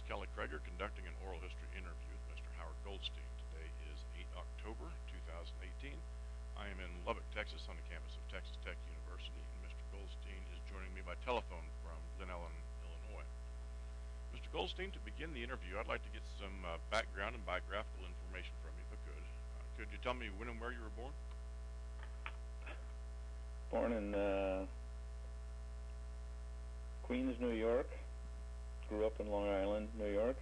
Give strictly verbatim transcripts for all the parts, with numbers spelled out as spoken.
Kelly Krager conducting an oral history interview with Mister Howard Goldstein. Today is the eighth of October, two thousand eighteen. I am in Lubbock, Texas, on the campus of Texas Tech University, and Mister Goldstein is joining me by telephone from Glen Ellen, Illinois. Mister Goldstein, to begin the interview, I'd like to get some uh, background and biographical information from you, if I could. Uh, could you tell me when and where you were born? Born in uh, Queens, New York. Grew up in Long Island, New York.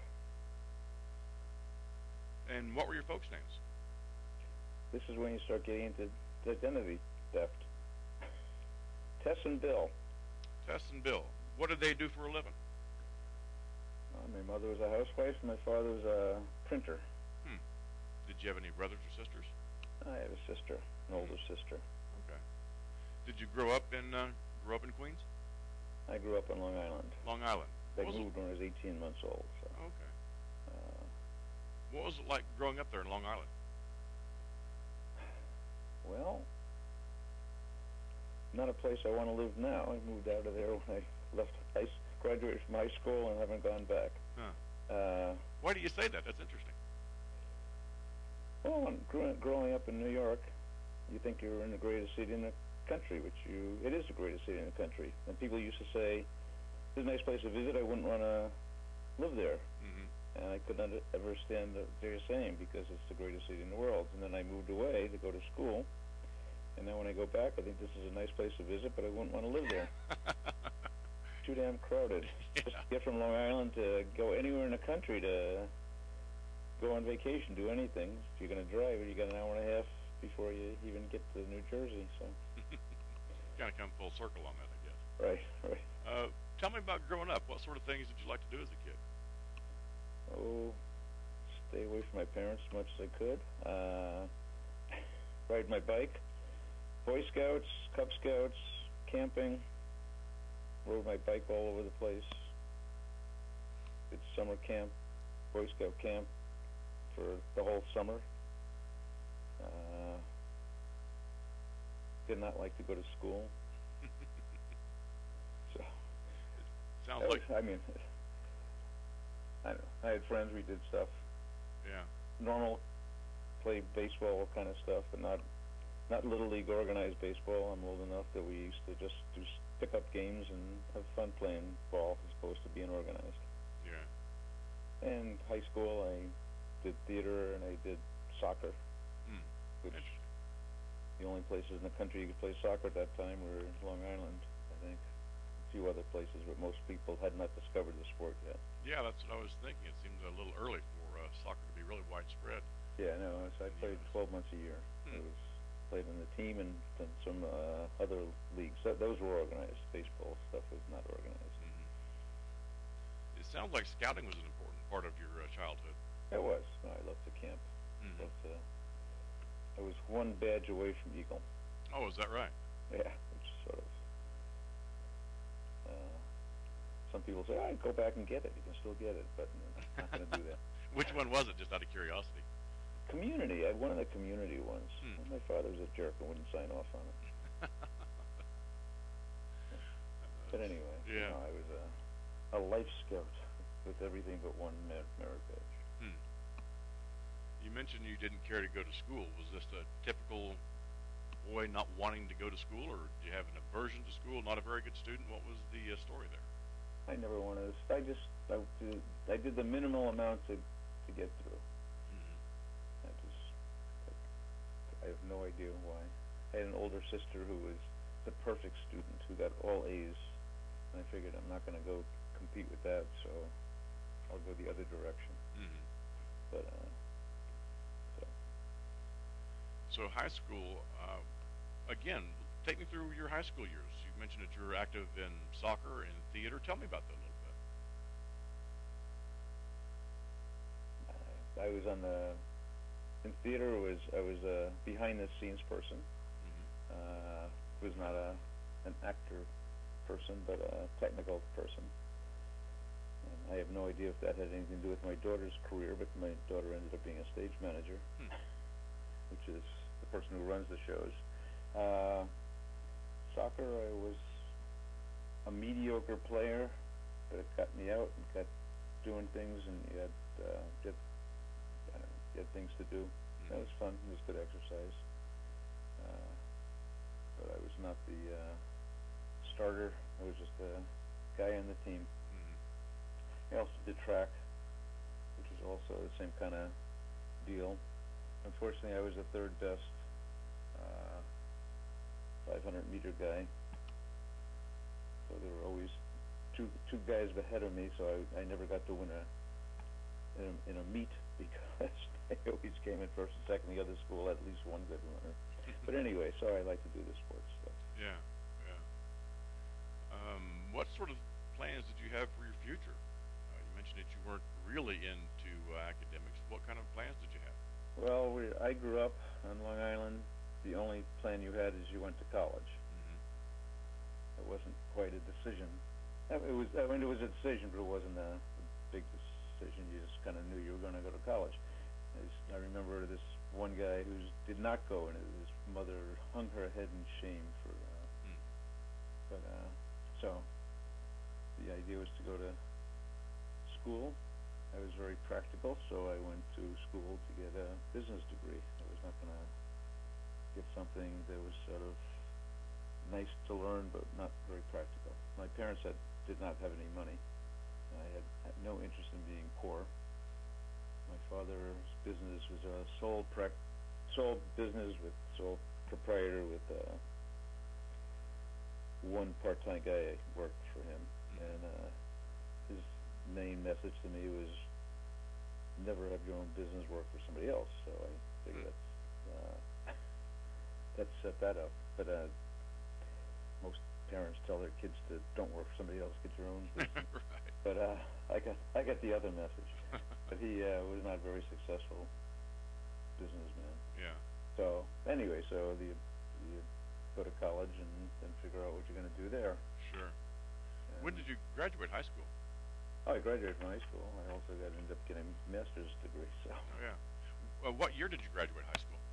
And what were your folks' names? This is when you start getting into identity theft. Tess and Bill. Tess and Bill. What did they do for a living? Uh, my mother was a housewife, and my father was a printer. Hmm. Did you have any brothers or sisters? I have a sister, an older sister. Okay. Did you grow up in uh, grow up in Queens? I grew up on Long Island. Long Island. I What was moved it? when I was eighteen months old. So. Okay. Uh, What was it like growing up there in Long Island? well, not a place I want to live now. I moved out of there when I left. I graduated from high school and haven't gone back. Huh. Uh, Why do you say that? That's interesting. Well, when grew, growing up in New York, you think you're in the greatest city in the country, which you it is the greatest city in the country. And people used to say, "This is a nice place to visit. I wouldn't want to live there." Mm-hmm. And I couldn't under, ever stand what they're saying because it's the greatest city in the world. And then I moved away to go to school. And now when I go back, I think this is a nice place to visit, but I wouldn't want to live there. Too damn crowded. Yeah. Just to get from Long Island to go anywhere in the country to go on vacation, do anything. If you're going to drive it, you got an hour and a half before you even get to New Jersey. So. Kind of come full circle on that, I guess. Right, right. Uh, tell me about growing up. What sort of things did you like to do as a kid? Oh, stay away from my parents as much as I could. Uh, ride my bike. Boy Scouts, Cub Scouts, camping. Rode my bike all over the place. Did summer camp, Boy Scout camp for the whole summer. Uh, did not like to go to school. So, Sounds that like was, I mean, I don't know. I had friends. We did stuff. yeah. Normal, play baseball kind of stuff, but not not little league organized baseball. I'm old enough that we used to just do s- pick up games and have fun playing ball as opposed to being organized. Yeah. And high school, I did theater and I did soccer, Hmm. which Interesting. the only places in the country you could play soccer at that time were Long Island, I think. A few other places, but most people had not discovered the sport yet. Yeah, that's what I was thinking. It seems a little early for uh, soccer to be really widespread. Yeah, no, so I played Yeah. twelve months a year. Hmm. It was played in the team and then some uh, other leagues. That, those were organized. Baseball stuff was not organized. Mm-hmm. It sounds like scouting was an important part of your uh, childhood. It was. No, I loved the camp. Mm-hmm. But uh, I was one badge away from Eagle. Oh, is that right? Yeah, which sort of. Uh, some people say, "I go back and get it. You can still get it," but no, I'm not going to do that. Which one was it, just out of curiosity? Community. I won the community ones. Hmm. My father was a jerk and wouldn't sign off on it. But anyway, Yeah. no, I was a, a life scout with everything but one mer- merit badge. Hmm. You mentioned you didn't care to go to school. Was this a typical boy not wanting to go to school, or do you have an aversion to school, not a very good student? What was the uh, story there? I never wanted to. I just I did, I did the minimal amount to to get through. Mm-hmm. I just I, I have no idea why. I had an older sister who was the perfect student who got all A's, and I figured I'm not going to go compete with that, so I'll go the other direction. Mm-hmm. But uh, so So high school, uh, again, take me through your high school years. You mentioned that you were active in soccer and theater. Tell me about that a little bit. I, I was on the in theater. Was I was a behind the scenes person. Mm-hmm. Uh, was not a an actor person, but a technical person. And I have no idea if that had anything to do with my daughter's career, but my daughter ended up being a stage manager, Hmm. which is the person who runs the shows. Uh, soccer, I was a mediocre player, but it got me out and got doing things, and you had uh, get I don't know, you had things to do. Mm-hmm. That was fun. It was good exercise. Uh, but I was not the uh, starter. I was just a guy on the team. Mm-hmm. I also did track, which is also the same kind of deal. Unfortunately, I was the third best uh, five hundred meter guy. So there were always two two guys ahead of me. So I I never got to win a in a, in a meet because they always came in first and second. The other school had at least one good runner. But anyway, so I like to do the sports stuff. Yeah, yeah. Um, what sort of plans did you have for your future? Uh, you mentioned that you weren't really into uh, academics. What kind of plans did you have? Well, we, I grew up on Long Island. The only plan you had is you went to college. Mm-hmm. It wasn't quite a decision. I mean, it was. I mean, it was a decision, but it wasn't a, a big decision. You just kind of knew you were going to go to college. I, s- I remember this one guy who did not go, and his mother hung her head in shame for. Uh, Mm. But uh, so the idea was to go to school. I was very practical, so I went to school to get a business degree. I was not going to get something that was sort of nice to learn, but not very practical. My parents had, did not have any money. And I had, had no interest in being poor. My father's business was a sole prac- sole business with sole proprietor with uh, one part-time guy worked for him, Mm-hmm. and uh, his main message to me was never have your own business work for somebody else. So I figured Mm. that's uh, that set that up. But uh, most parents tell their kids to don't work for somebody else, get your own business. Right. But uh, I got I got the other message. But he uh, was not a very successful businessman. Yeah. So anyway, so the you go to college and then figure out what you're going to do there. Sure. And When did you graduate high school? I graduated from high school. I also got ended up getting a master's degree. So Oh, yeah. Well, what year did you graduate high school?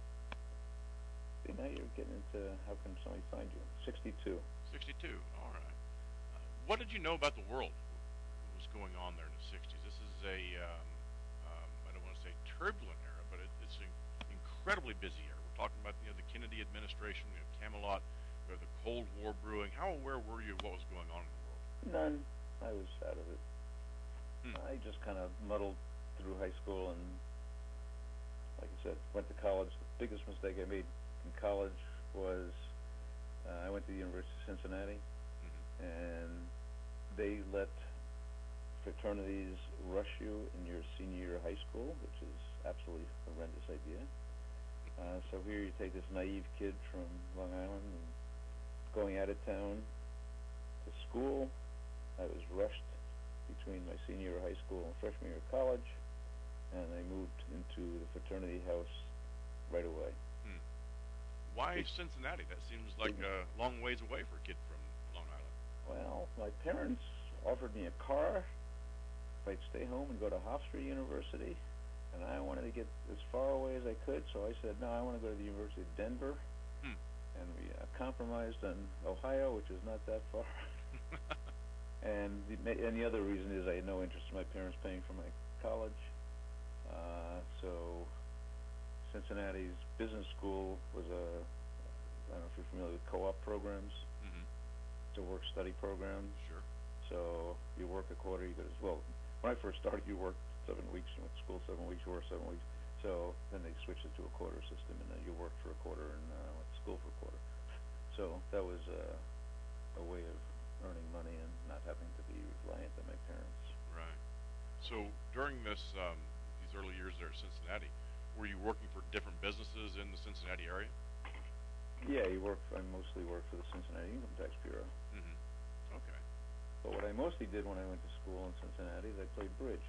see, now you're getting into how can somebody find you? sixty-two. sixty-two. All right. Uh, what did you know about the world? What was going on there in the sixties? This is a, um, um, I don't want to say turbulent era, but it, it's an incredibly busy era. We're talking about, you know, the Kennedy administration, we have Camelot, we have the Cold War brewing. How aware were you of what was going on in the world? None. I was out of it. Hmm. I just kind of muddled through high school and, like I said, went to college. The biggest mistake I made in college was uh, I went to the University of Cincinnati, Mm-hmm. and they let fraternities rush you in your senior year of high school, which is absolutely horrendous idea. Uh, so here you take this naive kid from Long Island and going out of town to school. I was rushed between my senior year of high school and freshman year of college, and I moved into the fraternity house right away. Hmm. Why It's- Cincinnati? That seems like a long ways away for a kid from Long Island. Well, my parents offered me a car if I'd stay home and go to Hofstra University, and I wanted to get as far away as I could, so I said, no, I want to go to the University of Denver, Hmm. and we uh, compromised on Ohio, which is not that far. And the, ma- and the other reason is I had no interest in my parents paying for my college. Uh, so Cincinnati's business school was a, I don't know if you're familiar with co-op programs. Mm-hmm. It's a work-study program. Sure. So you work a quarter, you go to, well, when I first started, you worked seven weeks, you went to school seven weeks, you worked seven weeks. So then they switched it to a quarter system, and then you worked for a quarter and uh, went to school for a quarter. So that was uh, a way of earning money and not having to be reliant on my parents. Right. So during this, um, these early years there at Cincinnati, were you working for different businesses in the Cincinnati area? Yeah, you work. I mostly worked for the Cincinnati Income Tax Bureau. Mm-hmm. Okay. But what I mostly did when I went to school in Cincinnati is I played bridge.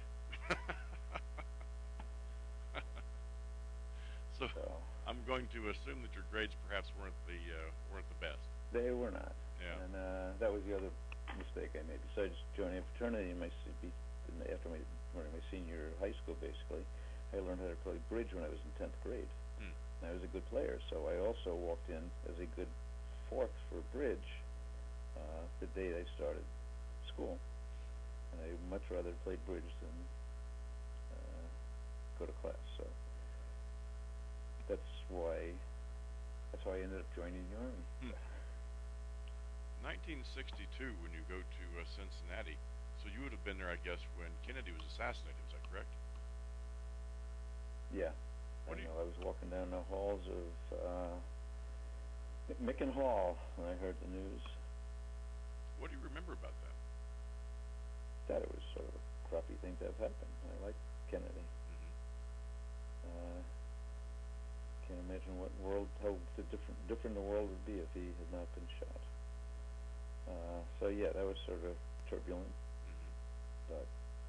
So So I'm going to assume that your grades perhaps weren't the uh, weren't the best. they were not. Yeah. And uh, that was the other mistake I made. Besides joining a fraternity in my se- be- in the- after my during my senior year of high school, basically, I learned how to play bridge when I was in tenth grade. Hmm. And I was a good player, so I also walked in as a good fourth for bridge uh, the day I started school. and I much rather play bridge than uh, go to class. So that's why that's why I ended up joining the Army. Hmm. nineteen sixty-two, when you go to uh, Cincinnati, so you would have been there, I guess, when Kennedy was assassinated. Is that correct? Yeah. What I do you- know. I was walking down the halls of uh, Micken Hall when I heard the news. What do you remember about that? That it was sort of a crappy thing to have happened. I like Kennedy. Mm-hmm. Uh, can't imagine what world, how the different different the world would be if he had not been shot. Uh, so yeah, that was sort of turbulent, Mm-hmm. but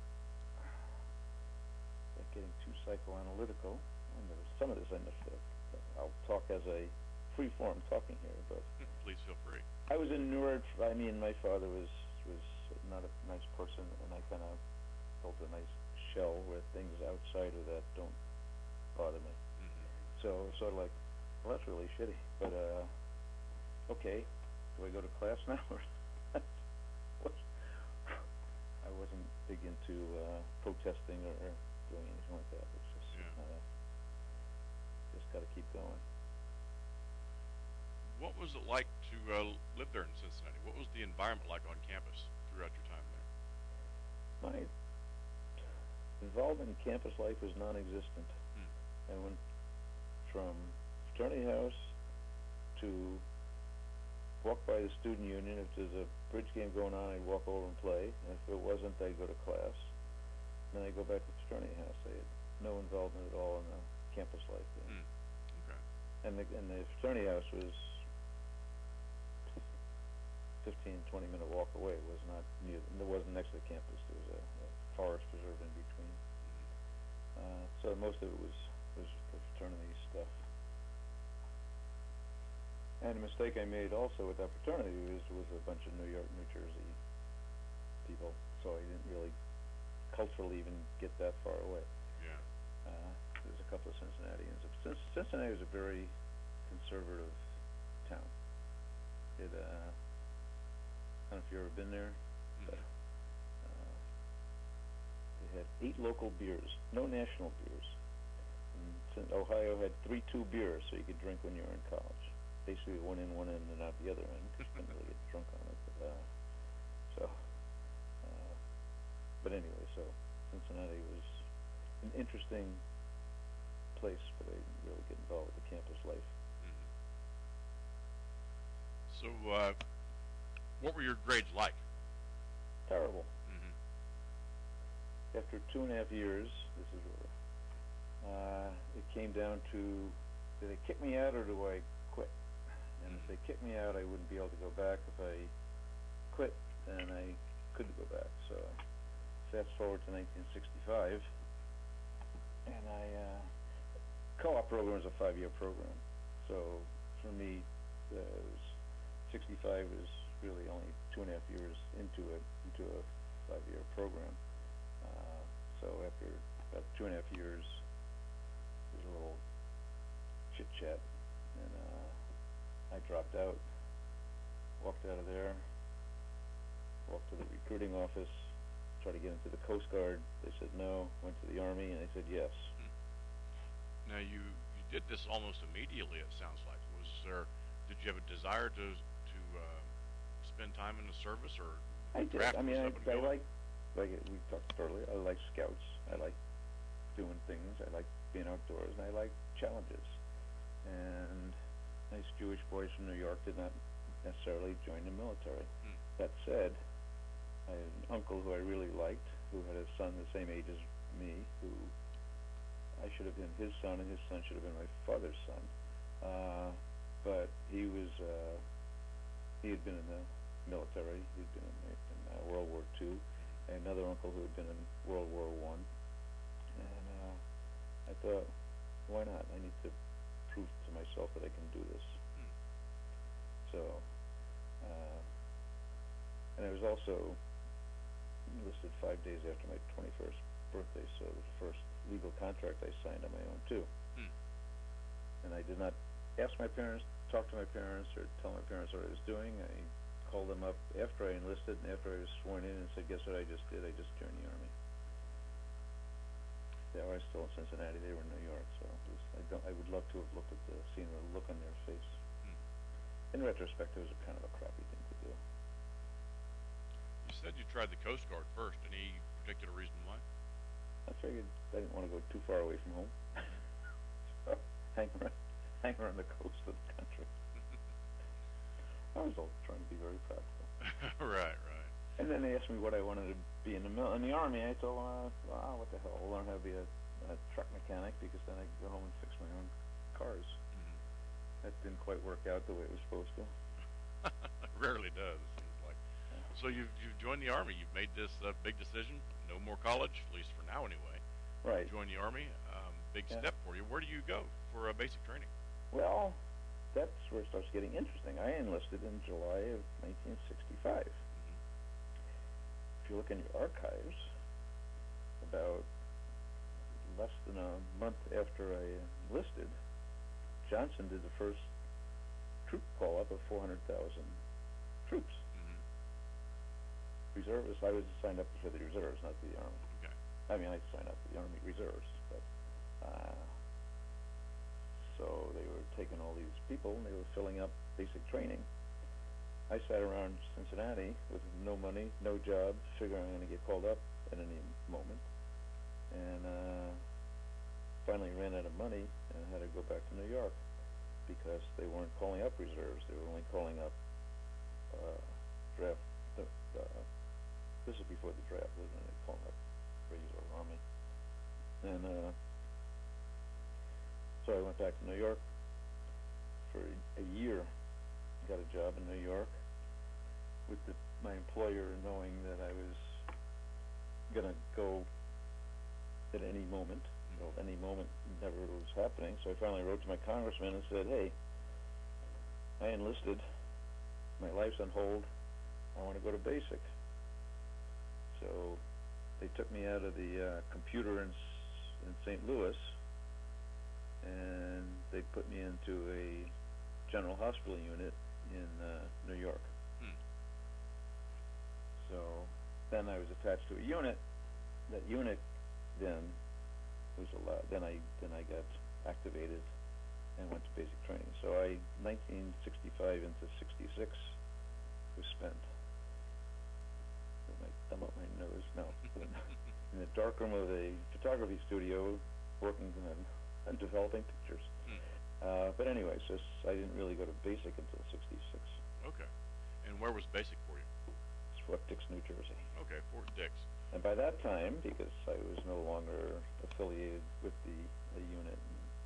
like getting too psychoanalytical. And there was some of this I missed. Uh, I'll talk as a free form talking here, but Please feel free. I was inured. I mean, my father was was not a nice person, and I kind of built a nice shell where things outside of that don't bother me. Mm-hmm. So sort of like, well, that's really shitty. But uh, okay, do I go to class now? Or what? I wasn't big into uh, protesting or, or doing anything like that. It's just Yeah. uh, just got to keep going. What was it like to uh, live there in Cincinnati? What was the environment like on campus throughout your time there? My involvement in campus life was non-existent. Hmm. I went from fraternity house to walk by the student union. If there's a bridge game going on, I'd walk over and play. And if it wasn't, I'd go to class. And then I'd go back to the fraternity house. I had no involvement at all in the campus life there. Hmm. Okay. And the and the fraternity house was fifteen, twenty minute walk away. It was not near. It wasn't next to the campus. There was a, a forest preserve in between. Mm-hmm. Uh, so most of it was was the fraternity stuff. And a mistake I made also with that fraternity was was a bunch of New York, New Jersey people. So I didn't really culturally even get that far away. Yeah. Uh, there's a couple of Cincinnatians. Cin- Cincinnati is a very conservative town. It, uh, I don't know if you've ever been there, Mm-hmm. but uh, they had eight local beers, no national beers. And Cin- Ohio had three two beers, so you could drink when you were in college. Basically, one in, one end, and out the other end. You couldn't really get drunk on it. But, uh, so, uh, but anyway, so Cincinnati was an interesting place, but I didn't really get involved with the campus life. Mm-hmm. So, uh, what were your grades like? Terrible. Mm-hmm. After two and a half years, this is where uh, it came down to, do they kick me out or do I quit? And if they kicked me out, I wouldn't be able to go back. If I quit, then I could go back. So I fast forward to nineteen sixty-five, and I uh, co-op program is a five-year program. So for me, uh, it was sixty-five is really only two and a half years into it, into a five-year program. Uh, so after about two and a half years, there's a little chit-chat, and uh, I dropped out, walked out of there, walked to the recruiting office, tried to get into the Coast Guard. They said no. Went to the Army, and they said yes. Now, you, you did this almost immediately, it sounds like. Was there, did you have a desire to, to uh, spend time in the service, or I did. draft I mean, was I, up and I going? like, like we talked earlier, I like scouts. I like doing things. I like being outdoors, and I like challenges. And nice Jewish boys from New York did not necessarily join the military. Hmm. That said, I had an uncle who I really liked, who had a son the same age as me, who I should have been his son, and his son should have been my father's son. Uh, but he was, uh, he had been in the military. He'd been in, the, in uh, World War Two. I had another uncle who had been in World War One. And uh, I thought, why not? I need to prove to myself that I can do this. Hmm. So, uh, and I was also enlisted five days after my twenty-first birthday, so the first legal contract I signed on my own too. Hmm. And I did not ask my parents, talk to my parents, or tell my parents what I was doing. I called them up after I enlisted and after I was sworn in and said, guess what I just did? I just joined the Army. They were still in Cincinnati. They were in New York, so it was, I don't. I would love to have looked at the seen the look on their face. Hmm. In retrospect, it was a kind of a crappy thing to do. You said you tried the Coast Guard first. Any particular reason why? I figured I didn't want to go too far away from home. So hang around, hang around the coast of the country. I was all trying to be very practical. Right, right. And then they asked me what I wanted to be in the mil- in the Army. I told them, uh, well, what the hell, I'll learn how to be a, a truck mechanic because then I could go home and fix my own cars. Mm-hmm. That didn't quite work out the way it was supposed to. Rarely does, it seems like. Yeah. So you've, you've joined the Army. You've made this uh, big decision. No more college, at least for now anyway. Right. Join the Army. Um, big Yeah. step for you. Where do you go for uh, basic training? Well, that's where it starts getting interesting. I enlisted in July of nineteen sixty-five. Mm-hmm. If you look in your archives, about less than a month after I enlisted, Johnson did the first troop call-up of four hundred thousand troops. Mm-hmm. Reservists, I was signed up for the reserves, not the Army. Okay. I mean, I signed up for the Army reserves, but, uh, so they were taking all these people and they were filling up basic training. I sat around Cincinnati with no money, no job, figuring I'm going to get called up at any moment, and uh, finally ran out of money and had to go back to New York because they weren't calling up reserves. They were only calling up uh, draft. Uh, this is before the draft, wasn't it? They calling up regular Army, and uh, so I went back to New York for a year. Got a job in New York with the, my employer knowing that I was going to go at any moment. Well, any moment never was happening. So I finally wrote to my congressman and said, hey, I enlisted. My life's on hold. I want to go to basic. So they took me out of the uh, computer in, in Saint Louis and they put me into a general hospital unit in uh, New York. Hmm. So then I was attached to a unit. That unit then was allowed. Then I then I got activated and went to basic training. So I nineteen sixty-five into sixty-six was spent with my thumb up my nose. No, in the darkroom of a photography studio, working on, on developing pictures. Hmm. Uh, but anyway, so I didn't really go to basic until sixty-six. Okay. And where was basic for you? It's Fort Dix, New Jersey. Okay, Fort Dix. And by that time, because I was no longer affiliated with the, the unit,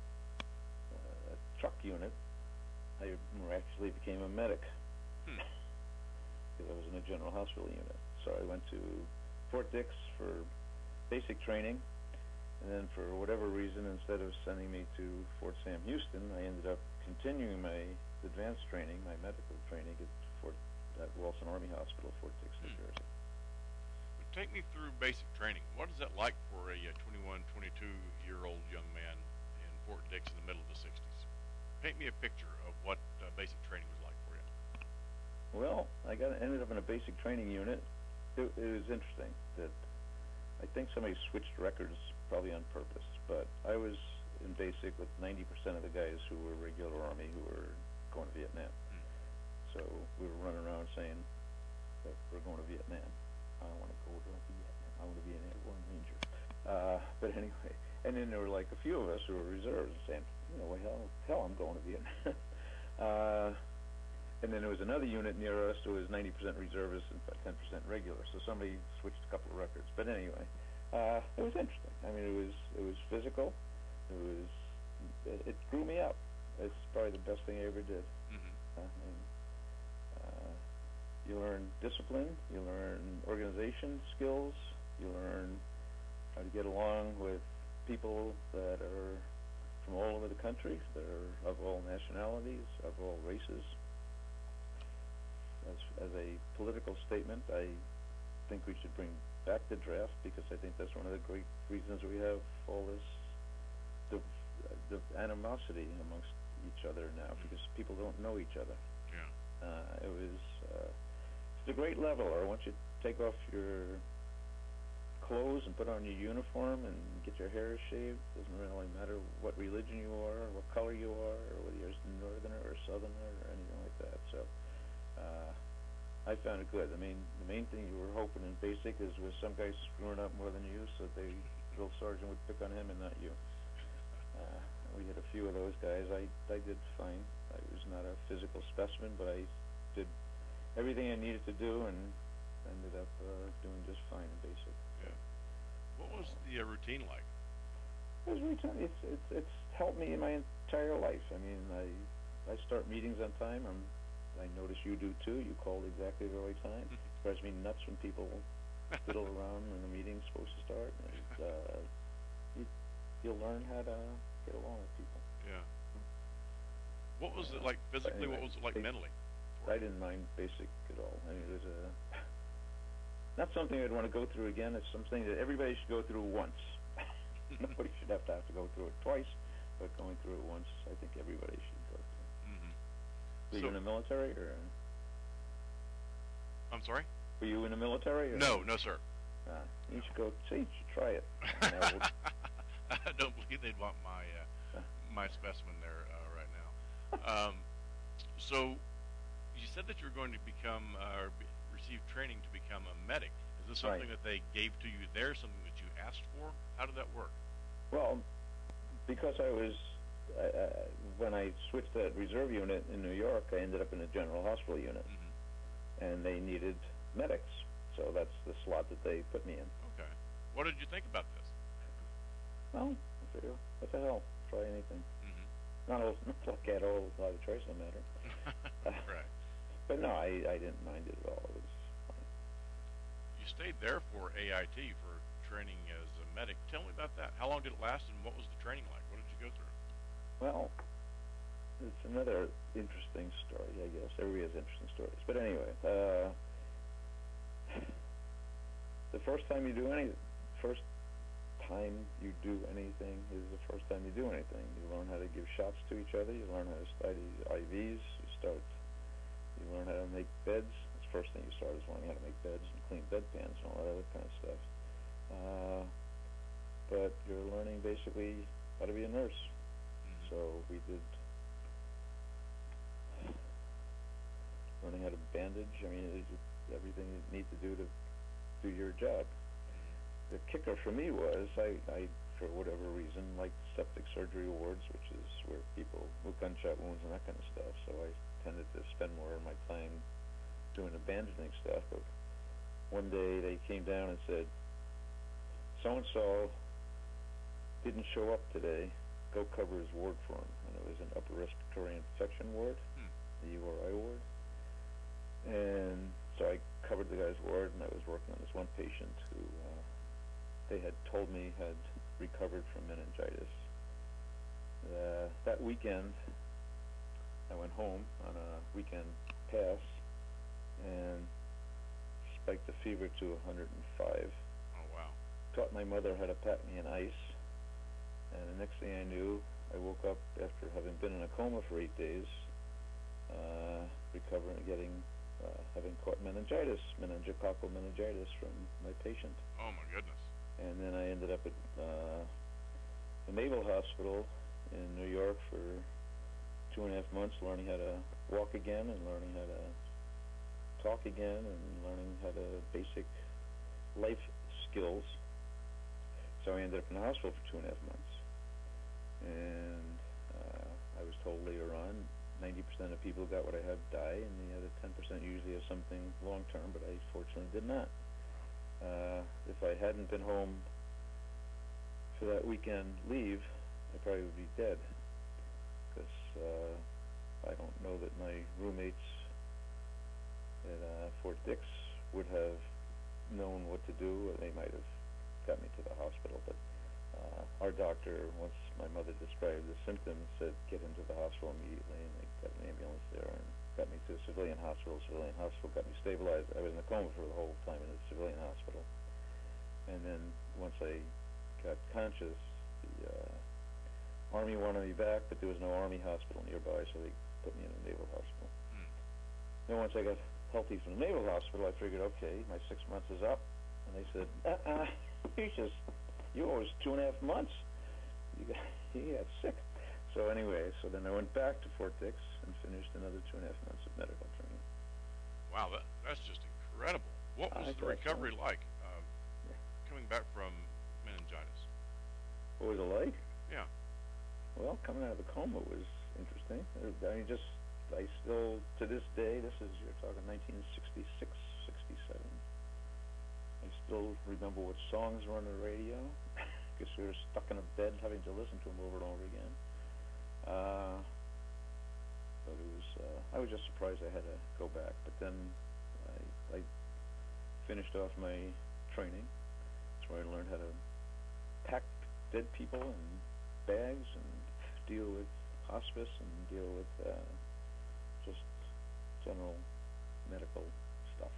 uh, truck unit, I miraculously became a medic. Hmm. Because I was in a general hospital unit. So I went to Fort Dix for basic training, and then for whatever reason, instead of sending me to Fort Sam Houston, I ended up continuing my advanced training, my medical training at Fort at Wilson Army Hospital, Fort Dix, New Hmm. Jersey. But take me through basic training. What is that like for a uh, twenty-one, twenty-two-year-old young man in Fort Dix in the middle of the sixties? Paint me a picture of what uh, basic training was like for you. Well, I got ended up in a basic training unit. It, it was interesting that I think somebody switched records probably on purpose, but I was in basic with ninety percent of the guys who were regular Army who were going to Vietnam. Hmm. So we were running around saying that we're going to Vietnam. I don't want to go to Vietnam. I want to be an airborne ranger. Uh, but anyway, and then there were like a few of us who were reserves saying, you know, well, hell, hell, I'm going to Vietnam. uh, and then there was another unit near us who was ninety percent reservists and ten percent regular. So somebody switched a couple of records. But anyway, uh, it was interesting. I mean, it was it was physical. It was it, it grew me up. It's probably the best thing I ever did. Mm-hmm. Uh, and, uh, you learn discipline. You learn organization skills. You learn how to get along with people that are from all over the country, that are of all nationalities, of all races. As, as a political statement, I think we should bring back the draft because I think that's one of the great reasons we have all this div, uh, div animosity amongst each other now, because people don't know each other. Yeah. Uh, it was uh, a great leveler. Once you take off your clothes and put on your uniform and get your hair shaved, doesn't really matter what religion you are, or what color you are, or whether you're a northerner or southerner or anything like that. So uh, I found it good. I mean, the main thing you were hoping in basic is was some guy screwing up more than you, so they drill sergeant would pick on him and not you. Uh, we had a few of those guys. I I did fine. I was not a physical specimen, but I did everything I needed to do and ended up uh, doing just fine in basic. Yeah. What was the uh, routine like? It was routine. It's it's it's helped me in my entire life. I mean, I I start meetings on time. I'm I notice you do too. You called exactly the right time. It drives me nuts when people fiddle around when the meeting's supposed to start. And, uh, you you'll learn how to get along with people. Yeah. What was it like physically? Anyway, what was it like they, mentally? I didn't mind basic at all. I mean, it was a not something I'd want to go through again. It's something that everybody should go through once. Nobody should have to have to go through it twice, but going through it once, I think everybody should go through. Mm-hmm. Were So, you in the military, or I'm sorry? were you in the military? Or? No, no, sir. Uh, you should go. See, you should try it. You know, we'll, I don't believe they'd want my uh, my specimen there uh, right now. Um, so, you said that you were going to become uh, or be, receive training to become a medic. Is this something Right. that they gave to you there? Something that you asked for? How did that work? well, because I was uh, uh, when I switched that reserve unit in New York, I ended up in a general hospital unit, Mm-hmm. and they needed medics. So that's the slot that they put me in. Okay. What did you think about this? Well, I figure, what the hell? Try anything. Mm-hmm. Not, a, not like I had a whole lot of choice no matter. Right. But no, I, I didn't mind it at all. It was fine. You stayed there for A I T for training as a medic. Tell me about that. How long did it last, and what was the training like? What did you go through? Well, it's another interesting story, I guess. Everybody has interesting stories. But anyway, uh, the first time you do any, first time you do anything is the first time you do anything. You learn how to give shots to each other. You learn how to study I Vs. You start. You learn how to make beds. That's the first thing you start is learning how to make beds and clean bedpans and all that other kind of stuff. Uh, but you're learning basically how to be a nurse. Mm-hmm. So we did learning how to bandage. I mean, it's just everything you need to do to do your job. The kicker for me was I, I for whatever reason, liked septic surgery wards, which is where people with gunshot wounds and that kind of stuff. So I tended to spend more of my time doing the bandaging stuff. But one day they came down and said, so and so didn't show up today. Go cover his ward for him. And it was an upper respiratory infection ward, Hmm. the U R I ward. And so I covered the guy's ward, and I was working on this one patient who uh, they had told me had recovered from meningitis. Uh, that weekend, I went home on a weekend pass and spiked the fever to one hundred five. Oh, wow. Taught my mother how to pat me in ice, and the next thing I knew, I woke up after having been in a coma for eight days, uh, recovering, getting, uh, having caught meningitis, meningococcal meningitis from my patient. Oh, my goodness. And then I ended up at uh, the Naval Hospital in New York for two and a half months, learning how to walk again and learning how to talk again and learning how to basic life skills. So I ended up in the hospital for two and a half months. And uh, I was told later on, ninety percent of people who got what I have die, and the other ten percent usually have something long-term, but I fortunately did not. Uh, if I hadn't been home for that weekend leave, I probably would be dead, because uh, I don't know that my roommates at uh, Fort Dix would have known what to do. They might have got me to the hospital, but uh, our doctor, once my mother described the symptoms, said get into the hospital immediately, and they got an ambulance there and got me to a civilian hospital. Civilian hospital got me stabilized. I was in a coma for the whole time in the civilian hospital. And then once I got conscious, the uh, Army wanted me back, but there was no Army hospital nearby, so they put me in a Naval hospital. Hmm. Then once I got healthy from the Naval Hospital, I figured, okay, my six months is up. And they said, uh-uh, you just, you owe us two and a half months. You got, you got sick. So anyway, so then I went back to Fort Dix and finished another two and a half months of medical training. Wow, that that's just incredible. What was I the thought recovery so. like, uh, Yeah. coming back from meningitis? What was it like? Yeah. Well, coming out of the coma was interesting. I mean, just, I still, to this day, this is, you're talking nineteen sixty-six, sixty-seven. I still remember what songs were on the radio, because we were stuck in a bed having to listen to them over and over again. Uh, but it was, uh, I was just surprised I had to go back. But then I, I finished off my training. That's where I learned how to pack dead people in bags and deal with hospice and deal with uh, just general medical stuff.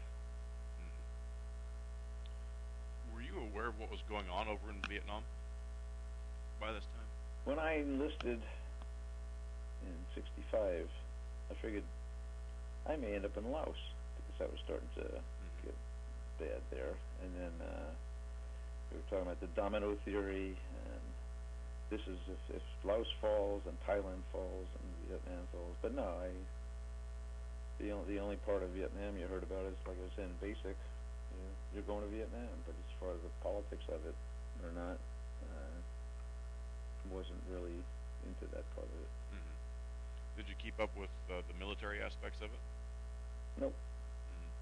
Were you aware of what was going on over in Vietnam by this time? When I enlisted in sixty-five, I figured I may end up in Laos because I was starting to Mm-hmm. get bad there. And then uh, we were talking about the domino theory, and this is if, if Laos falls and Thailand falls and Vietnam falls. But no, I the only the only part of Vietnam you heard about is, like I was saying, basic. You're, you're going to Vietnam, but as far as the politics of it or not, uh, wasn't really into that part of it. Mm-hmm. Did you keep up with uh, the military aspects of it? Nope. Mm-hmm.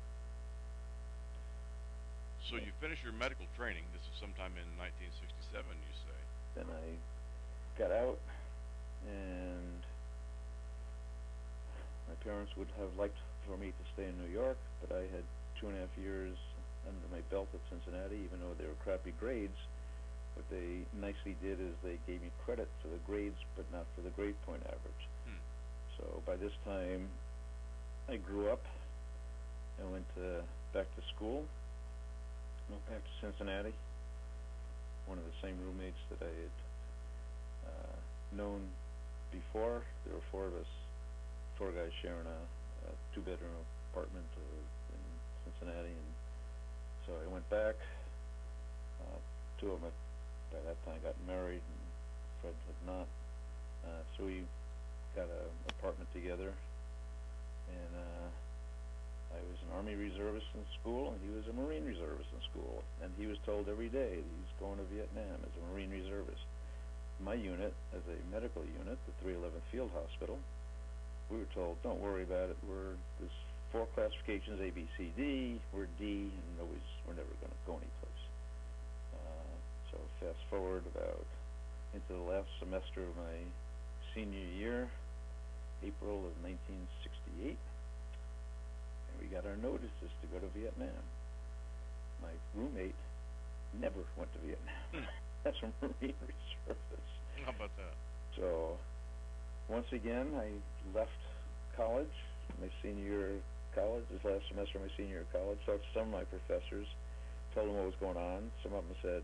So you finished your medical training. This is sometime in nineteen sixty-seven, you say. Then I got out, and my parents would have liked for me to stay in New York, but I had two and a half years under my belt at Cincinnati, even though they were crappy grades. What they nicely did is they gave me credit for the grades, but not for the grade point average. Hmm. So by this time, I grew up. I went to, back to school. Went back to Cincinnati. One of the same roommates that I had uh, known before. There were four of us, four guys sharing a, a two-bedroom apartment uh, in Cincinnati, and so I went back. Uh, two of them, had, by that time, got married, and Fred had not. Uh, so we got an apartment together, and uh, I was an Army reservist in school, and he was a Marine reservist in school. And he was told every day that he's going to Vietnam as a Marine reservist. My unit, as a medical unit, the three eleventh Field Hospital, we were told, don't worry about it. We're this four classifications, A, B, C, D. We're D, and nobody's, we're never going to go anyplace. Uh, so fast forward about into the last semester of my senior year, April of nineteen sixty-eight, and we got our notices to go to Vietnam. My roommate never went to Vietnam. Hmm. That's a Marine reservist. How about that? So once again, I left college, my senior year of college, this last semester of my senior year of college. Talked to some of my professors, told them what was going on. Some of them said,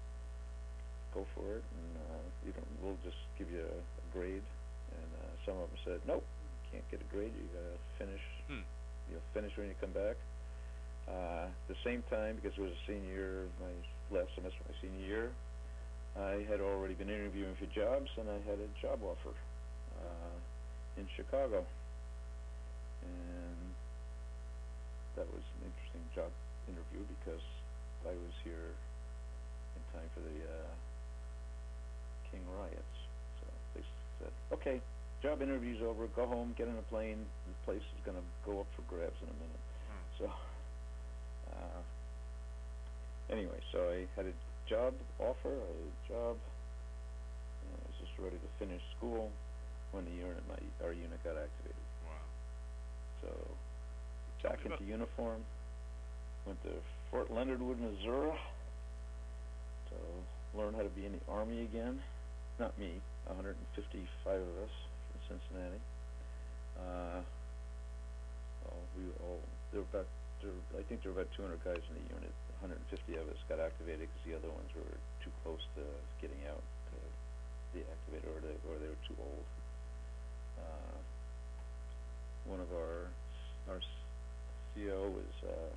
go for it, and uh, you know, we'll just give you a, a grade. And uh, some of them said, nope, you can't get a grade. You gotta finish. Hmm. You'll finish when you come back. Uh, at the same time, because it was a senior year, of my last semester of my senior year, I had already been interviewing for jobs, and I had a job offer uh, in Chicago. And that was an interesting job interview because I was here in time for the uh, King riots. So they said, okay, job interview's over, go home, get on a plane, the place is going to go up for grabs in a minute. Hmm. So uh, anyway, so I had a job offer, a job, and I was just ready to finish school when the unit, my, our unit got activated. Wow. So Tell back me into about- uniform, went to Fort Leonard Wood, Missouri, to learn how to be in the Army again. Not me, one hundred fifty-five of us from Cincinnati. Uh, well, we all, there were about, there, I think there were about two hundred guys in the unit. one hundred fifty of us got activated because the other ones were too close to getting out to be activated, or they, or they were too old. Uh, one of our, our C O was uh,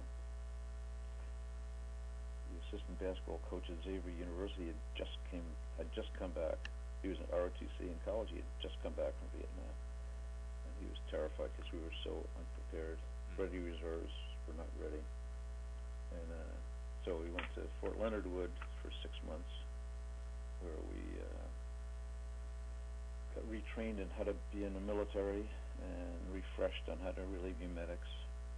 the assistant basketball coach at Xavier University. Had just came had just come back. He was in R O T C in college. He had just come back from Vietnam, and he was terrified because we were so unprepared. Mm. Ready reserves were not ready, and uh, so we went to Fort Leonard Wood for six months, where we uh, got retrained in how to be in the military and refreshed on how to really be medics,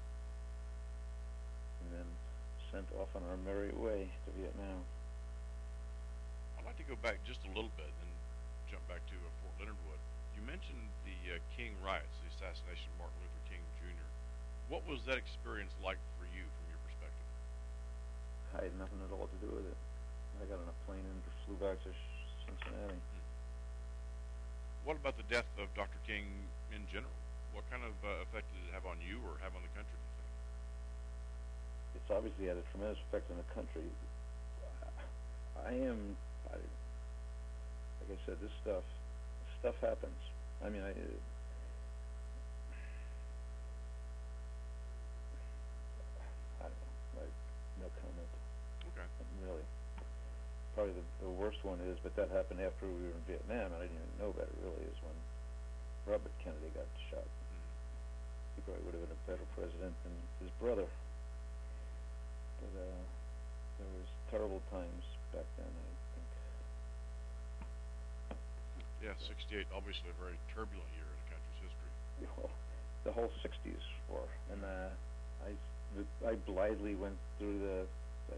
and then sent off on our merry way to Vietnam. I'd like to go back just a little bit and jump back to uh, Fort Leonard Wood. You mentioned the uh, King riots, the assassination of Martin Luther King Junior What was that experience like for you from your perspective? I had nothing at all to do with it. I got on a plane and flew back to Cincinnati. Hmm. What about the death of Doctor King in general? What kind of uh, effect did it have on you or have on the country, do you think? It's obviously had a tremendous effect on the country. I am, I, like I said, this stuff, stuff happens. I mean, I, I don't know, like, no comment. Okay. Really. Probably the, the worst one is, but that happened after we were in Vietnam, and I didn't even know about it really, is when Robert Kennedy got shot. Mm. He probably would have been a better president than his brother. But uh, there was terrible times back then, I think. Yeah, sixty-eight, obviously a very turbulent year in the country's history. Well, the whole sixties war, and uh, I, I blithely went through the, the,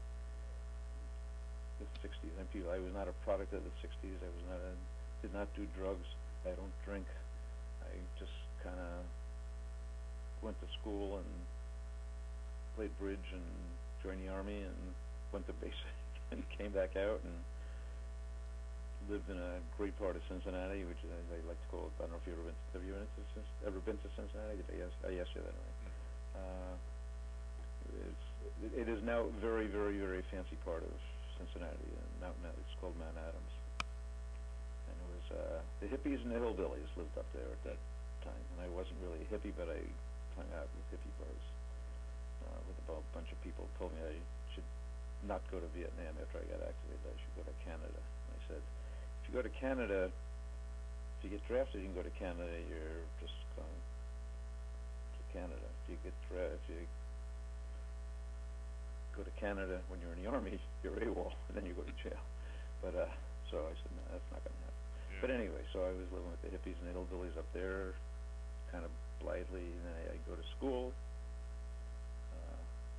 the sixties. And people, I was not a product of the sixties. I was not a, did not do drugs. I don't drink. I just kind of went to school and played bridge and joined the army and went to basic and came back out and lived in a great part of Cincinnati, which is, I like to call it, I don't know if you've ever been to, have you been to, ever been to Cincinnati? Did I ask, I asked you that, right? Mm. Uh, it's, it is now a very, very, very fancy part of Cincinnati, and Mount, Mount, it's called Mount Adams. And it was, uh, the hippies and the hillbillies lived up there at that time, and I wasn't really a hippie, but I hung out with hippie bros, uh, with a bu- bunch of people told me I should not go to Vietnam after I got activated. I should go to Canada. And I said, if you go to Canada, if you get drafted, you can go to Canada. You're just going to Canada. If you get dra- if you go to Canada when you're in the army, you're AWOL, and then you go to jail. But uh, so I said, no, that's not going to happen. Yeah. But anyway, so I was living with the hippies and the hillbillies up there, kind of blithely, and then I, I go to school. Uh,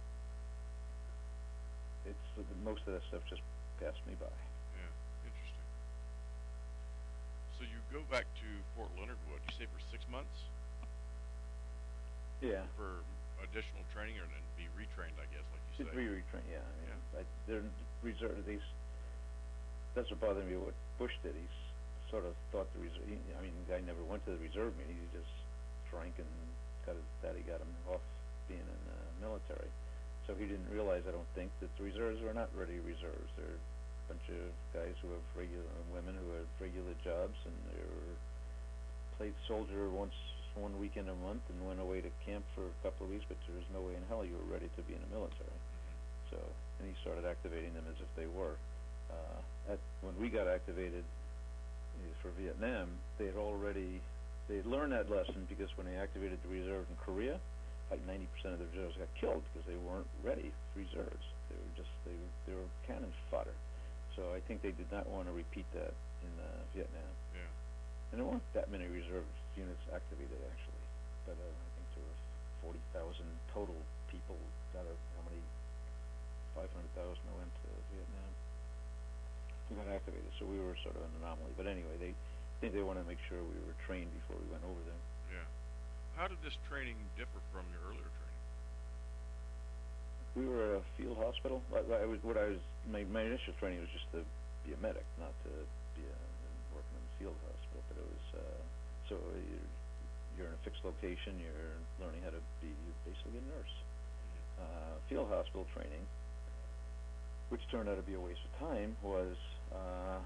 it's uh, most of that stuff just passed me by. Yeah, interesting. So you go back to Fort Leonard Wood, you say for six months? Yeah. For additional training or and be retrained, I guess, like you Did say. re-retrain, yeah. I mean, Yeah. I, they're reserved, these, that's what bothered me, what Bush did. He s- sort of thought the reserve, he, I mean, the guy never went to the reserve meeting. He just drank and got his daddy got him off being in the military. So he didn't realize, I don't think, that the reserves were not ready reserves. They're a bunch of guys who have regular, women who have regular jobs, and they were played soldier once, one weekend a month, and went away to camp for a couple of weeks, but there was no way in hell you were ready to be in the military. Mm-hmm. So, and he started activating them as if they were. Uh, at, when we got activated uh, for Vietnam, they had already, they had learned that lesson, because when they activated the reserve in Korea, like ninety percent of the reserves got killed because they weren't ready for reserves. They were just, they were, they were cannon fodder. So I think they did not want to repeat that in uh, Vietnam. Yeah. And there weren't that many reserve units activated, actually. But uh, I think there were forty thousand total people out of how many? five hundred thousand that went to Vietnam. We got activated, so we were sort of an anomaly. But anyway, they I think they wanted to make sure we were trained before we went over there. Yeah. How did this training differ from your earlier training? We were at a field hospital. I, I was, what I was, my, my initial training was just to be a medic, not to be a, working in the field hospital. But it was, uh, so you're, you're in a fixed location, you're learning how to be basically a nurse. Uh, field hospital training, which turned out to be a waste of time, was uh,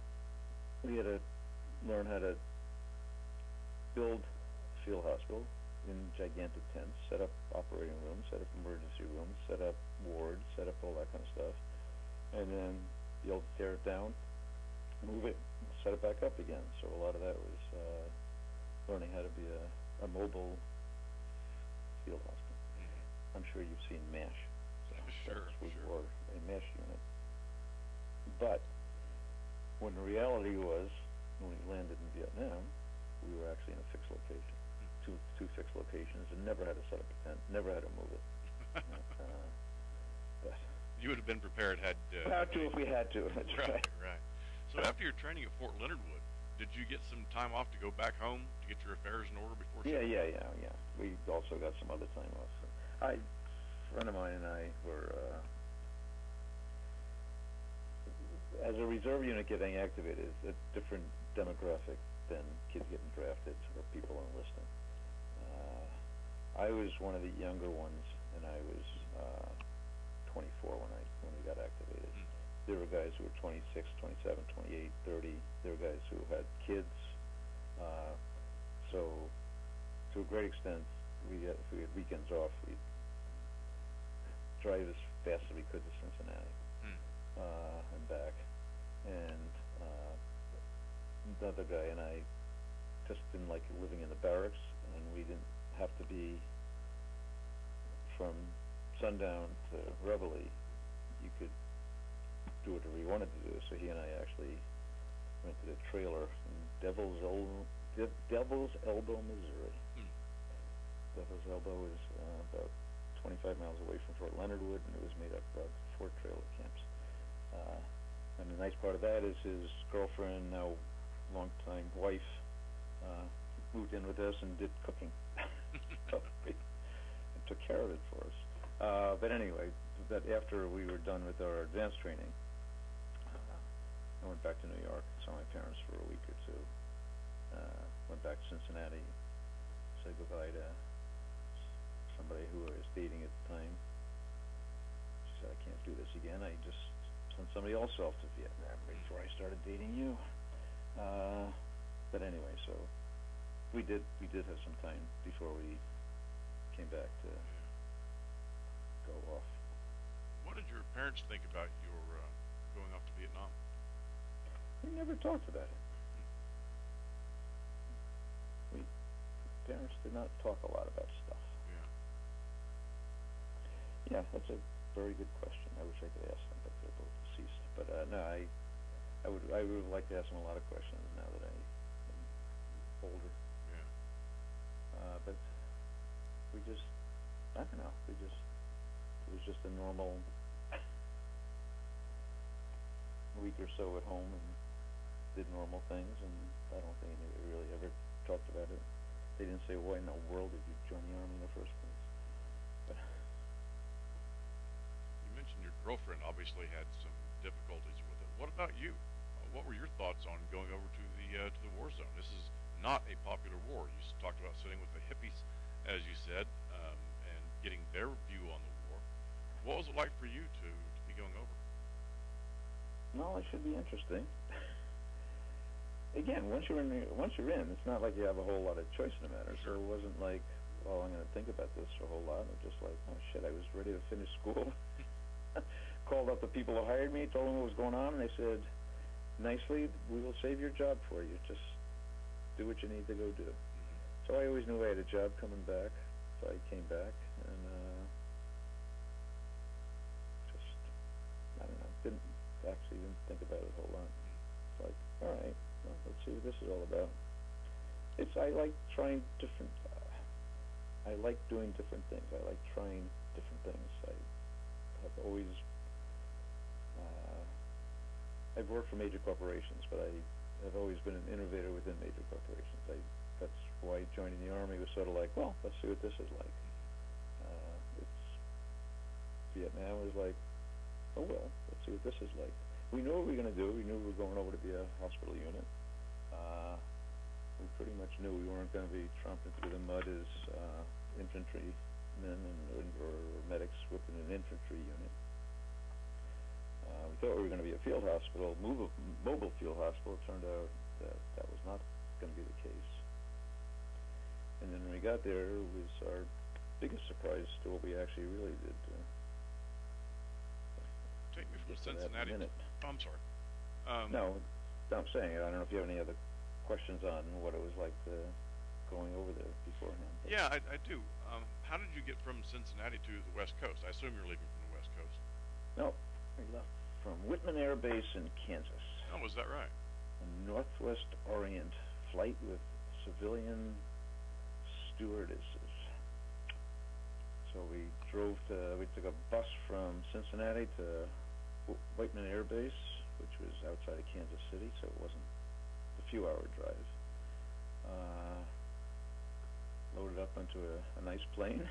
we had to learn how to build a field hospital, in gigantic tents, set up operating rooms, set up emergency rooms, set up wards, set up all that kind of stuff, and then you'll tear it down, move it, set it back up again. So a lot of that was uh, learning how to be a, a mobile field hospital. Mm-hmm. I'm sure you've seen MASH. So sure, we sure. were a MASH unit. But when the reality was, when we landed in Vietnam, we were actually in a fixed location, mm-hmm. two two fixed locations, and never had to set up a tent, never had to move it. uh, but you would have been prepared had. Uh, had to if we had to. That's right, right. Right. So after your training at Fort Leonard Wood, did you get some time off to go back home to get your affairs in order before? Yeah, yeah, yeah, yeah. We also got some other time off. So I, a friend of mine and I were, uh, as a reserve unit getting activated, it's a different demographic than kids getting drafted or people enlisting. Uh, I was one of the younger ones, and I was uh, twenty-four when I when we got activated. Mm. There were guys who were twenty-six, twenty-seven, twenty-eight, thirty. There were guys who had kids. Uh, so, to a great extent, we had, if we had weekends off, we'd drive as fast as we could to Cincinnati mm. uh, and back. And uh, another guy and I just didn't like living in the barracks, and we didn't have to be from sundown to Reveille. You could do whatever you wanted to do. So he and I actually rented a trailer in Devil's Elbow, De- Devil's Elbow, Missouri. Hmm. Devil's Elbow is uh, about twenty-five miles away from Fort Leonard Wood, and it was made up of four trailer camps. Uh, and the nice part of that is his girlfriend, now longtime wife, uh, moved in with us and did cooking. So we, and took care of it for us. Uh, but anyway, that after we were done with our advanced training, uh, I went back to New York, saw my parents for a week or two, uh, went back to Cincinnati, said goodbye to somebody who I was dating at the time. She said, I can't do this again. I just sent somebody else off to Vietnam before I started dating you. Uh, but anyway, so we did we did have some time before we came back to go off. What did your parents think about your uh, going off to Vietnam? We never talked about it. We parents did not talk a lot about stuff. Yeah. Yeah, that's a very good question. I wish I could ask them, but they're both deceased. But uh, no, I, I would, I would like to ask them a lot of questions now that I am older. Yeah. Uh, but we just, I don't know. We just, it was just a normal week or so at home and did normal things, and I don't think anybody really ever talked about it. They didn't say, why in the world did you join the Army in the first place? But you mentioned your girlfriend obviously had some difficulties with it. What about you? Uh, what were your thoughts on going over to the uh, to the war zone? This is not a popular war. You s- talked about sitting with the hippies, as you said, um, and getting their view on the war. What was it like for you to, to be going over? no, it should be interesting. Again, once you're in, the, once you're in, it's not like you have a whole lot of choice in the matter. So it wasn't like, well, I'm going to think about this a whole lot. It was just like, oh shit, I was ready to finish school. Called up the people who hired me, told them what was going on, and they said, nicely, we will save your job for you. Just do what you need to go do. Mm-hmm. So I always knew I had a job coming back. So I came back and uh, just, I don't know, didn't actually even think about it a whole lot. It's like, all right, well, let's see what this is all about. It's, I like trying different, uh, I like doing different things. I like trying different things. I have always, uh, I've worked for major corporations, but I have always been an innovator within major corporations. I, that's why joining the Army was sort of like, well, let's see what this is like. Uh, it's, Vietnam was like, oh well, let's see what this is like. We knew what we were going to do. We knew we were going over to be a hospital unit. Uh, we pretty much knew we weren't going to be trumped through the mud as uh, infantrymen and, or medics within an infantry unit. Uh, we thought we were going to be a field hospital, mobile, mobile field hospital. It turned out that that was not going to be the case. And then when we got there, it was our biggest surprise to what we actually really did. Uh, Take me from get to that in a Cincinnati. minute. Oh, I'm sorry. Um, No, I'm saying it. I don't know if you have any other questions on what it was like to going over there beforehand. But Yeah, I, I do. Um, how did you get from Cincinnati to the West Coast? I assume you're leaving from the West Coast. No, we left from Whitman Air Base in Kansas. Oh, was that right? A Northwest Orient flight with civilian stewardesses. So we drove to, we took a bus from Cincinnati to Wh- Whitman Air Base, which was outside of Kansas City, so it wasn't a few hour drive. Uh, loaded up onto a, a nice plane.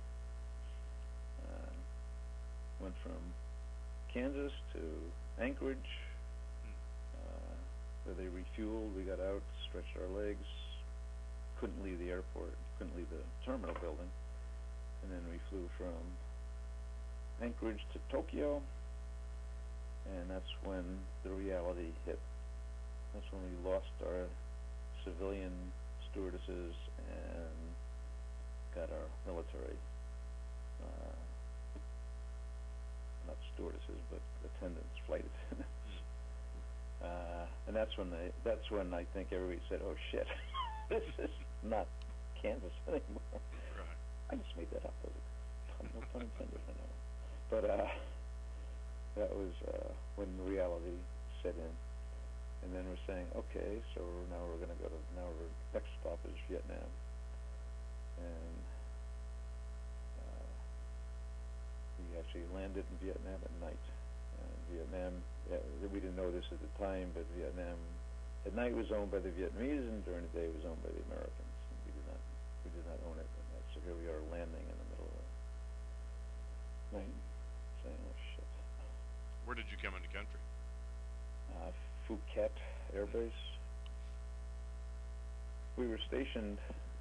Uh, went from Kansas to Anchorage, uh, where they refueled. We got out, stretched our legs, couldn't leave the airport, couldn't leave the terminal building, and then we flew from Anchorage to Tokyo, and that's when the reality hit. That's when we lost our civilian stewardesses and got our military, uh, not stewardesses, but attendants, flight attendants. Uh, and that's when they, that's when I think everybody said, oh shit, this is not Kansas anymore. Right. I just made that up. No pun intended, I know. But, uh, that was, uh, when reality set in. And then we're saying, okay, so now we're going to go to, now our next stop is Vietnam. And uh, we actually landed in Vietnam at night. And Vietnam, yeah, we didn't know this at the time, but Vietnam at night was owned by the Vietnamese, and during the day it was owned by the Americans. And we did not, we did not own it. And that, so here we are landing in the middle of the night, saying, oh shit. Where did you come into country? Uh, Phuket Air Base. We were stationed,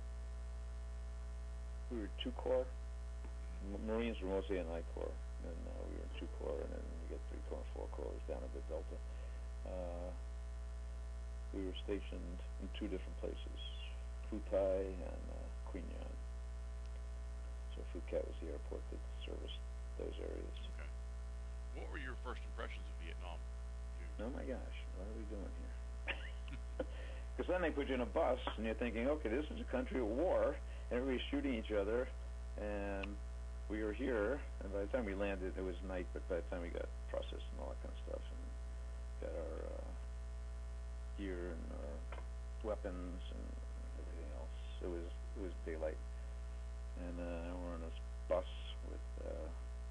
we were two corps. M- Marines were mostly in I corps, and uh, we were in two corps, and then we get three corps and four corps down at the Delta. Uh, we were stationed in two different places, Phu Thai and uh, Quy Nhon. So Phuket was the airport that serviced those areas. Okay. What were your first impressions of Vietnam? Oh my gosh, what are we doing here? Because then they put you in a bus, and you're thinking, okay, this is a country at war, and everybody's shooting each other, and we were here, and by the time we landed, it was night, but by the time we got processed and all that kind of stuff, and got our uh, gear and our weapons and everything else, it was it was daylight. And uh, we're on this bus with uh,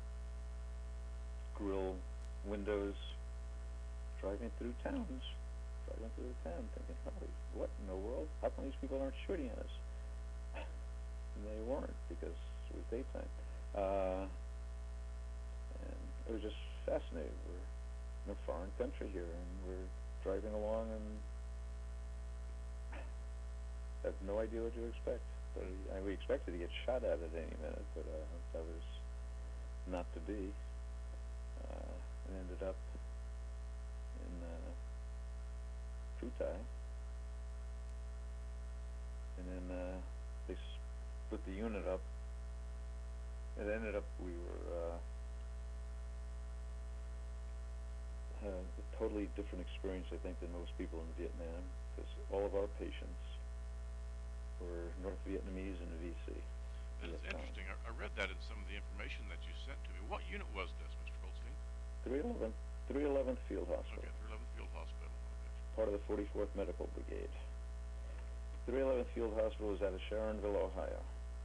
grill windows, driving through towns, driving through the town, thinking, holy, what in the world? How come these people aren't shooting at us? And they weren't, because it was daytime. Uh, and it was just fascinating. We're in a foreign country here, and we're driving along, and have no idea what to expect. But I, we expected to get shot at at any minute, but uh, that was not to be. Uh, and ended up in uh, Phu Thai, and then uh, they split the unit up. It ended up we were uh, uh, a totally different experience, I think, than most people in Vietnam, because all of our patients were North Vietnamese and V C. That is interesting. I, I read that in some of the information that you sent to me. What unit was this, Mister Goldstein? three eleventh Field Hospital. Okay, three eleventh Field Hospital. Okay. Part of the forty-fourth Medical Brigade. three eleventh Field Hospital is out of Sharonville, Ohio.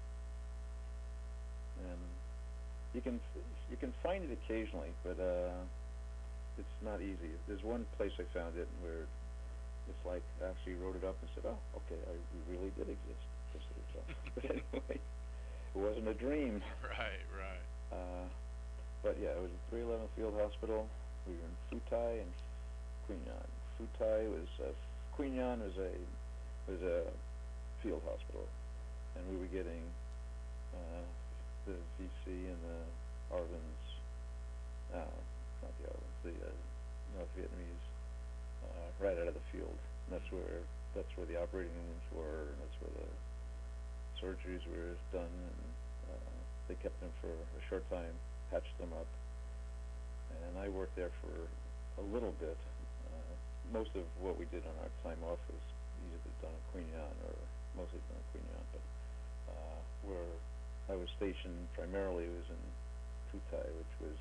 And you can you can find it occasionally, but uh, it's not easy. There's one place I found it where it's like actually wrote it up and said, oh, okay, I, we really did exist. But anyway, it wasn't a dream. Right, right. Uh, but yeah, it was at three eleventh Field Hospital. We were in Phu Thai and Quy Nhon. Phu Thai was uh, Quy Nhon was a was a field hospital, and we were getting uh, the V C and the Arvins, uh, not the Arvins, the uh, North Vietnamese, uh, right out of the field. And that's where that's where the operating rooms were, and that's where the surgeries were done, and uh, they kept them for a short time, patched them up, and I worked there for a little bit. Uh, most of what we did on our time off was either done at Queen Anne or mostly done at Queen Anne, but uh, where I was stationed primarily was in Futai, which was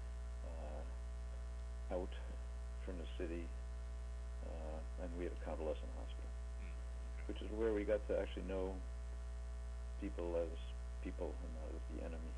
uh, out from the city, uh, and we had a convalescent hospital, Mm, okay. which is where we got to actually know people as people and not as the enemy.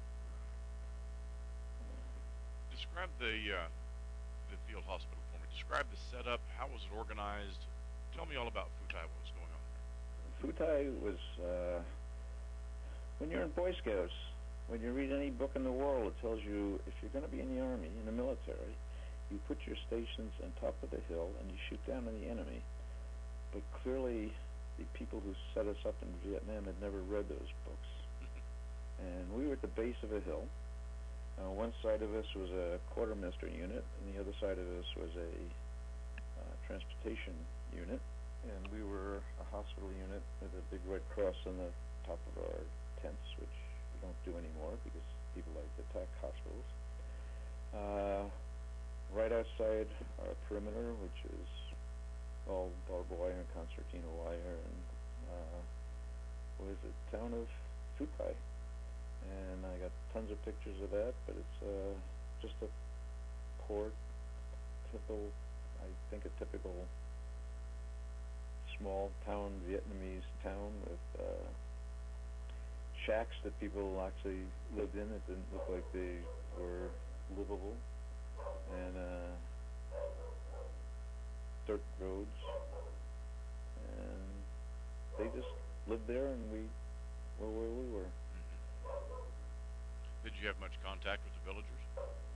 Describe the uh, the field hospital for me. Describe the setup. How was it organized? Tell me all about Futai. What was going on there? Futai was, uh, when you're in Boy Scouts, when you read any book in the world, it tells you if you're going to be in the Army, in the military, you put your stations on top of the hill and you shoot down on the enemy. But clearly, the people who set us up in Vietnam had never read those books. And we were at the base of a hill. Uh, one side of us was a quartermaster unit, and the other side of us was a uh, transportation unit. And we were a hospital unit with a big red cross on the top of our tents, which we don't do anymore because people like to attack hospitals. Uh, right outside our perimeter, which is all barbed wire and concertina wire, and uh, was the town of Futai. And I got tons of pictures of that, but it's uh, just a poor, typical, I think a typical small town, Vietnamese town with uh, shacks that people actually lived in. It didn't look like they were livable. And uh, dirt roads. And they just lived there, and we were where we were. Did you have much contact with the villagers?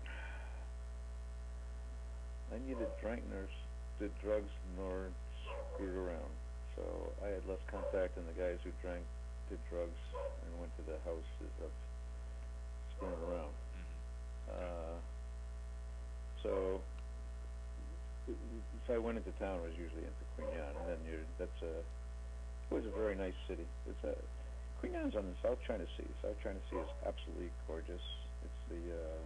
I neither drank nor did drugs nor screwed around. So I had less contact than the guys who drank, did drugs, and went to the houses of screwing around. Mm-hmm. Uh, so if I went into town, I was usually into Queen Anne, and then you're, that's a, it was a very nice city. It's a, Queen Anne's on the South China Sea. South China Sea is absolutely gorgeous. It's the uh,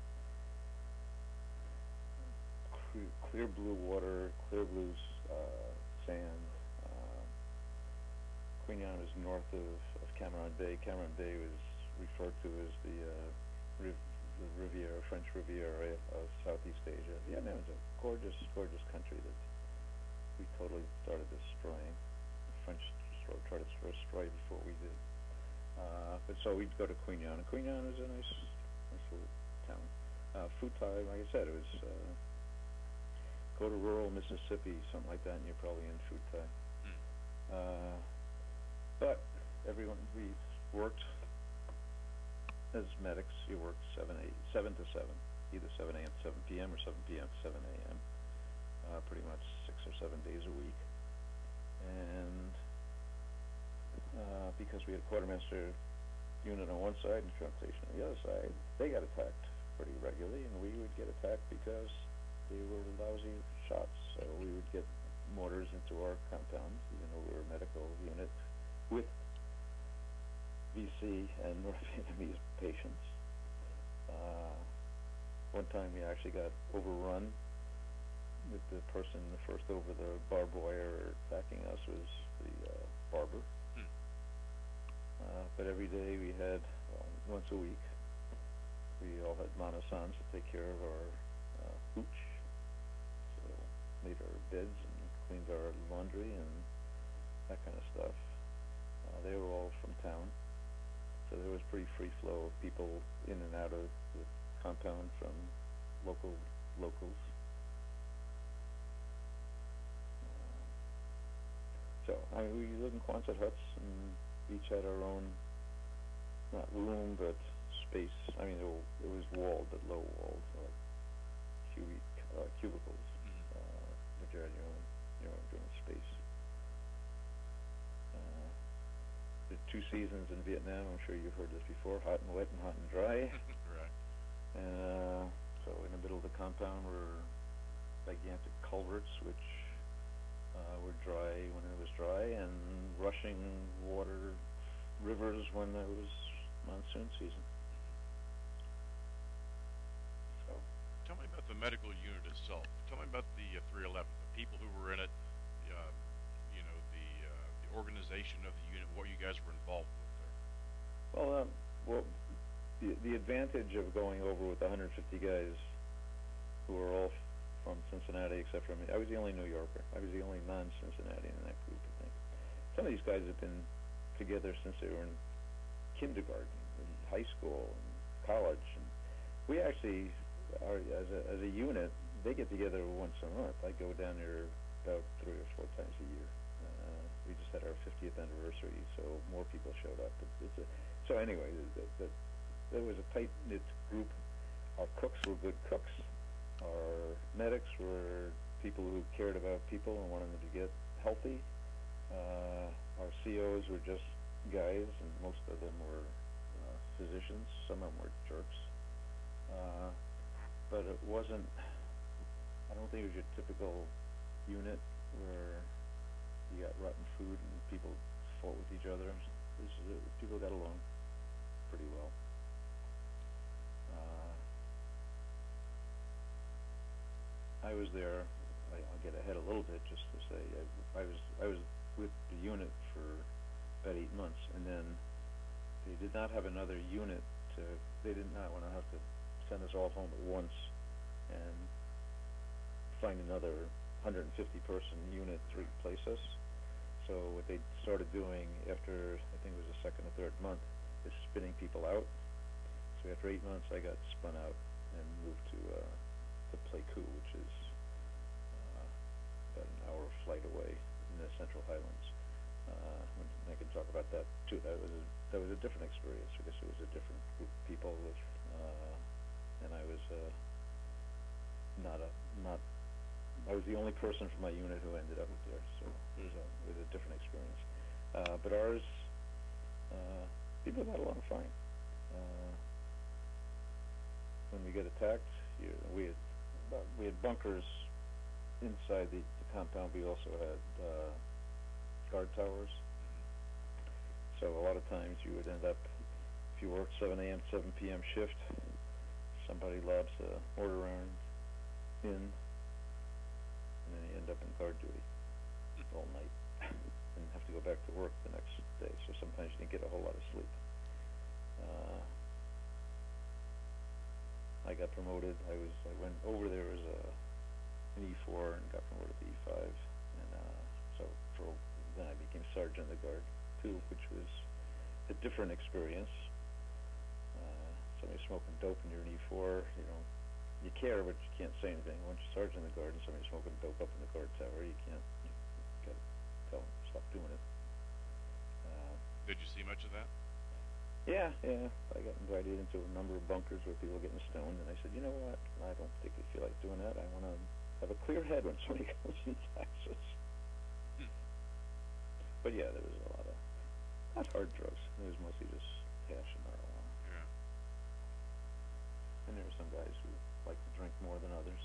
clear, clear blue water, clear blue uh, sand. Uh, Queen Anne is north of, of Camaron Bay. Camaron Bay was referred to as the, uh, Riv the Riviera, French Riviera of Southeast Asia. Vietnam is a gorgeous, gorgeous country that we totally started destroying. The French tried to destroy before we did. Uh, but so we'd go to Queen Anne. And Queen Anne is a nice, nice little town. Uh, Futai, like I said, it was uh, go to rural Mississippi, something like that, and you're probably in Futai. Mm. Uh, but everyone, we worked as medics. You worked seven, eight, seven to seven, either seven a m to seven p m or seven p m to seven a m Uh, pretty much six or seven days a week. And uh, because we had a quartermaster unit on one side and transportation on the other side, they got attacked pretty regularly, and we would get attacked because they were lousy shots. So we would get mortars into our compounds, even though we were a medical unit with V C and North Vietnamese patients. Uh, one time we actually got overrun with the person, the first over the barbed wire attacking us was the uh, barber. Hmm. Uh, but every day we had, well, once a week, we all had manasans to take care of our uh, hooch. So made our beds and cleaned our laundry and that kind of stuff. Uh, they were all from town. So there was pretty free flow of people in and out of the compound from local locals. Uh, so, I mean, we lived in Quonset huts, and each had our own, not room, but space. I mean, it, it was walled, but low walled, like cubic, uh, cubicles. Mm-hmm. Uh, but you had your own, your own, your own space. Uh, the two seasons in Vietnam, I'm sure you've heard this before, hot and wet and hot and dry. Right. And uh, so in the middle of the compound were gigantic culverts, which uh, were dry when it was dry, and rushing water rivers when there was monsoon season. So, Tell me about the medical unit itself. Tell me about the uh, three eleven, the people who were in it, uh, you know, the uh, the organization of the unit, what you guys were involved with there. well, um, well, the the advantage of going over with one hundred fifty guys who were all f- from Cincinnati, except for me. I was the only New Yorker. I was the only non-Cincinnati in that group, I think. Some of these guys have been together since they were in kindergarten, and high school, and college, and we actually are as a as a unit. They get together once a month. I go down there about three or four times a year. Uh, we just had our fiftieth anniversary, so more people showed up. It, it's a, so anyway, the, the, the, there was a tight knit group. Our cooks were good cooks. Our medics were people who cared about people and wanted them to get healthy. Uh, our C Os were just guys, and most of them were uh, physicians. Some of them were jerks. Uh, but it wasn't, I don't think it was your typical unit where you got rotten food and people fought with each other. This is a, people got along pretty well. Uh, I was there. I, I'll get ahead a little bit just to say I, I was I was with the unit for about eight months, and then they did not have another unit to. They did not want to have to send us all home at once and find another one hundred fifty person unit to replace us. So what they started doing after, I think it was the second or third month, is spinning people out. So after eight months, I got spun out and moved to uh, to Pleiku, which is uh, about an hour flight away in the Central Highlands. Uh, and I can talk about that too. That was a, that was a different experience because it was a different group of people with, uh, and I was uh, not a not. I was the only person from my unit who ended up there, so it was a, it was a different experience. Uh, but ours, uh, people got along fine. Uh, when we get attacked, you, we had uh, we had bunkers inside the, the compound. We also had uh, guard towers. So a lot of times you would end up, if you worked seven a m to seven p m shift, somebody lobs a mortar round in, and then you end up in guard duty all night and have to go back to work the next day. So sometimes you didn't get a whole lot of sleep. Uh, I got promoted. I was I went over there as a an E four and got promoted to E five, and uh, so for then I became sergeant of the guard too, which was a different experience. Uh, somebody smoking dope and you're an E four, you know. You care, but you can't say anything. Once you're sergeant in the guard and somebody's smoking dope up in the guard tower, you can't. You got to tell them stop doing it. Uh, Did you see much of that? yeah, yeah. I got invited into a number of bunkers where people were getting stoned, and I said, you know what? I don't particularly feel like doing that. I want to have a clear head when somebody goes in Texas. Hmm. But yeah, there was a lot of not hard drugs. It was mostly just hash and marijuana. Yeah. And there were some guys who like to drink more than others.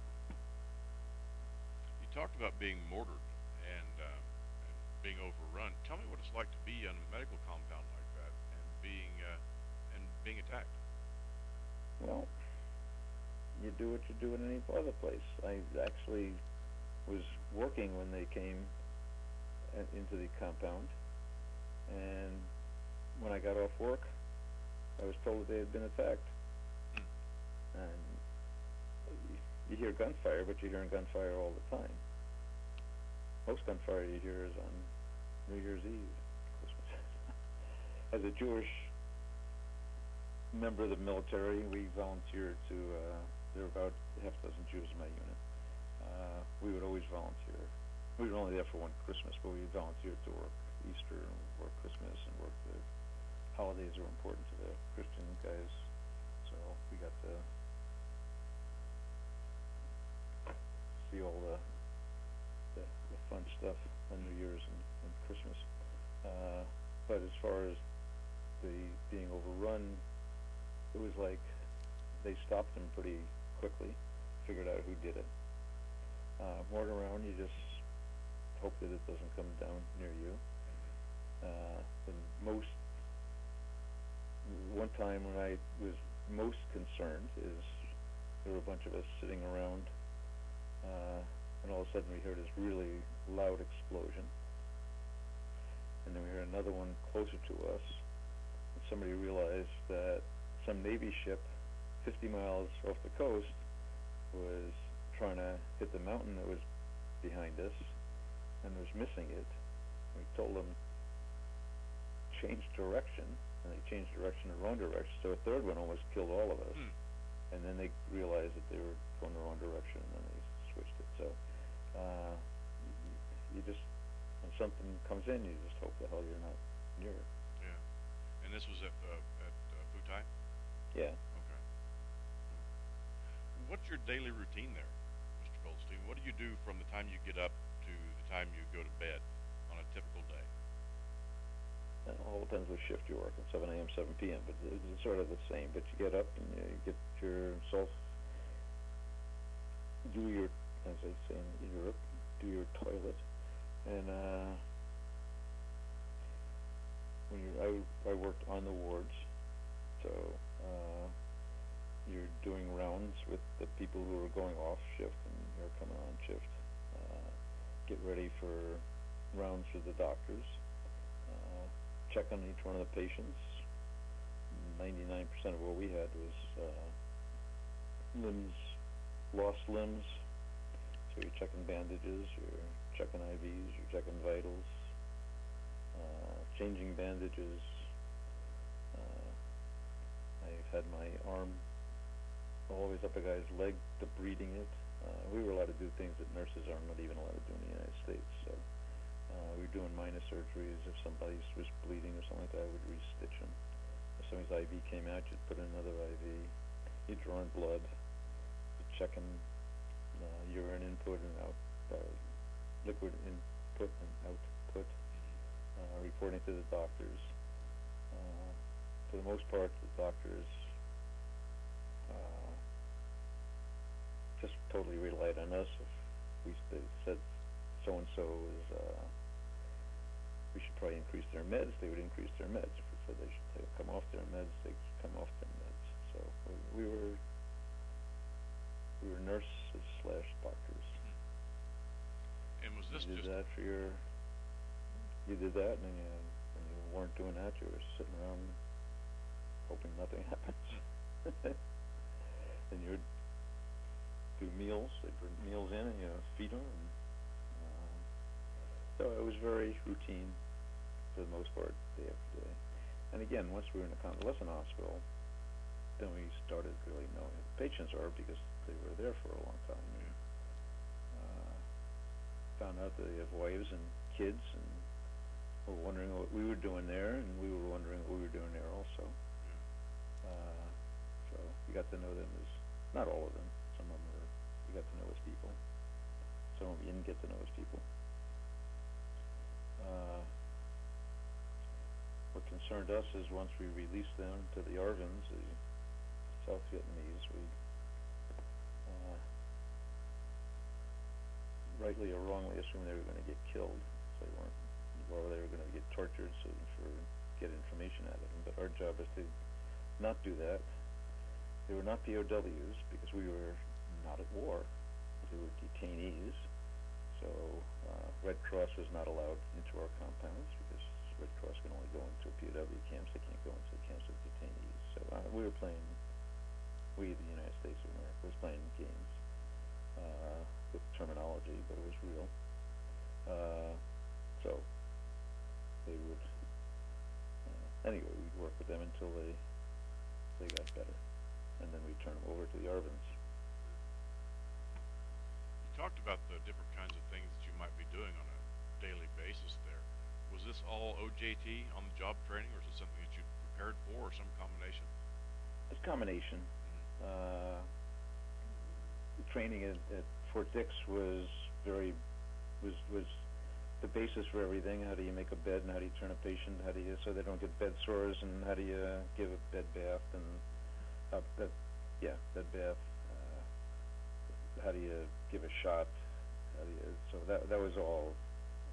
You talked about being mortared and, uh, and being overrun. Tell me what it's like to be in a medical compound like that and being uh, and being attacked. Well, you do what you do in any other place. I actually was working when they came a- into the compound, and when I got off work, I was told that they had been attacked. Hmm. And you hear gunfire, but you're hearing gunfire all the time. Most gunfire you hear is on New Year's Eve, Christmas. As a Jewish member of the military, we volunteered to, uh, there were about half a dozen Jews in my unit. Uh, we would always volunteer. We were only there for one Christmas, but we volunteered to work Easter and work Christmas and work the holidays that were important to the Christian guys. So we got to see all the the, the fun stuff on New Year's and, and Christmas. Uh, but as far as the being overrun, it was like they stopped them pretty quickly, figured out who did it. Uh, mortar around, you just hope that it doesn't come down near you. Uh, the most one time when I was most concerned is there were a bunch of us sitting around, uh, and all of a sudden we heard this really loud explosion. And then we heard another one closer to us. And somebody realized that some Navy ship fifty miles off the coast was trying to hit the mountain that was behind us and was missing it. We told them change direction, and they changed direction in the wrong direction, so a third one almost killed all of us. Hmm. And then they realized that they were going the wrong direction, and then they switched it. So uh, you, you just, when something comes in, you just hope the hell you're not near it. Yeah. And this was at uh, at uh, Futai? Yeah. Okay. What's your daily routine there, Mister Goldstein? What do you do from the time you get up to the time you go to bed on a typical day? It all depends what shift you work, at seven a.m., seven p.m., but it's sort of the same. But you get up and you get yourself, do your, as they say in Europe, do your toilet. And uh, when you, I, I worked on the wards, so uh, you're doing rounds with the people who are going off shift and you're coming on shift. Uh, get ready for rounds with the doctors. Uh, check on each one of the patients. ninety-nine percent of what we had was uh, limbs, lost limbs. So you're checking bandages, you're checking I Vs, you're checking vitals, uh, changing bandages. Uh, I've had my arm always up a guy's leg, debriding it. Uh, we were allowed to do things that nurses are not even allowed to do in the United States. So uh, we were doing minor surgeries. If somebody was bleeding or something like that, I would re-stitch them. If somebody's I V came out, you'd put in another I V. You'd draw in blood. You'd checking uh, urine input and out, uh, liquid input and output, uh, reporting to the doctors. Uh, for the most part, the doctors uh, just totally relied on us. If we they said so-and-so is, uh, we should probably increase their meds, they would increase their meds. If we said they should take, come off their meds, they'd come off their meds. So we, we were we were nurses slash doctors. And was this you did just that for your, you did that, and then you, when you weren't doing that, you were sitting around hoping nothing happens. And you'd do meals, they'd bring meals in, and you know, feed them. And, uh, so it was very routine for the most part, day after day. And again, once we were in a convalescent hospital, then we started really knowing who the patients are because they were there for a long time. And, uh, found out that they have wives and kids, and were wondering what we were doing there, and we were wondering what we were doing there also. Uh, so we got to know them as, not all of them, some of them were, we got to know as people. Some of them we didn't get to know as people. Uh, what concerned us is once we released them to the Arvins, the South Vietnamese, we uh, rightly or wrongly assumed they were going to get killed. So they weren't, or they were going to get tortured so for get information out of them. But our job is to not do that. They were not P O Ws because we were not at war. They were detainees. So uh, Red Cross was not allowed into our compounds because Red Cross can only go into P O W camps. They can't go into the camps of detainees. So uh, we were playing, we, the United States of America, was playing games uh, with terminology, but it was real. Uh, so they would, uh, anyway, we'd work with them until they they got better, and then we'd turn them over to the Arvins. You talked about the different kinds of things that you might be doing on a daily basis there. Was this all O J T on the job training, or is it something that you prepared for, or some combination? It's a combination. Mm-hmm. Uh, the training at, at Fort Dix was very was was the basis for everything. How do you make a bed, and how do you turn a patient? How do you so they don't get bed sores, and how do you uh, give a bed bath and uh, bed, yeah, bed bath. Uh, how do you give a shot? How do you, so that that was all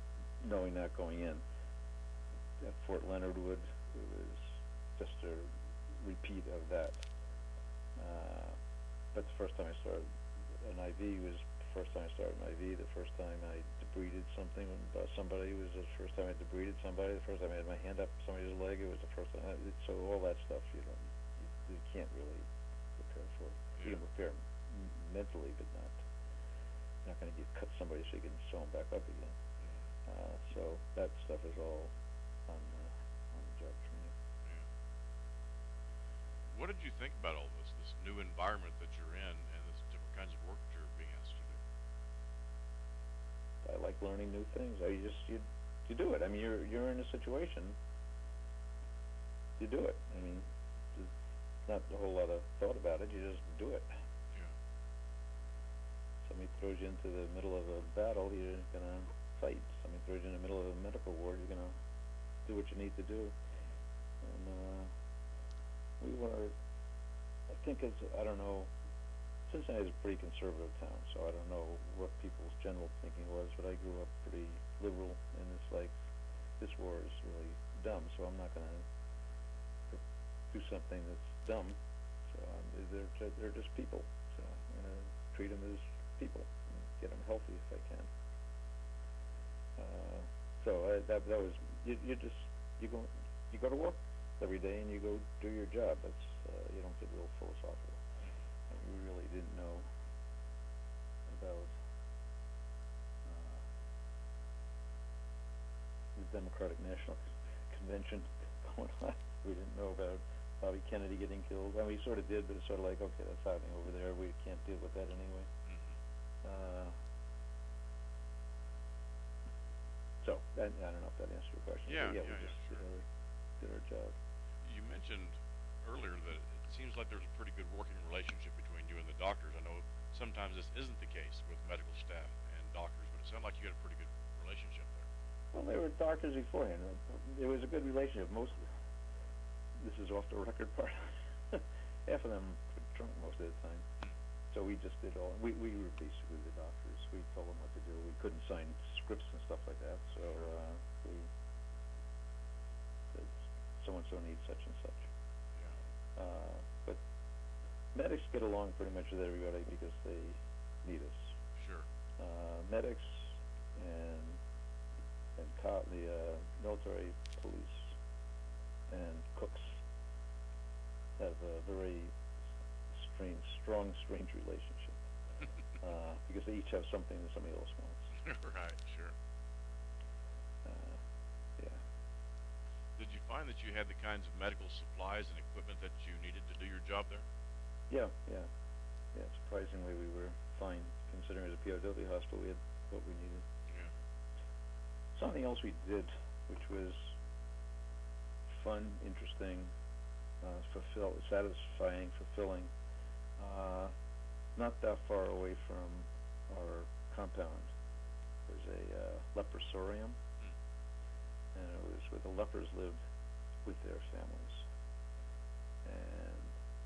knowing that going in. At Fort Leonard Wood, it was just a repeat of that. Uh, but the first time I started an I V was the first time I started an I V. The first time I debrided something about somebody was the first time I debrided somebody. The first time I had my hand up somebody's leg, it was the first time. I, it, so all that stuff, you know, you, you can't really prepare for. Yeah. You can prepare m- mentally, but not. You're not going to cut somebody so you can sew them back up again. Yeah. Uh, so that stuff is all on uh, on the job training. Yeah. What did you think about all this, this new environment that you're in, and this different kinds of work that you're being asked to do? I like learning new things. I just you you do it. I mean, you're you're in a situation. You do it. I mean, there's not a whole lot of thought about it. You just do it. Yeah. Somebody throws you into the middle of a battle, you're gonna fight. Somebody throws you in the middle of a medical ward, you're gonna do what you need to do. And uh, we were, I think it's, I don't know, Cincinnati is a pretty conservative town, so I don't know what people's general thinking was, but I grew up pretty liberal, and it's like, this war is really dumb, so I'm not gonna do something that's dumb. So um, they're ju- they're just people, so I'm gonna treat them as people and get them healthy if I can. Uh, so I, that that was you. You just you go you go to work every day and you go do your job. That's uh, you don't get real philosophical. And we really didn't know about uh, the Democratic National Convention going on. We didn't know about Bobby Kennedy getting killed. I mean, we sort of did, but it's sort of like, okay, that's happening over there. We can't deal with that anyway. Mm-hmm. Uh, so, I, I don't know if that answers your question. Yeah, but yeah, yeah, we yeah, just sure. did, our, did our job. You mentioned earlier that it seems like there's a pretty good working relationship between you and the doctors. I know sometimes this isn't the case with medical staff and doctors, but it sounded like you had a pretty good relationship there. Well, they were doctors beforehand. It was a good relationship. Most, this is off the record part. Half of them were drunk most of the time. Mm. So we just did all, we, we were basically the doctors. We told them what to do. We couldn't sign scripts and stuff like that, so uh, we said, so-and-so needs such and such. Yeah. Uh, but medics get along pretty much with everybody because they need us. Sure. Uh, medics and and co- the uh, military police and cooks have a very strange, strong, strange relationship uh, because they each have something that somebody else wants. Right. Sure. Uh, yeah. Did you find that you had the kinds of medical supplies and equipment that you needed to do your job there? Yeah, yeah, yeah. Surprisingly, we were fine considering as a P O W hospital we had what we needed. Yeah. Something else we did, which was fun, interesting, uh, fulfill, satisfying, fulfilling. Uh, not that far away from our compound, there's a uh, leprosarium, Mm. and it was where the lepers lived with their families. And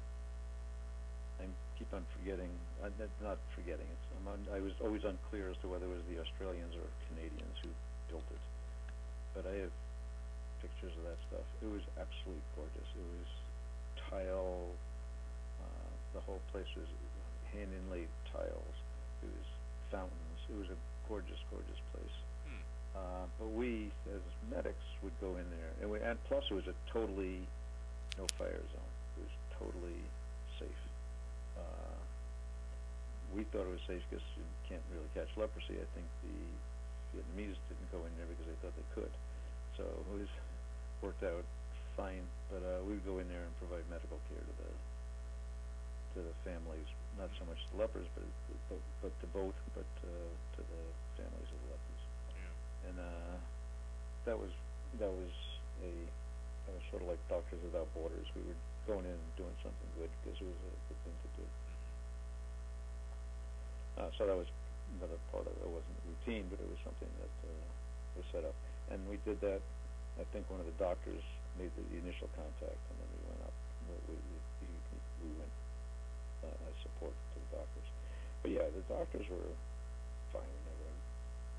I keep on forgetting, uh, not forgetting, it's, I'm un, I was always unclear as to whether it was the Australians or Canadians who built it. But I have pictures of that stuff. It was absolutely gorgeous. It was tile, uh, the whole place was hand inlaid tiles. It was fountains. It was a gorgeous, gorgeous place. Hmm. Uh, but we, as medics, would go in there, and, we, and plus it was a totally no fire zone. It was totally safe. Uh, we thought it was safe because you can't really catch leprosy. I think the Vietnamese didn't go in there because they thought they could. So it was worked out fine. But uh, we would go in there and provide medical care to the to the families, not so much the lepers, but but, but to both, but uh, to the families of the lepers. Yeah. And uh, that was that was a that was sort of like Doctors Without Borders. We were going in and doing something good because it was a good thing to do. Mm-hmm. Uh, so that was another part of it. It wasn't routine, but it was something that uh, was set up. And we did that. I think one of the doctors made the, the initial contact, and then we went up. We, we, we, we went uh, as support to the doctors. But yeah, the doctors were fine. We never had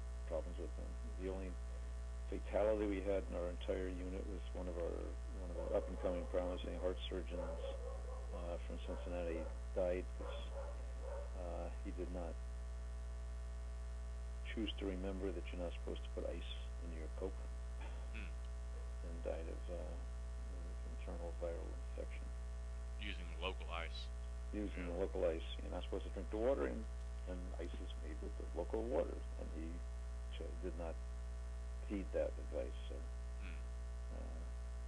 problems with them. The only fatality we had in our entire unit was one of our one of our up and coming, promising heart surgeons uh, from Cincinnati died because uh, he did not choose to remember that you're not supposed to put ice in your Coke, Hmm. and died of uh, internal viral infection. Using the local ice. Using Yeah. the local ice. You're not supposed to drink the water, and, and ice is made with the local water, and he ch- did not heed that advice, so. Hmm. Uh,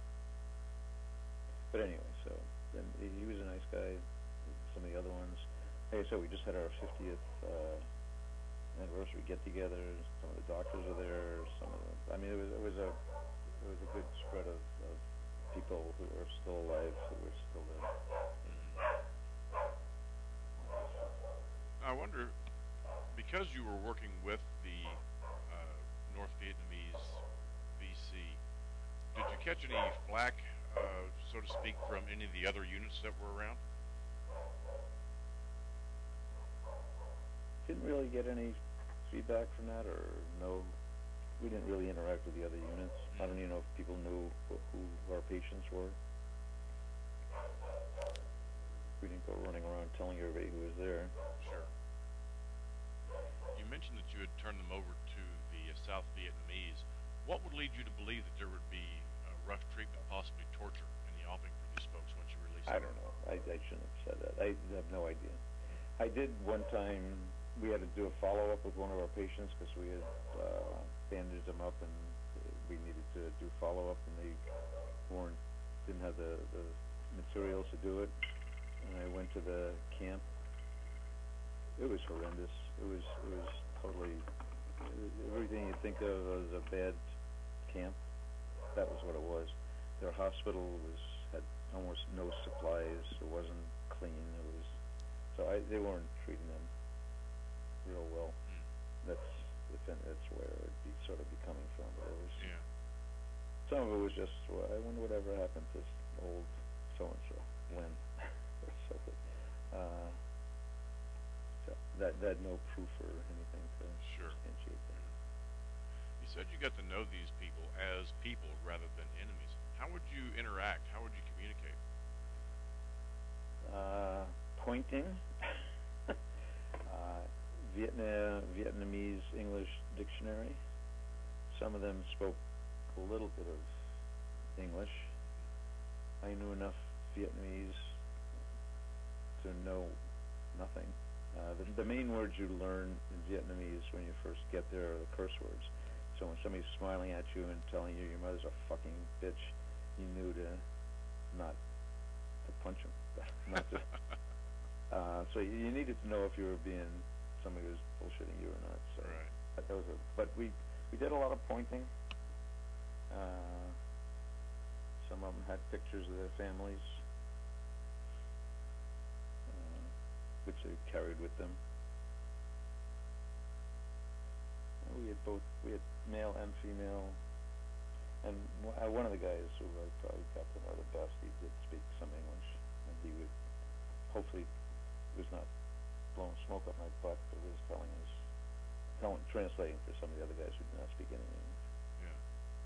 but anyway, so, then he, he was a nice guy. Some of the other ones, like I said, we just had our fiftieth uh, anniversary get-together. Some of the doctors are there, some of the, I mean, it was, it was a, it was a good spread of, of people who are still alive, who were still there. I wonder, because you were working with the uh, North Vietnamese V C, did you catch any flack, uh, so to speak, from any of the other units that were around? Didn't really get any feedback from that, or no, we didn't really interact with the other units. I don't even know if people knew who, who our patients were. We didn't go running around telling everybody who was there. Sure. You mentioned that you had turned them over to the uh, South Vietnamese. What would lead you to believe that there would be uh, rough treatment, possibly torture, in the offing for these folks once you release I them? don't know. I, I shouldn't have said that. I have no idea. I did one time, we had to do a follow-up with one of our patients because we had uh, bandaged them up, and we needed to do follow-up, and they weren't, didn't have the, the materials to do it. And I went to the camp. It was horrendous. It was, it was totally, everything you think of as a bad camp, that was what it was. Their hospital was, had almost no supplies. It wasn't clean. It was, so I, they weren't treating them real well. Hmm. That's, the thing, that's where it'd be sort of be coming from. But it was, Yeah. some of it was just, well, I wonder whatever happened to this old so-and-so, when. So, uh, so that, that no proof or anything to Sure. substantiate that. You said you got to know these people as people rather than enemies. How would you interact? How would you communicate? Uh, pointing, uh, Vietnam, Vietnamese English dictionary. Some of them spoke a little bit of English. I knew enough Vietnamese to know nothing. Uh, the, the main words you learn in Vietnamese when you first get there are the curse words. So when somebody's smiling at you and telling you your mother's a fucking bitch, you knew to not to punch him. Not to, uh, so you, you needed to know if you were being somebody who was bullshitting you or not. So Right. that, that was a, but we we did a lot of pointing. Uh, some of them had pictures of their families, uh, which they carried with them. And we had both, we had male and female, and w- uh, one of the guys who I probably got to know the best, he did speak some English, and he would, hopefully, was not blowing smoke up my butt, but was telling us, telling, translating for some of the other guys who did not speak any English. Yeah.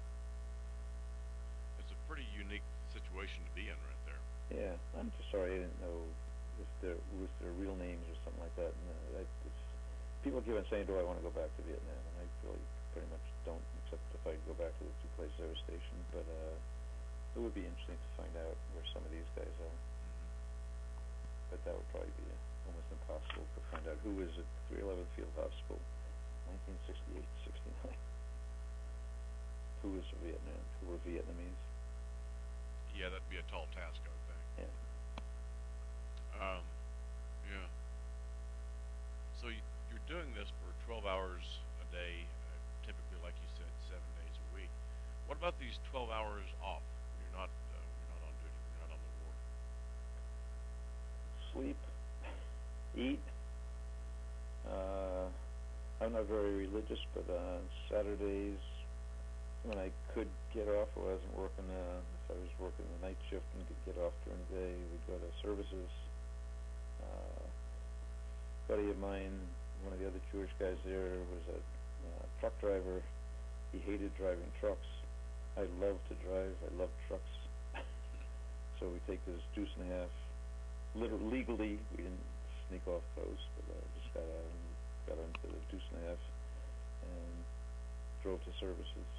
It's a pretty unique situation to be in right there. Yeah, I'm just sorry I didn't know if their was their real names or something like that. And uh, I just, people keep on saying, "Do I want to go back to Vietnam?" And I really pretty much don't, except if I go back to the two places I was stationed. But uh, it would be interesting to find out where some of these guys are. Mm-hmm. But that would probably be uh, almost impossible to find out who was at three eleven Field Hospital, nineteen sixty-eight to sixty-nine. Who was from Vietnam? Who were Vietnamese? Yeah, that'd be a tall task, I would think. Yeah. Um, yeah. So y- you're doing this for twelve hours a day, uh, typically, like you said, seven days a week. What about these twelve hours off when you're not uh, when you're not on duty, when you're not on the ward? Sleep, eat. Uh, I'm not very religious, but uh, Saturdays, when I could get off, I wasn't working. Uh, if I was working the night shift and could get off during the day, we'd go to services. Uh, a buddy of mine, one of the other Jewish guys there, was a uh, truck driver. He hated driving trucks. I love to drive. I love trucks. So we take this deuce and a half. Literally, legally, we didn't sneak off post, but I just got out and got into the deuce and a half and drove to services.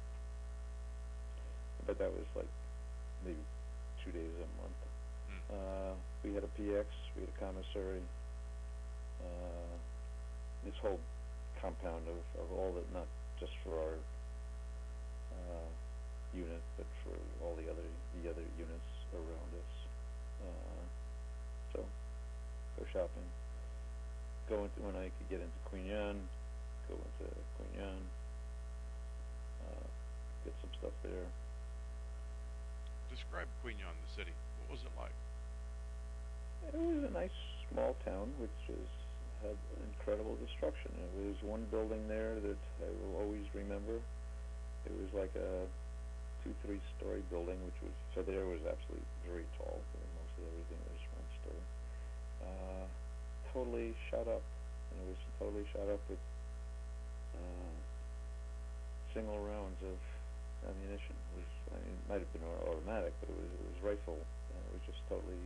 But that was like maybe two days a month. Hmm. Uh, we had a P X, we had a commissary. Uh, this whole compound of, of all that, not just for our uh, unit, but for all the other the other units around us. Uh, so, go shopping. Go into, when I could get into Queen Anne, go into Queen Anne, uh, get some stuff there. Describe Queen Anne, the city. What was it like? It was a nice small town, which is, had incredible destruction. There was one building there that I will always remember. It was like a two, three-story building, which was, for there was absolutely very tall. Mostly everything was one story. Uh, totally shot up, and it was totally shot up with uh, single rounds of ammunition. It was, I mean, it might have been automatic, but it was it was rifle, and it was just totally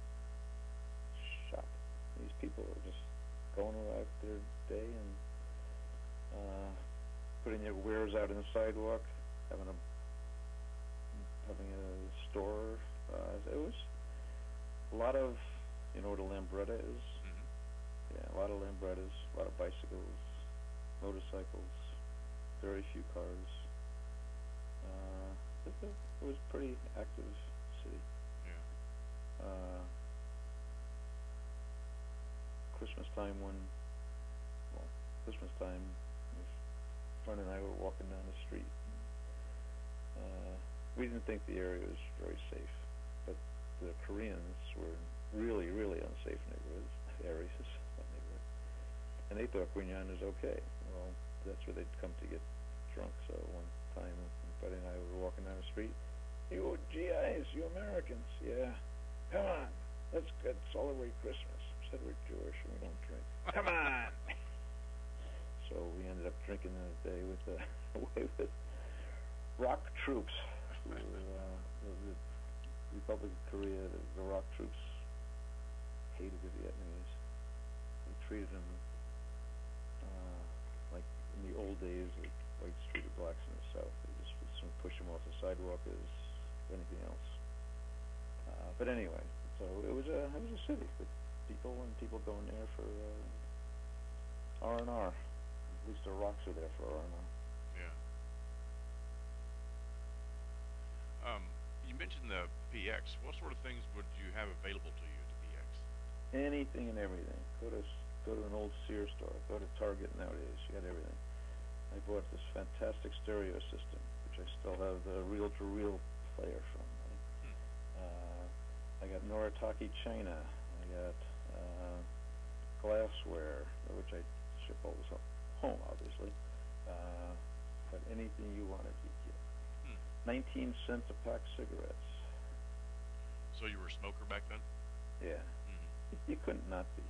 shot. These people were just going about their day and uh, putting their wares out on the sidewalk, having a having a store. Uh, it was a lot of, you know what a Lambretta is? Mm-hmm. Yeah, a lot of Lambrettas, a lot of bicycles, motorcycles, very few cars. Uh, it, it was a pretty active city. Yeah. Uh, Christmas time when, well, Christmas time, my friend and I were walking down the street. Uh, we didn't think the area was very safe, but the Koreans were really, really unsafe neighborhoods, areas, not neighborhoods. And they thought Queen Anne was okay. Well, that's where they'd come to get drunk. So one time, Buddy and I were walking down the street. You G Is, you Americans, yeah. Come on, let's get celebrate Christmas. Said we're Jewish and we don't drink. Come on. So we ended up drinking that day with the with ROK troops. Who were, uh, the, the Republic of Korea, the, the ROK troops hated the Vietnamese. They treated them uh, like in the old days, the whites treated blacks in the South. They just would sort of push them off the sidewalk as anything else. Uh, but anyway, so it was a it was a city with people and people going there for uh, R and R. At least the ROKs are there for R and R. Yeah. Um, you mentioned the P X. What sort of things would you have available to you at the P X? Anything and everything. Go to go to an old Sears store. Go to Target nowadays. You got everything. I bought this fantastic stereo system, which I still have the reel-to-reel player from. Hmm. Uh, I got Noritake China. I got uh, glassware, which I ship all this home, obviously. Uh, but anything you wanted, you get. Hmm. Nineteen cents a pack cigarettes. So you were a smoker back then? Yeah. Mm-hmm. You couldn't not be.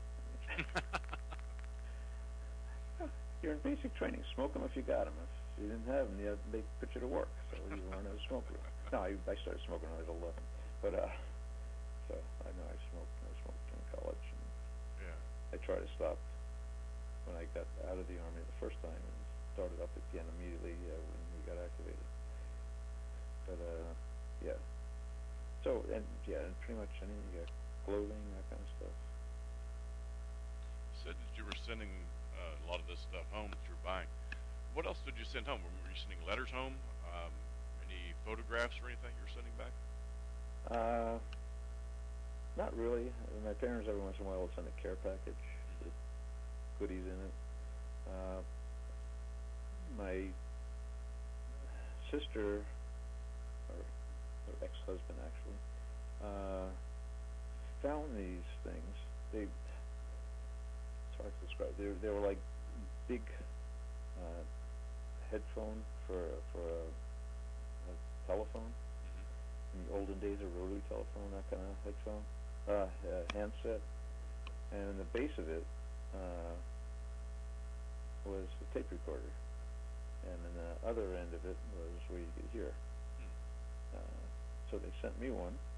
You're in basic training. Smoke them if you got them. If you didn't have them, you had to make, put you to work. So you weren't a smoker. No, I, I started smoking when I was eleven. But uh, so I know I smoked. I smoked in college. And yeah. I tried to stop when I got out of the army the first time and started up again immediately uh, when we got activated. But uh, yeah. So and yeah, and pretty much any you got clothing, that kind of stuff. You said that you were sending uh, a lot of this stuff home that you were buying. What else did you send home? Were you sending letters home? Um, any photographs or anything you were sending back? Uh, not really. My parents every once in a while would send a care package with goodies in it. Uh, my sister, or her ex-husband actually, uh, found these things. They, it's hard to describe. They they were like big uh, headphone for for a, a telephone. Mm-hmm. In the olden days, a rotary telephone, that kind of headphone, uh, uh, handset, and in the base of it uh, was a tape recorder, and then the other end of it was where you could hear. Hmm. Uh, so they sent me one,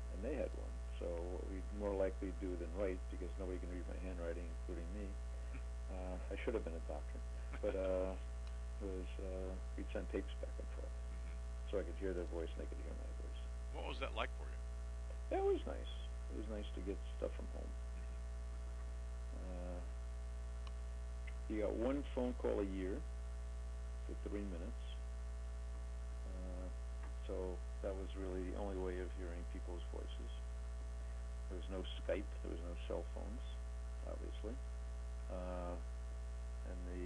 and they had one. So what we'd more likely do than write, because nobody can read my handwriting, including me. Uh, I should have been a doctor, but uh, was uh, we'd send tapes back and forth, Mm-hmm. so I could hear their voice and they could hear my voice. What was that like for you? That was nice. It was nice to get stuff from home. Mm-hmm. Uh, you got one phone call a year for three minutes. Uh, so that was really the only way of hearing people's voices. There was no Skype. There was no cell phones, obviously. Uh, and the,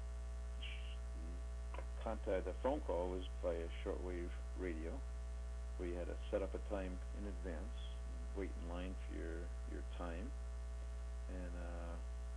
the contact, the phone call was via shortwave radio, where you had to set up a time in advance, and wait in line for your, your time, and uh,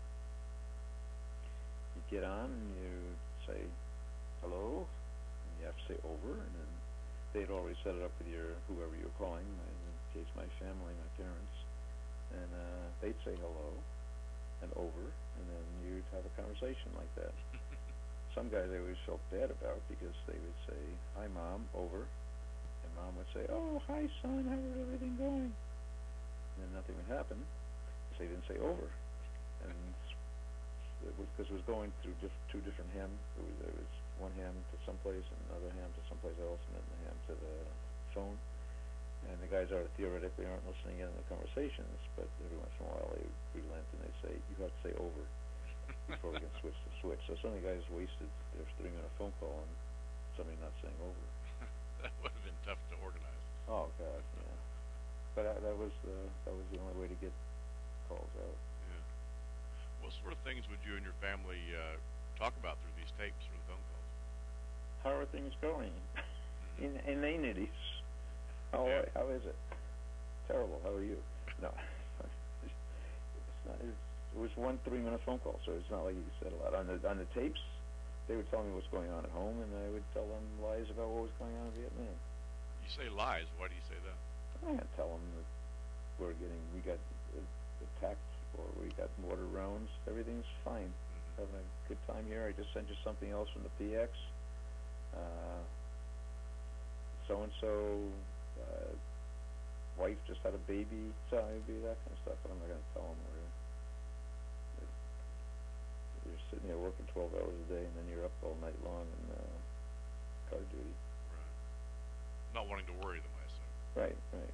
you get on and you say hello, and you have to say over, and then they'd already set it up with your whoever you were calling, in this case my family, my parents, and uh, they'd say hello and over, and then you'd have a conversation like that. Some guys I always felt bad about, because they would say, hi mom, over, and mom would say, oh, hi son, how is everything going? And then nothing would happen, because they didn't say over. And it was because it was going through diff two different ham. It was, there was one ham to someplace and another ham to someplace else, and then the ham to the phone. And the guys are theoretically aren't listening in on the conversations, but every once in a while they relent and they say, you have to say over before we can switch to switch. So some of the guys wasted their three-minute phone call and somebody not saying over. That would have been tough to organize. Oh God, yeah. But uh, that was the that was the only way to get calls out. Yeah. What sort of things would you and your family uh, talk about through these tapes or the phone calls? How are things going? In inanities. How Yeah. how is it? Terrible. How are you? No, it's not. It's, it was one three-minute phone call, so it's not like you said a lot on the on the tapes. They would tell me what's going on at home, and I would tell them lies about what was going on in Vietnam. You say lies. Why do you say that? I can't tell them that we're getting we got uh, attacked or we got mortar rounds. Everything's fine. Mm-hmm. Having a good time here. I just sent you something else from the P X. Uh, so and so. Uh, wife just had a baby, so it'd be that kind of stuff, but I'm not going to tell them where you're, you're sitting there working twelve hours a day and then you're up all night long in uh, guard duty. Right. Not wanting to worry them, I assume. Right, right.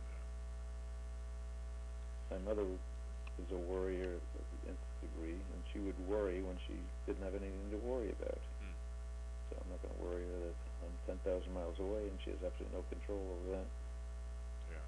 Yeah. My mother was a worrier to the nth degree, and she would worry when she didn't have anything to worry about. Hmm. So I'm not going to worry her that I'm ten thousand miles away and she has absolutely no control over that. Yeah.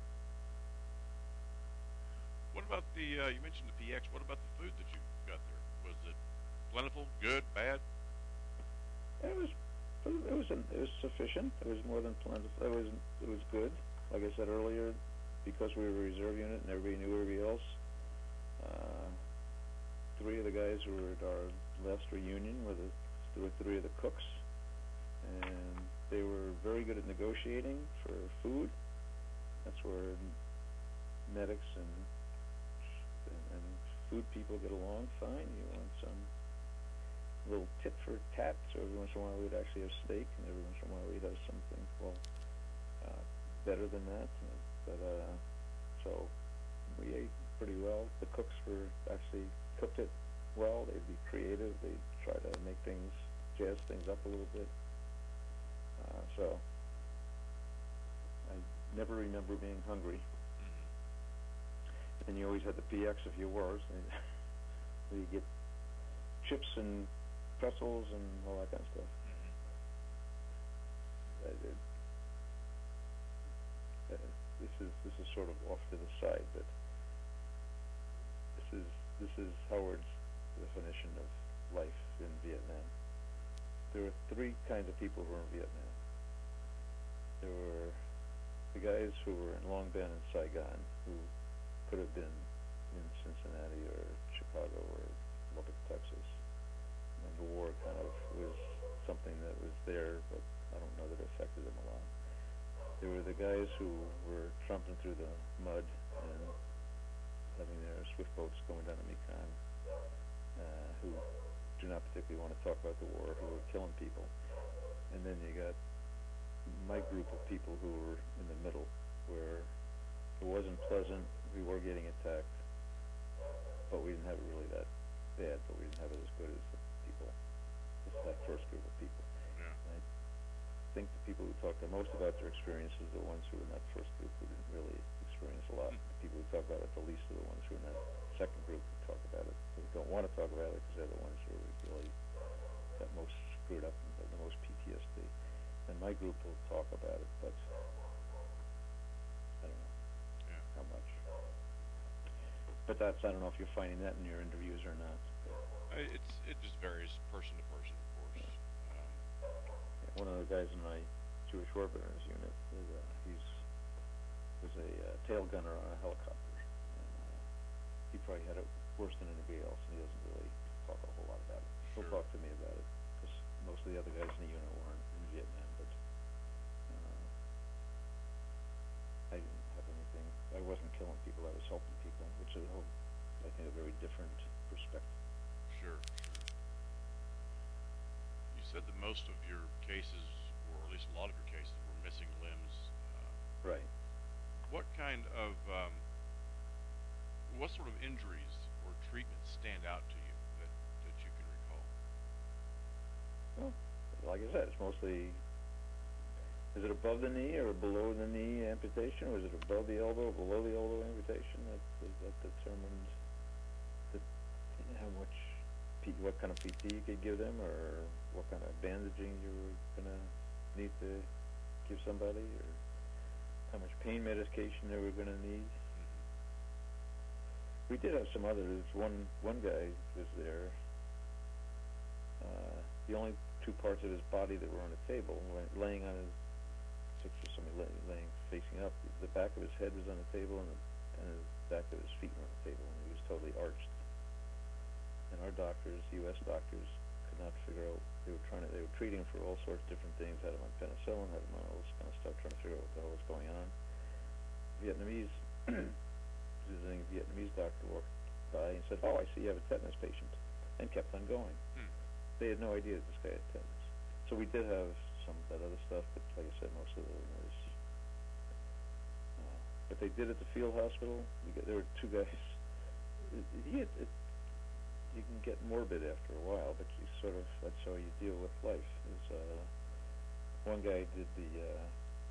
What about the, uh, you mentioned the P X, what about the food that you got there? Was it plentiful, good, bad? It was, it was, it was sufficient. It was more than plentiful. It was, it was good. Like I said earlier, because we were a reserve unit and everybody knew everybody else. Uh, three of the guys who were at our last reunion were the, there were three of the cooks, and they were very good at negotiating for food. That's where medics and and, and food people get along fine. You want some little tit for tat, so every once in a while we'd actually have steak, and every once in a while we'd have something, well, uh, better than that. But uh, so we ate pretty well. The cooks were actually cooked it well. They'd be creative. They'd try to make things, jazz things up a little bit. Uh, so I never remember being hungry. Mm-hmm. And you always had the P X if you were. So you get chips and pretzels and all that kind of stuff. Mm-hmm. I did. Uh, this is this is sort of off to the side, but this is this is Howard's definition of life in Vietnam. There were three kinds of people who were in Vietnam. There were the guys who were in Long Ben and Saigon, who could have been in Cincinnati or Chicago or Lubbock, Texas. And the war kind of was something that was there, but I don't know that it affected them a lot. There were the guys who were tramping through the mud and having their swift boats going down the Mekong, uh, who do not particularly want to talk about the war, who were killing people. And then you got my group of people who were in the middle, where It wasn't pleasant. We were getting attacked, but we didn't have it really that bad. But we didn't have it as good as the people, it's that first group of people. Yeah. And I think the people who talk the most about their experiences are the ones who were in that first group who didn't really experience a lot. Mm. The people who talk about it the least are the ones who are in that second group who talk about it, who don't want to talk about it because they're the ones who are really got most screwed up and the most P T S D. And my group will talk about it, but I don't know Yeah. how much. But that's, I don't know if you're finding that in your interviews or not. I, it's it just varies person to person, of course. Um, Yeah, one of the guys in my Jewish War Veterans unit, is, uh, he's was a uh, tail gunner on a helicopter, and uh, he probably had it worse than anybody else, and he doesn't really talk a whole lot about it. He'll Sure. talk to me about it, because most of the other guys in the unit weren't in Vietnam, but uh, I didn't have anything. I wasn't killing people. I was helping people, which is, a whole, I think, a very different perspective. Sure, sure. You said that most of your cases, or at least a lot of your cases, were missing limbs. Um, Right. what kind of, um, what sort of injuries or treatments stand out to you that, that you can recall? Well, like I said, it's mostly, is it above the knee or below the knee amputation, or is it above the elbow or below the elbow amputation? That, that determines the, how much, P, what kind of P T you could give them, or what kind of bandaging you were going to need to give somebody, or how much pain medication they were going to need. Mm-hmm. We did have some others. One one guy was there. Uh, the only two parts of his body that were on a table, lay, laying on his, picture somebody lay, laying facing up. The back of his head was on the table, and the, and the back of his feet were on the table, and he was totally arched. And our doctors, U S doctors, could not figure out. They were trying to. They were treating him for all sorts of different things. Had him on penicillin, had him on all this kind of stuff, trying to figure out what the hell was going on. Vietnamese, visiting Vietnamese doctor walked by and said, "Oh, I see you have a tetanus patient," and kept on going. Hmm. They had no idea that this guy had tetanus. So we did have some of that other stuff, but like I said, most of it was. Uh, but they did at the field hospital. We got, there were two guys. It, he had, it, you can get morbid after a while, but you sort of, that's how you deal with life. Is uh, one guy did the, uh,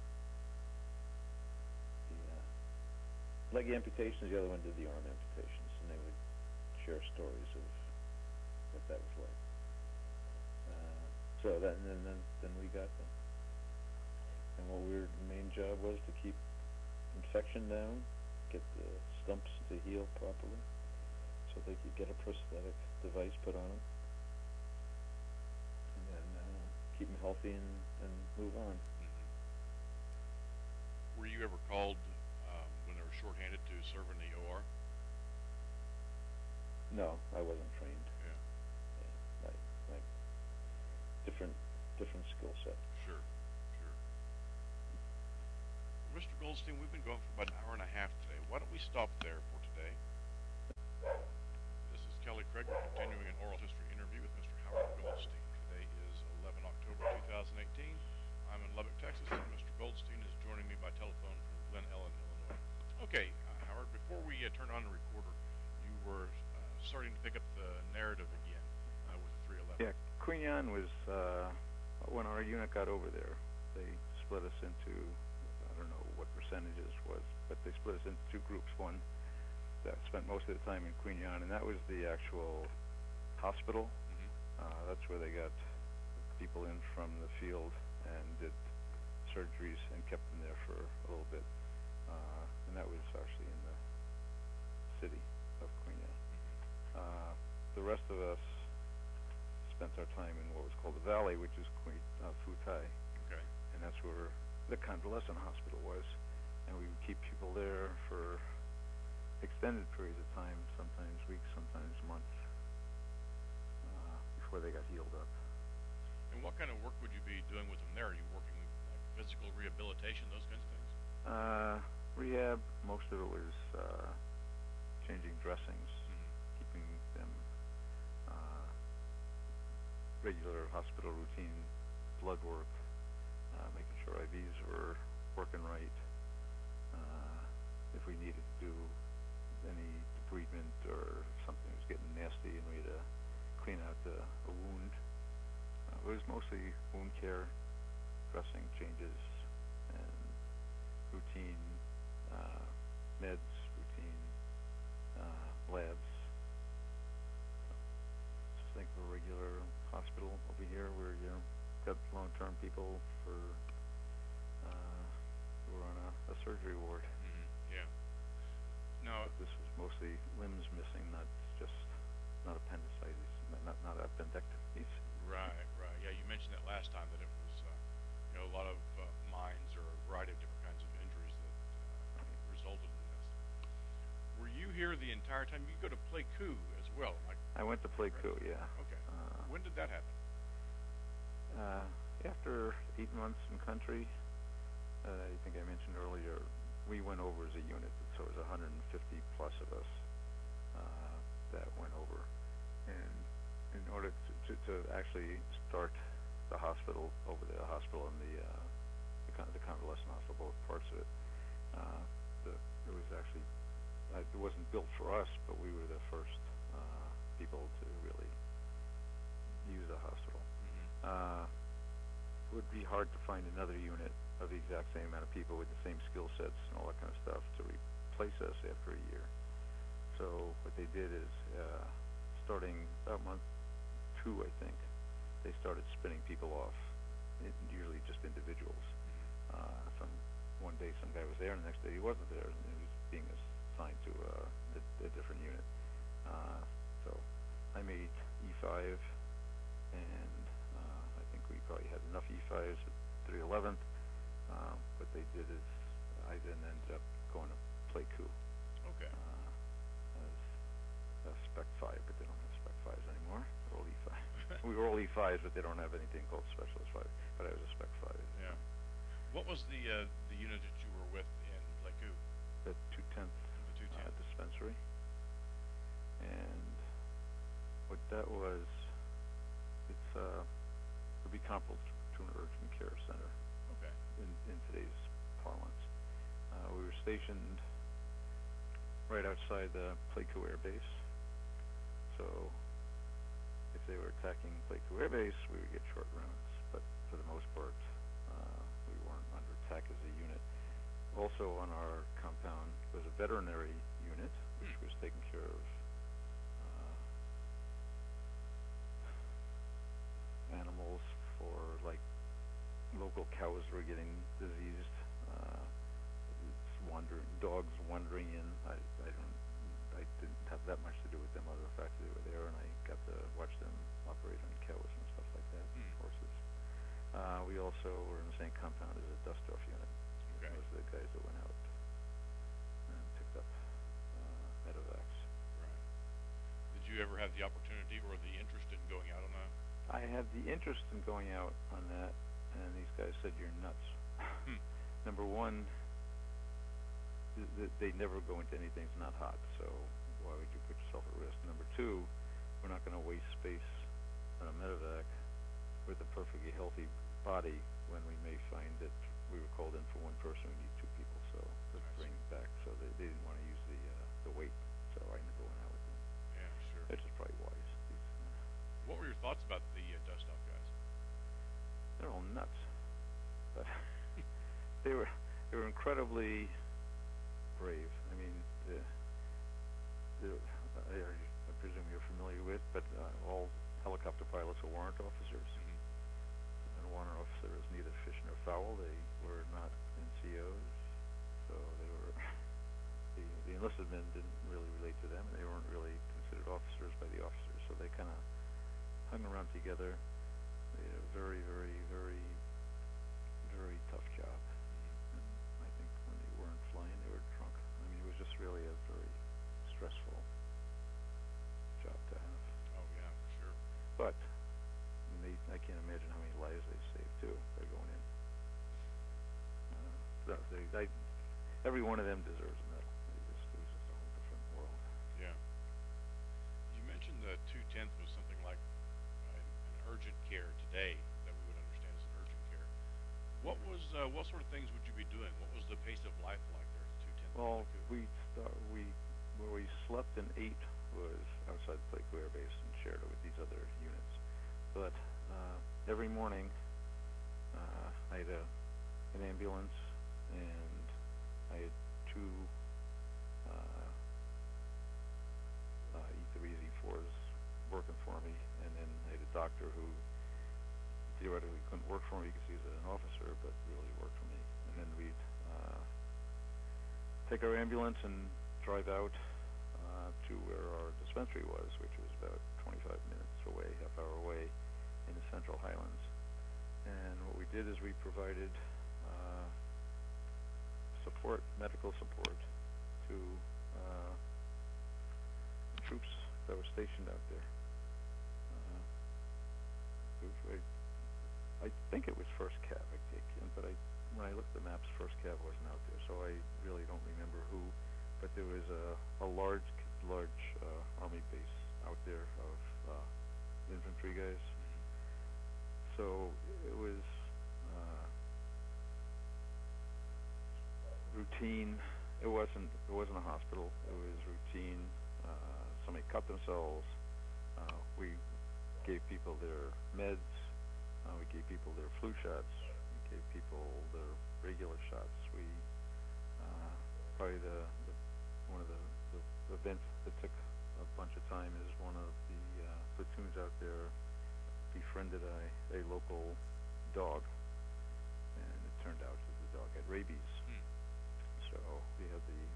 the uh, leg amputations, the other one did the arm amputations, and they would share stories of what that was like. Uh, so that, and then, then then we got them. And what we were, the main job was to keep infection down, get the stumps to heal properly, so they could get a prosthetic device put on them, and then uh, keep them healthy and, and move on. Mm-hmm. Were you ever called um, when they were shorthanded to serve in the O R? No, I wasn't trained. Yeah. Yeah, like, like different, different skill set. Sure, sure. Mister Goldstein, we've been going for about an hour and a half today. Why don't we stop there for today? This is Kelly Craig. We're continuing an oral history interview with Mister Howard Goldstein. Today is eleven October two thousand eighteen. I'm in Lubbock, Texas, and Mister Goldstein is joining me by telephone from Glen Ellen, Illinois. Okay, uh, Howard, before we uh, turn on the recorder, you were uh, starting to pick up the narrative again uh, with the three eleven. Yeah, Queen Yan was, uh, when our unit got over there, they split us into, I don't know what percentages was, but they split us into two groups. One that spent most of the time in Queen Yan, and that was the actual hospital. Mm-hmm. Uh, that's where they got people in from the field and did surgeries and kept them there for a little bit. Uh, and that was actually in the city of Queen Yan. Mm-hmm. Uh, the rest of us spent our time in what was called the Valley, which is Queen uh, Phu Thai, Okay. and that's where the convalescent hospital was. And we would keep people there for extended periods of time, sometimes weeks, sometimes months, uh, before they got healed up. And what kind of work would you be doing with them there? Are you working like physical rehabilitation, those kinds of things? Uh, rehab, most of it was uh, changing dressings, Mm-hmm. keeping them uh, regular hospital routine, blood work, uh, making sure I Vs were working right, uh, if we needed to do any debridement or something was getting nasty and we had to clean out the, a wound. Uh, it was mostly wound care, dressing changes, and routine uh, meds, routine uh, labs. Just think of a regular hospital over here where you know, got long-term people for uh, who are on a, a surgery ward. Mm-hmm. Yeah. Now, But this was mostly limbs missing, not just not appendicitis, not not, not appendectomies. right, right. Yeah, you mentioned that last time that it was, uh, you know, a lot of uh, mines or a variety of different kinds of injuries that uh, resulted in this. Were you here the entire time? You go to Pleiku as well, am I? I went to Pleiku, Right. yeah. Okay. Uh, When did that happen? Uh, after eight months in country, uh, I think I mentioned earlier, we went over as a unit, so it was one hundred fifty plus of us uh, that went over. And in order to, to, to actually start the hospital over there, the hospital and the, uh, the, con- the convalescent hospital, both parts of it, uh, the, it was actually, uh, it wasn't built for us, but we were the first uh, people to really use the hospital. Uh, it would be hard to find another unit of the exact same amount of people with the same skill sets and all that kind of stuff to replace us after a year. So what they did is, uh, starting about month two, I think, they started spinning people off, it, usually just individuals. Uh, some one day some guy was there, and the next day he wasn't there, and he was being assigned to uh, a, a different unit. Uh, so I made E five, and uh, I think we probably had enough E fives at three eleventh. Uh, what they did is I then ended up going to Pleiku Okay. uh, as a Spec five, but they don't have Spec fives anymore. They're all E five. We were all E fives, but they don't have anything called Specialist five. But I was a Spec five. Yeah. What was the uh, the unit that you were with in Pleiku? The two tenth The two uh, ten. dispensary, and what that was, it's uh, would be comparable to an urgent care center Okay. in, in today's parlance. Uh, we were stationed right outside the Pleiku Air Base, so if they were attacking Pleiku Air Base, we would get short rounds, but for the most part, uh, we weren't under attack as a unit. Also on our compound was a veterinary unit, which Hmm. was taking care of uh, animals for, like, local cows were getting diseased, uh, wandering, dogs wandering in. I, I don't, I didn't have that much to do with them, other than the fact that they were there, and I got to watch them operate on cows and stuff like that, Hmm. horses. Uh, we also were in the same compound as a dust-off unit. Okay. Those are the guys that went out and picked up uh, medevacs. Right. Did you ever have the opportunity or the interest in going out on a? I had the interest in going out on that, and these guys said, "You're nuts." Hmm. Number one, th- th- they never go into anything that's not hot, so why would you put yourself at risk? Number two, we're not going to waste space on a medevac with a perfectly healthy body when we may find that we were called in for one person, we need two people, so let's I bring see. back. So they, they didn't want to use the uh, the weight, so I never went out with them. Yeah, sure. Which is probably wise. These, uh, What were your thoughts about the uh, dust off guys? they're all nuts, but they were they were incredibly brave. I mean, the, the I, I presume you're familiar with, but uh, all helicopter pilots are warrant officers. Mm-hmm. And a warrant officer is neither fish nor fowl. They were not N C Os, so they were the, the enlisted men didn't really relate to them, and they weren't really considered officers by the officers. So they kind of hung around together. They had a very, very, very, very tough job. And I think when they weren't flying, they were drunk. I mean, it was just really a very stressful job to have. Oh yeah, for sure. But they, I can't imagine how many lives they saved too by going in. Uh, so they, I, every one of them deserves a medal. They just, it was just a whole different world. Yeah. You mentioned the two tenth was something like uh, an urgent care today that we would understand as an urgent care. What was uh, what sort of things would you be doing? What was the pace of life like there at the two tenth? Well, we start, we, where we slept and ate was outside Playco Air Base and shared it with these other units. But, uh, every morning, uh, I had a, an ambulance, and I had two, uh, uh, E three, E fours working for me, and then I had a doctor who theoretically couldn't work for me because he was an officer, but really worked for me. And then we'd, uh, take our ambulance and drive out uh, to where our dispensary was, which was about twenty-five minutes away, half hour away, in the Central Highlands. And what we did is we provided uh, support, medical support, to uh, the troops that were stationed out there. Uh, it was, I, I think it was First Cav, I take in, but I. When I looked at the maps, First Cav wasn't out there, so I really don't remember who. But there was a, a large, large uh, army base out there of uh, infantry guys. Mm-hmm. So it was uh, routine. It wasn't. It wasn't a hospital. It was routine. Uh, somebody cut themselves. Uh, we gave people their meds. Uh, we gave people their flu shots. Gave people their regular shots. We uh, probably the, the one of the, the events that took a bunch of time is one of the uh, platoons out there befriended a, a local dog, and it turned out that the dog had rabies. Hmm. So we had the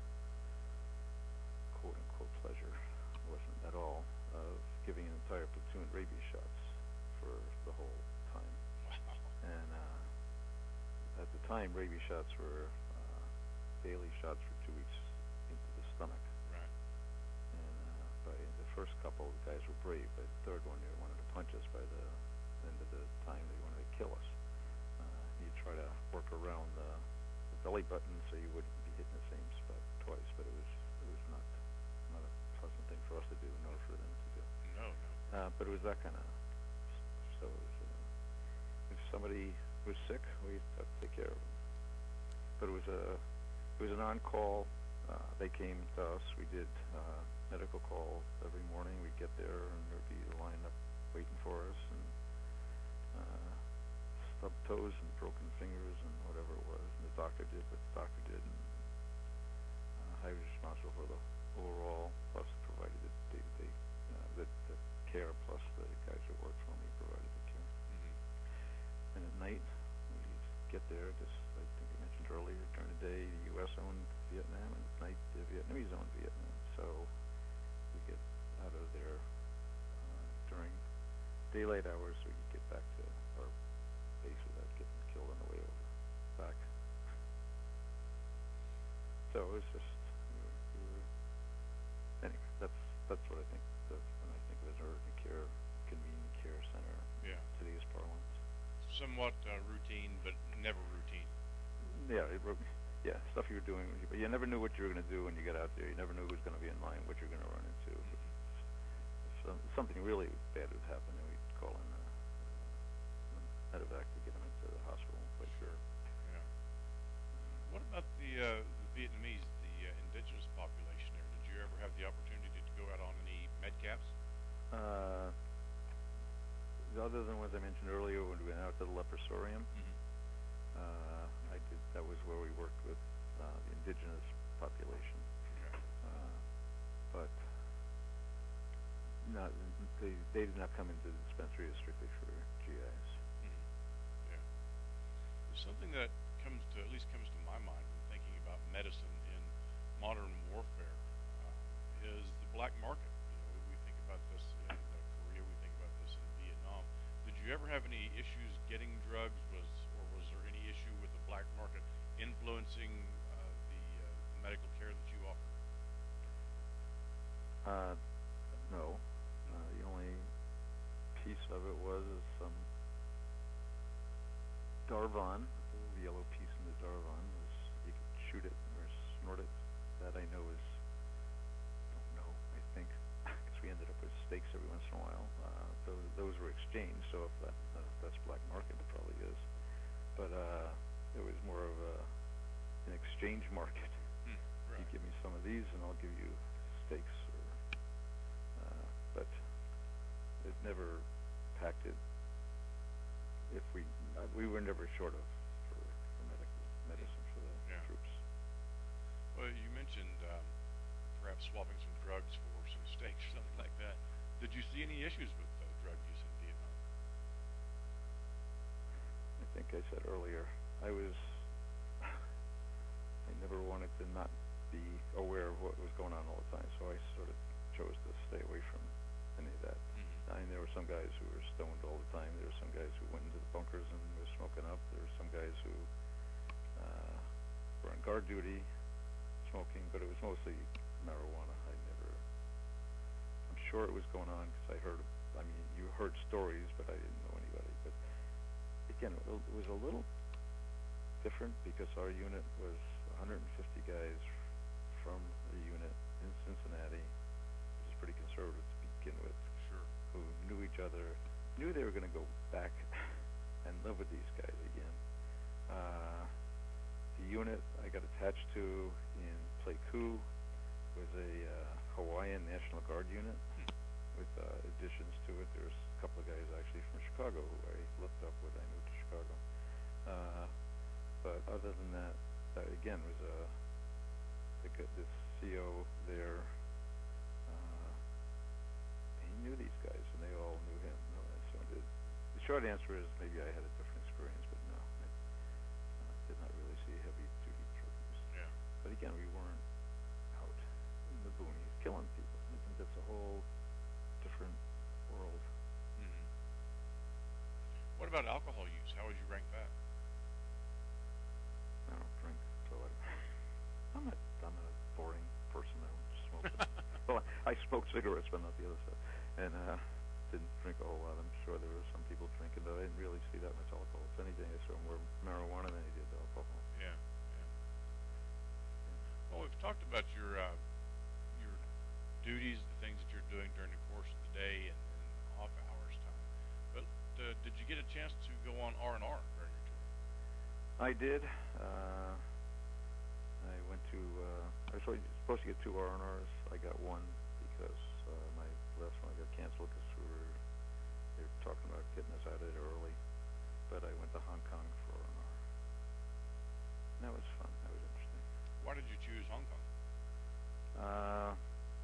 quote unquote pleasure, wasn't at all, of giving an entire platoon rabies shots for the whole time. Wow. And uh, at the time, rabies shots were uh, daily shots for two weeks into the stomach. Right. And uh, by the first couple, the guys were brave. By the third one, they wanted to punch us. By the end of the time, they wanted to kill us. Uh, you'd try to work around the, the belly button so you wouldn't be hitting the same spot twice, but it was it was not not a pleasant thing for us to do, nor for them to do. No, no. Uh, but it was that kind of. So it was, uh, if somebody was sick, we had to take care of them. But it was a, it was an on-call. Uh, they came to us. We did uh, medical calls every morning. We'd get there, and there'd be a line up waiting for us, and uh, stubbed toes and broken fingers and whatever it was. And the doctor did what the doctor did, and uh, I was responsible for the overall, plus provided the day-to-day, uh, the, the care, plus the guys who worked for me provided the care. Mm-hmm. And at night, we'd get there, just I think I mentioned earlier, during the day, the U S owned Vietnam, and at night, the Vietnamese owned Vietnam. So we get out of there uh, during daylight hours so we could get back to our base without getting killed on the way over back. So it was just, we were, we were anyway, that's that's what I think, that's when I think of as urgent care, convenient care center, yeah. Today's parlance. Somewhat uh, routine, but never routine. Yeah, it, yeah, stuff you were doing, but you never knew what you were going to do when you got out there. You never knew who was going to be in line, what you were going to run into. Mm-hmm. If some, something really bad would happen, then we'd call in a, a medevac to get them into the hospital. Quite sure. Yeah. What about the uh, the Vietnamese, the uh, indigenous population there? Did you ever have the opportunity to go out on any med caps? Uh, other than what I mentioned earlier, when we went out to the leprosarium. Mm-hmm. Uh, I did. That was where we worked with uh, the indigenous population. Okay. Uh, but not they. They did not come into the dispensary strictly for G Is. Mm-hmm. Yeah. There's something that comes to at least comes to my mind when thinking about medicine in modern warfare uh, is the black market. You know, we, we think about this in uh, Korea. We think about this in Vietnam. Did you ever have any issues getting drugs? Was or was there any issue with the black market influencing uh, the uh, medical care that you offer? Uh, no. Uh, the only piece of it was some Darvon, the yellow piece in the Darvon, was you could shoot it or snort it. That I know is, don't know, I think, because we ended up with steaks every once in a while. Uh, those, those were exchanged, so if, that, uh, if that's black market, it probably is. But uh, it was more of a, an exchange market. Hmm, right. of these and I'll give you steaks, or, uh, but it never packed it. If we, uh, we were never short of for, for medical medicine for the Yeah. troops. Well, you mentioned um, perhaps swapping some drugs for some steaks or something like that. Did you see any issues with uh, drug use in Vietnam? I think I said earlier, I was, I never wanted to not be aware of what was going on all the time, so I sort of chose to stay away from any of that. Mm-hmm. I mean, there were some guys who were stoned all the time. There were some guys who went into the bunkers and were smoking up. There were some guys who uh, were on guard duty smoking, but it was mostly marijuana. I never, I'm sure it was going on because I heard, I mean, you heard stories, but I didn't know anybody. But again, it it was a little different because our unit was one hundred fifty guys from a unit in Cincinnati, which is pretty conservative to begin with, Sure. who knew each other, knew they were going to go back and live with these guys again. Uh, the unit I got attached to in Pleiku was a uh, Hawaiian National Guard unit Hmm. with uh, additions to it. There's a couple of guys actually from Chicago who I looked up when I moved to Chicago. Uh, but other than that, that again was a the, g- the C O there. Uh, he knew these guys, and they all knew him. No, so the, the short answer is maybe I had a different experience, but no, I uh, did not really see heavy duty drug use. Yeah. But again, we weren't out in the boonies killing people. I think that's a whole different world. Mm-hmm. What about alcohol use? How would you rank that? I don't drink, so I, I'm a I'm a boring person. I don't smoke. Well, I, I smoked cigarettes, but not the other stuff, and uh, didn't drink a whole lot. I'm sure there were some people drinking, but I didn't really see that much alcohol. If anything, I saw more marijuana than I did alcohol. Yeah. Yeah. Well, we've talked about your uh, your duties, the things that you're doing during the course of the day and, and off hours time. But uh, did you get a chance to go on R and R during your tour? I did. Uh, I went to. Uh, I was supposed to get two R and Rs. I got one because uh, my last one I got canceled because we were they were talking about getting us out of there early. But I went to Hong Kong for R and R. And that was fun. That was interesting. Why did you choose Hong Kong? Uh,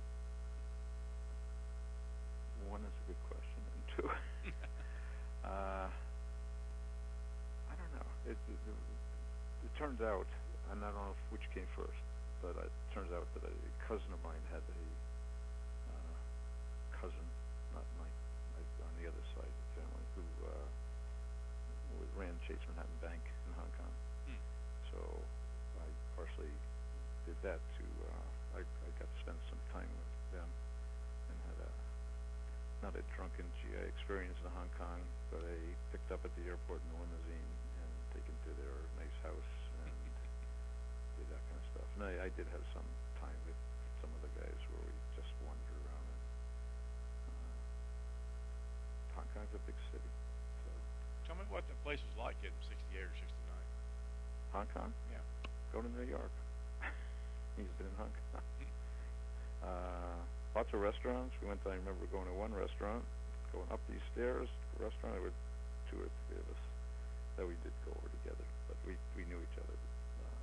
one is a good question, and two, uh, I don't know. It, it, it, it turns out, and I don't know if, which came first, but it turns out that a cousin of mine had a uh, cousin, not my, my, on the other side of the family, who uh, was, ran Chase Manhattan Bank in Hong Kong. Hmm. So I partially did that to, uh, I, I got to spend some time with them and had a, not a drunken G I experience in Hong Kong, but I picked up at the airport in a limousine and taken to their nice house and did that kind of stuff. And I, I did have some time with some of the guys where we just wandered around. And, uh, Hong Kong's a big city. So Tell me what the place was like in sixty-eight or sixty-nine. Hong Kong? Yeah. Go to New York. He's been in Hong Kong. Uh, lots of restaurants. We went to, I remember going to one restaurant, going up these stairs, restaurant, there were two or three of us that we did go over together, but we, we knew each other. Uh,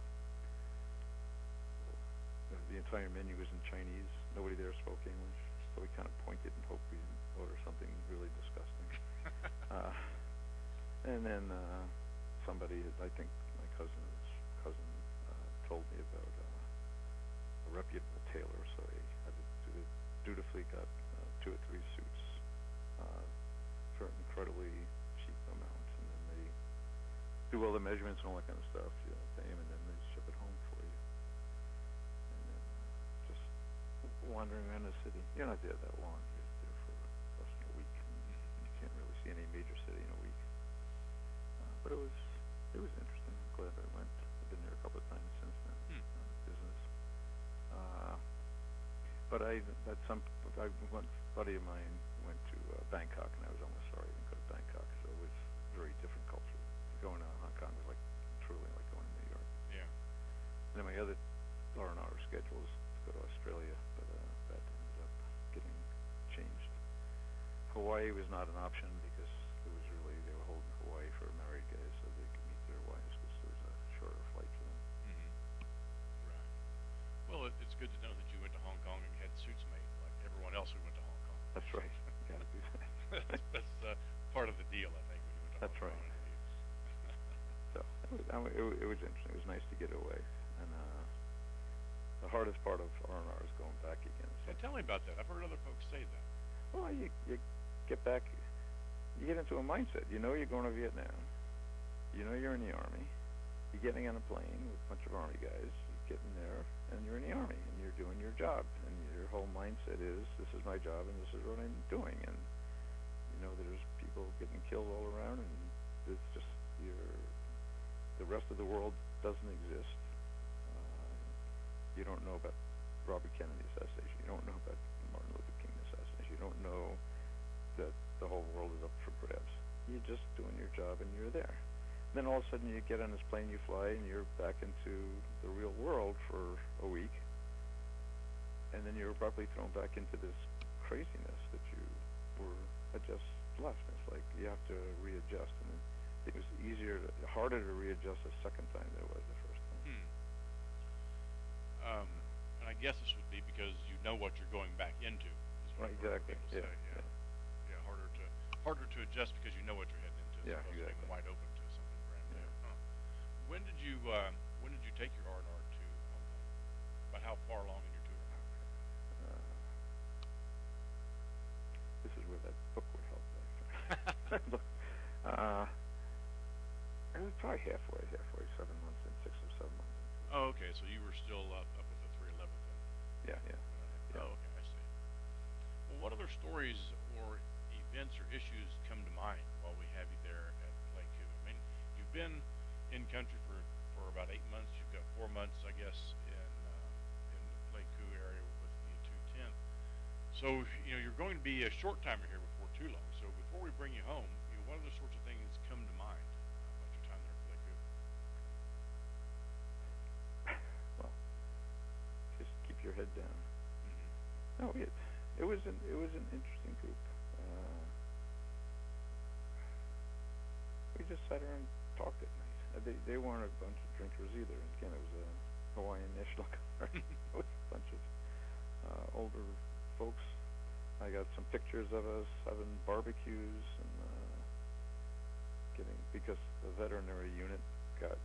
the, the entire menu was in Chinese. Nobody there spoke English, so we kind of pointed and hoped we didn't order something really disgusting. uh, and then uh, somebody, I think my cousin's cousin, uh, told me about uh, a reputable tailor, so I had to do, dutifully got uh, two or three suits uh, for an incredibly cheap amount, and then they do all the measurements and all that kind of stuff. You know, pay them, and then they ship it home for you. And then uh, just wandering around the city. You're not there that long. You're there for less than a week, and you can't really see any major city in a week. Uh, but it was it was interesting. I'm glad I went. I've been there a couple of times since then. Hmm. Uh, business. Uh, but I, at some, I, one buddy of mine went to uh, Bangkok, and I was almost sorry I didn't go to Bangkok. So it was a very different culture. Going to Hong Kong was like truly like going to New York. Yeah. And then my other R and R schedule is to go Hawaii was not an option because it was really, they were holding Hawaii for married guys so they could meet their wives because there was a shorter flight for them. Mm-hmm. Right. Well, it, it's good to know that you went to Hong Kong and you had suits made like everyone else who went to Hong Kong. That's right. You gotta do that. that's that's uh, part of the deal, I think, when you went to That's Hong right. Kong. So it was, I mean, it, wa- it was interesting. It was nice to get away. And uh, the hardest part of R and R is going back again. So. Yeah, tell me about that. I've heard other folks say that. Well, you you get back, you get into a mindset. You know you're going to Vietnam. You know you're in the Army. You're getting on a plane with a bunch of Army guys. You're getting there, and you're in the Army, and you're doing your job. And your whole mindset is, this is my job, and this is what I'm doing. And you know there's people getting killed all around, and it's just your the rest of the world doesn't exist. Uh, you don't know about Robert Kennedy assassination. You don't know about Martin Luther King assassination. You don't know that the whole world is up for grabs. You're just doing your job and you're there. And then all of a sudden you get on this plane, you fly, and you're back into the real world for a week. And then you're abruptly thrown back into this craziness that you were had just left. It's like you have to readjust. And it was easier, to, harder to readjust the second time than it was the first time. Hmm. Um, and I guess this would be because you know what you're going back into. Is what Right, I've heard exactly. people Yeah, say. Yeah. yeah. Yeah. Harder to harder to adjust because you know what you're heading into. As Yeah, opposed to being exactly. wide open to something brand new. Yeah. Huh. When did you uh, when did you take your R and R to Hong Kong? About how far along in your tour? Uh, this is where that book would help. Look, uh, it was probably halfway, halfway, seven months in, six or seven months in. Oh, okay. So you were still up, up with the three eleventh then. Yeah, yeah. Yeah. Oh, okay, I see. Well, what other stories or events or issues come to mind while we have you there at Pleiku? I mean, you've been in country for, for about eight months. You've got four months, I guess, in uh, in the Pleiku area with the two tenth. So, you know, you're going to be a short timer here before too long. So before we bring you home, you know, what other sorts of things come to mind about your time there at Pleiku? Well, just keep your head down. Mm-hmm. No, it it was an it was an interesting group. Uh, we just sat around and talked at night. Uh, they they weren't a bunch of drinkers either. Again, it was a Hawaiian National Guard. It was a bunch of uh, older folks. I got some pictures of us having barbecues and uh, getting because the veterinary unit got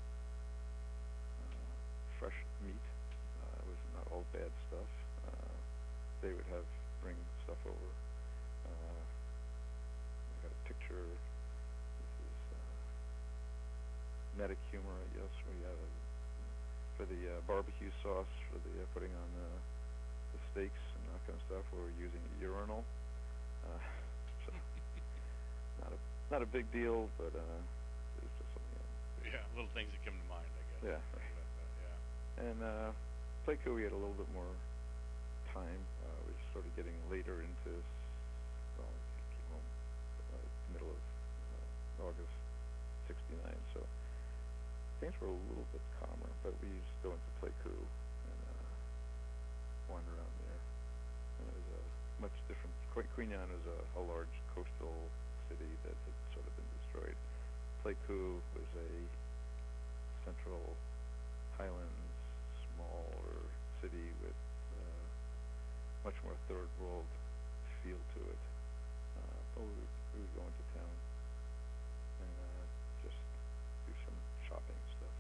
uh, fresh meat. Uh, it was not all bad stuff. Uh, they would have bring stuff over. Uh, I got a picture. This is uh, medic humor, I guess. We have a, for the uh, barbecue sauce for the uh, putting on uh, the steaks and that kind of stuff. We were using a urinal. Uh, so not a not a big deal, but uh, it was just something else. Yeah, little things that come to mind, I guess. Yeah. But, uh, yeah. And uh, Pleiku, we had a little bit more time. Uh, we were sort of getting later into, well, I came home uh, middle of uh, August sixty-nine, so things were a little bit calmer, but we used to go into Pleiku and uh, wander around there. And it was a much different, Qu- Queen Yan is a, a large coastal city that had sort of been destroyed. Pleiku was a central highlands, smaller city with uh, much more third world feel to it. Uh, but we would, we would go into town and uh, just do some shopping stuff.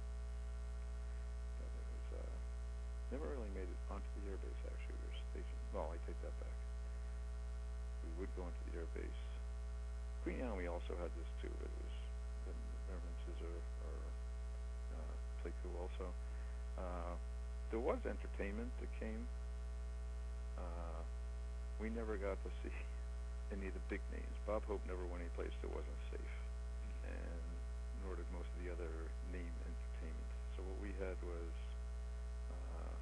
But it was uh, never really made it onto the airbase. Actually, we were stationed. Well, I take that back. We would go into the airbase. Queen Anne, we also had this too. It was the remembrances are, are uh, Pleiku also. Uh, there was entertainment that came. Uh, we never got to see any of the big names. Bob Hope never went any place that wasn't safe, and nor did most of the other name entertainment. So what we had was uh,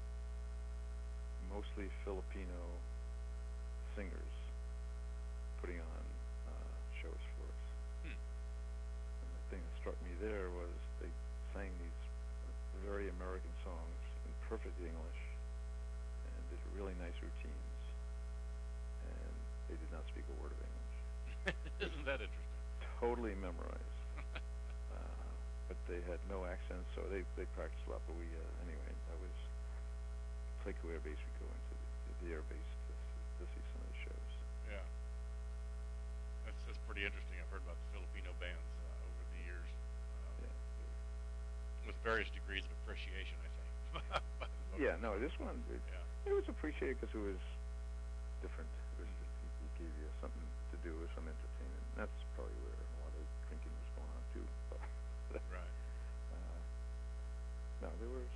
mostly Filipino singers putting on uh, shows for us. Hmm. And the thing that struck me there was they sang these very American songs in perfect English and did really nice routines. And they did not speak a word of English. Isn't that interesting? Totally memorized. uh, but they had no accents, so they they practiced a lot. But we uh, anyway, I was Pleiku Air Base. We go into the, the air base to, to see some of the shows. Yeah. That's that's pretty interesting. I've heard about the Filipino bands uh, over the years. Uh, Yeah. With various degrees of appreciation, I think. But Yeah. No, this one it, Yeah. it was appreciated because it was different. It was he, he gave you something to do, some entertainment. And that's probably where a lot of drinking was going on too. But Right. uh, no, there was.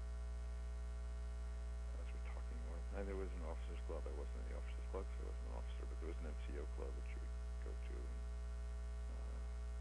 As we're talking more, and there was an officers' club. I wasn't in the officers' club, so I wasn't an officer, but there was an M C O club that you would go to uh,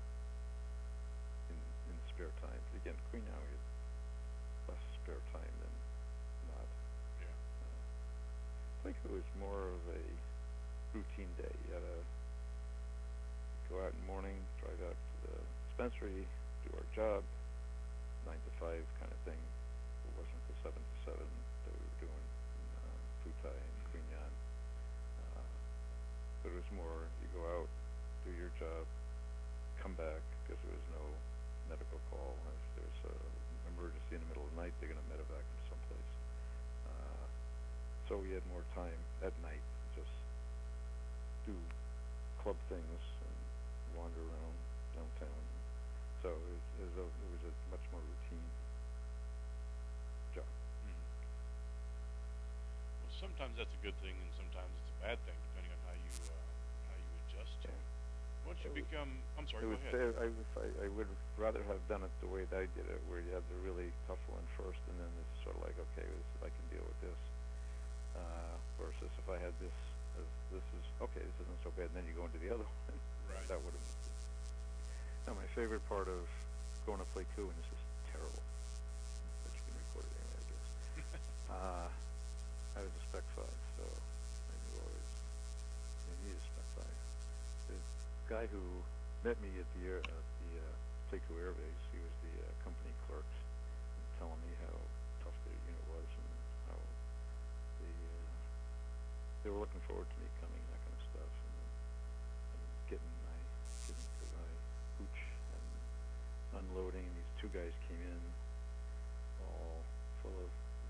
in in spare time. But again, Queen now had less spare time than not. Yeah. Uh, Pleiku was more of a routine day. You had to go out in the morning, drive out to the dispensary, do our job, nine to five kind of thing. It wasn't the seven to seven that we were doing in uh, Futai and Queen Yan. Uh, but it was more you go out, do your job, come back because there was no medical call. If there's an emergency in the middle of the night, they're going to medevac them someplace. Uh, so we had more time at night to just do club things and wander around downtown. So it was, it was, a, it was a much more routine job. Mhm. Well, sometimes that's a good thing, and sometimes it's a bad thing, depending on how you uh, how you adjust to Yeah. it. Once you It was- become, I'm sorry, It go was ahead. fair. I, if I, I would rather have done it the way that I did it, where you have the really tough one first, and then it's sort of like, okay, this, I can deal with this. Uh, versus if I had this, as, this is okay, this isn't so bad, and then you go into the other one. Right. That would have. Now, my favorite part of going to Pleiku, and this is terrible, but you can record it anyway, I guess. uh, I was a Spec Five, so I knew always. I needed a Spec Five. The guy who met me at the air, at the uh, Pleiku Air Base, he was the uh, company clerks, and telling me how tough their unit was and how the uh, they were looking forward to me coming, that kind of stuff, and, and getting my getting to my hooch and unloading. These two guys came in, all full of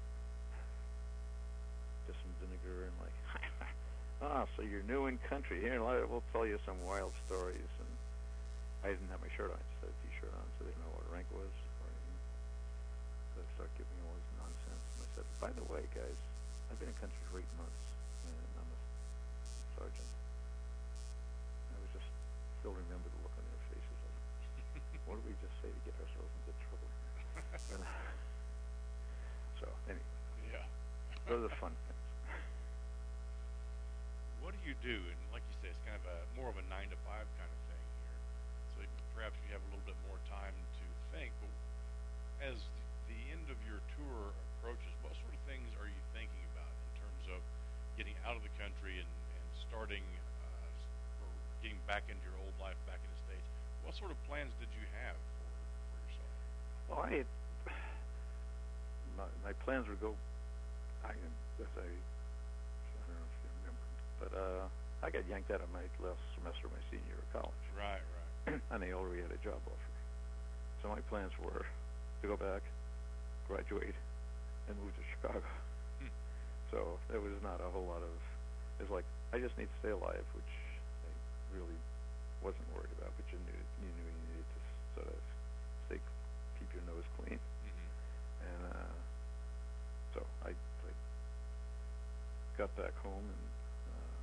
just some vinegar and like, ah, so you're new in country. Here, we'll tell you some wild stories. And I didn't have my shirt on; I just had a t-shirt on, so they didn't know what rank was or anything. So they started giving me all this nonsense, and I said, by the way, guys, I've been in country for eight months, and I'm a sergeant. I was just still remember the look on their faces, like, what did we just say to get ourselves into trouble? And, so anyway, Yeah. those are fun things. What do you do? And like you say, it's kind of a more of a nine to five kind of thing here. So you- perhaps you have a little bit more time to think. But as the, the end of your tour approaches, what sort of things are you thinking about in terms of getting out of the country and, and starting uh, s- or getting back into your old life back in the States? What sort of plans did you have for, for yourself? Well, I had, my, my plans would go, I, as I, I don't know if you remember, but uh, I got yanked out of my last semester of my senior year of college. Right, right. And they already had a job offer. So my plans were to go back, graduate, and move to Chicago. Hmm. So there was not a whole lot of, it was like, I just need to stay alive, which I really wasn't worried about, but you knew, you knew you needed to sort of stay, keep your nose clean. Mm-hmm. And uh, so I, I got back home and uh,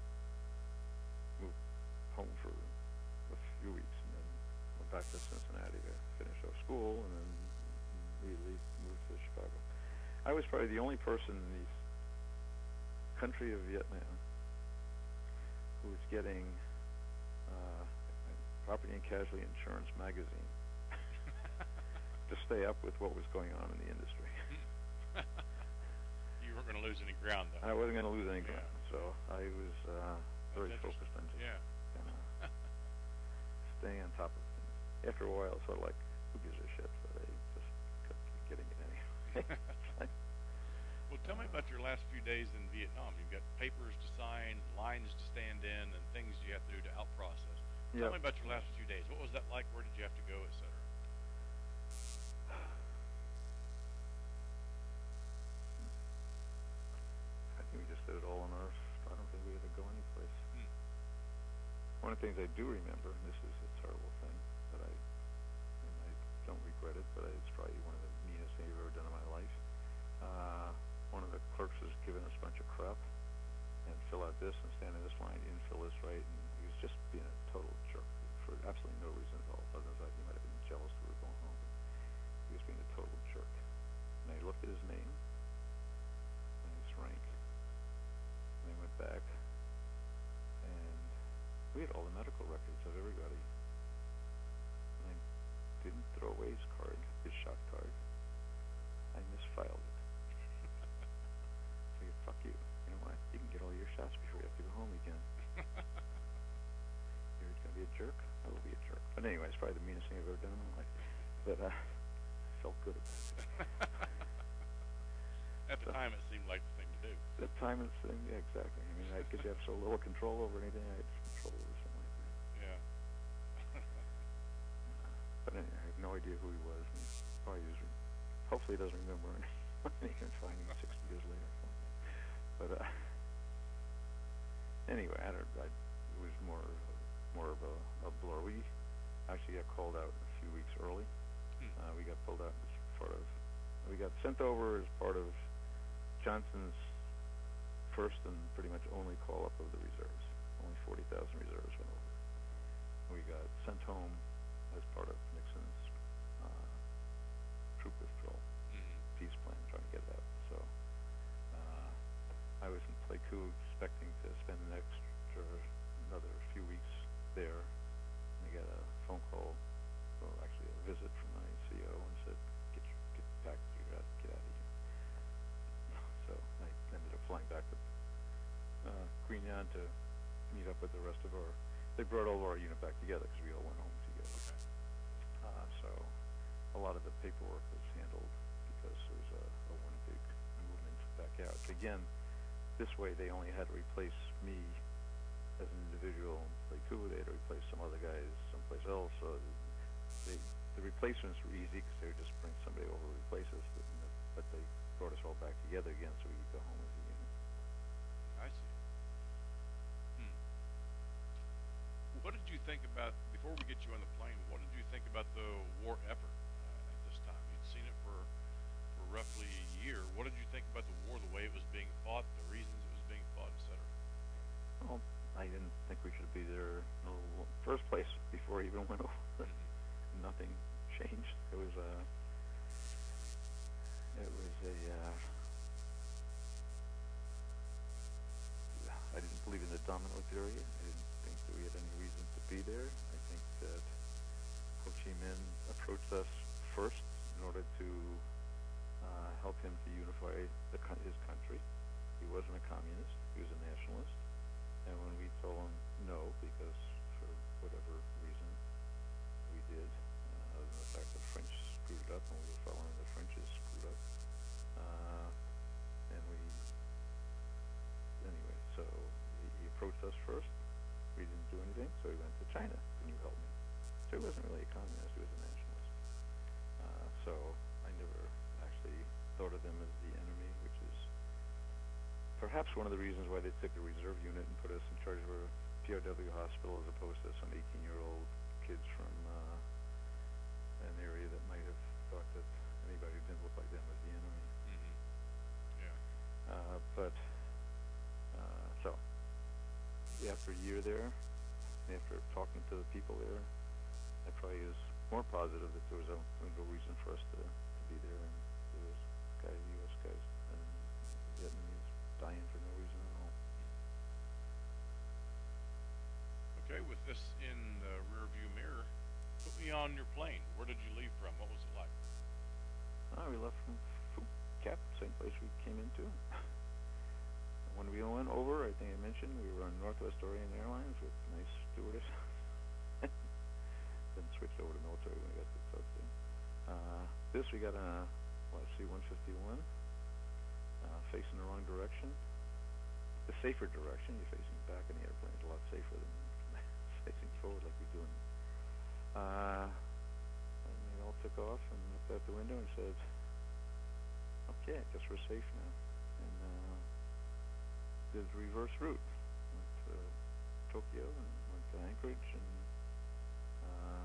moved home for a few weeks, and then went back to Cincinnati to finish up school, and then immediately moved to Chicago. I was probably the only person in the country of Vietnam who was getting uh, a Property and Casualty Insurance magazine to stay up with what was going on in the industry. You weren't going to lose any ground, though. I wasn't going to lose any Yeah. ground, so I was uh, very That's focused on just Yeah. kind of staying on top of things. After a while, it's sort of like, who gives a shit? So they just kept getting it anyway. It's like, Well, tell me about your last few days in Vietnam. You've got papers to sign, lines to stand in, and things you have to do to out process. Tell Yep. me about your last few days. What was that like? Where did you have to go, et cetera? I think we just did it all on our. I don't think we had to go anyplace. Hmm. One of the things I do remember, and this is a terrible thing, but I, and I don't regret it, but I, it's probably one of the meanest things I've ever done in my life. Uh, one of the clerks was giving us a bunch of crap, and fill out this and stand in this line, you didn't fill this right, and he was just being a total jerk for absolutely no reason at all, other than that he might have been jealous we were going home, but he was being a total jerk. And I looked at his name, and his rank, and I went back, and we had all the medical records of everybody. And I didn't throw away his card, his shot card. I misfiled it. I figured, fuck you. You know what? You can get all your shots before you have to go home again. You're going to be a jerk? I will be a jerk. But anyway, it's probably the meanest thing I've ever done in my life. But uh, I felt good about it. At the So, time, it seemed like the thing to do. the time is thing, yeah, exactly. I mean, I because you have so little control over anything, I had control over something like that. Yeah. But anyway, I have no idea who he was. And probably was, hopefully he doesn't remember anything. He can find him sixty years later or something. But uh, anyway, I don't. I, it was more more of a, a blur. We actually got called out a few weeks early. Hmm. Uh, we got pulled out as part of. We got sent over as part of Johnson's first and pretty much only call up of the reserves. Only forty thousand reserves went over. We got sent home as part of Nixon's uh, troop withdrawal Mm-hmm. peace plan, trying to get it out. So uh, I was in Pleiku expecting to spend the next or another few weeks there. And I got a phone call, or actually a visit from my C O, and said, "Get your, get packed, you got to get out of here." So I ended up flying back to uh, Queen Anne to meet up with the rest of our. They brought all of our unit back together because we all went home together. Okay. Uh, so a lot of the paperwork was handled because there was a, a one big movement back out. Again, this way they only had to replace me as an individual in Pleiku. They had to replace some other guys someplace else. So they, the replacements were easy because they would just bring somebody over to replace us. But, but they brought us all back together again so we could go home as a unit. I see. Hmm. What did you think about, before we get you on the plane, what did you think about the war effort uh, at this time? You'd seen it for, for roughly a year. What did you think about the war, the way it was being fought, the reasons it was being fought, et cetera? Well, I didn't think we should be there in the first place before it even went over. Mm-hmm. Nothing changed. It was a, it was a, uh, I didn't believe in the domino theory. I didn't think that we had any reason to be there. I think that Ho Chi Minh approached us first in order to uh, help him to unify the, his country. He wasn't a communist. He was a nationalist. And when we told him no, because for whatever reason we did, uh, other than the fact that the French screwed up and we were following the French's screwed up, uh, and we, anyway, so he, he approached us first. We didn't do anything, so he went to China. Can you help me? So he wasn't really a communist. He was a nationalist. Uh, so I never actually thought of them as the enemy, which is perhaps one of the reasons why they took a reserve unit and put us in charge of a P O W hospital as opposed to some eighteen-year-old kids from uh, an area that might have thought that anybody who didn't look like them was the enemy. Mm-hmm. Yeah. Uh, but, uh, so, after a year there, after talking to the people there, I probably was more positive that there was a, no reason for us to, to be there, and there was guys, U S guys, and Vietnamese dying for no reason at all. Okay, with this in the rear view mirror, put me on your plane. Where did you leave from? What was it like? Ah, we left from Phu Cap, same place we came into. When we went over, I think I mentioned, we were on Northwest Orient Airlines with nice stewardess. Then switched over to military when we got to Tokyo. Uh, this we got on a, well, C one fifty-one, uh, facing the wrong direction. The safer direction, you're facing back in the airplane, is a lot safer than facing forward like we do. In, uh, and we all took off and looked out the window and said, okay, I guess we're safe now. And uh, did the reverse route. Went to Tokyo and went to Anchorage and uh,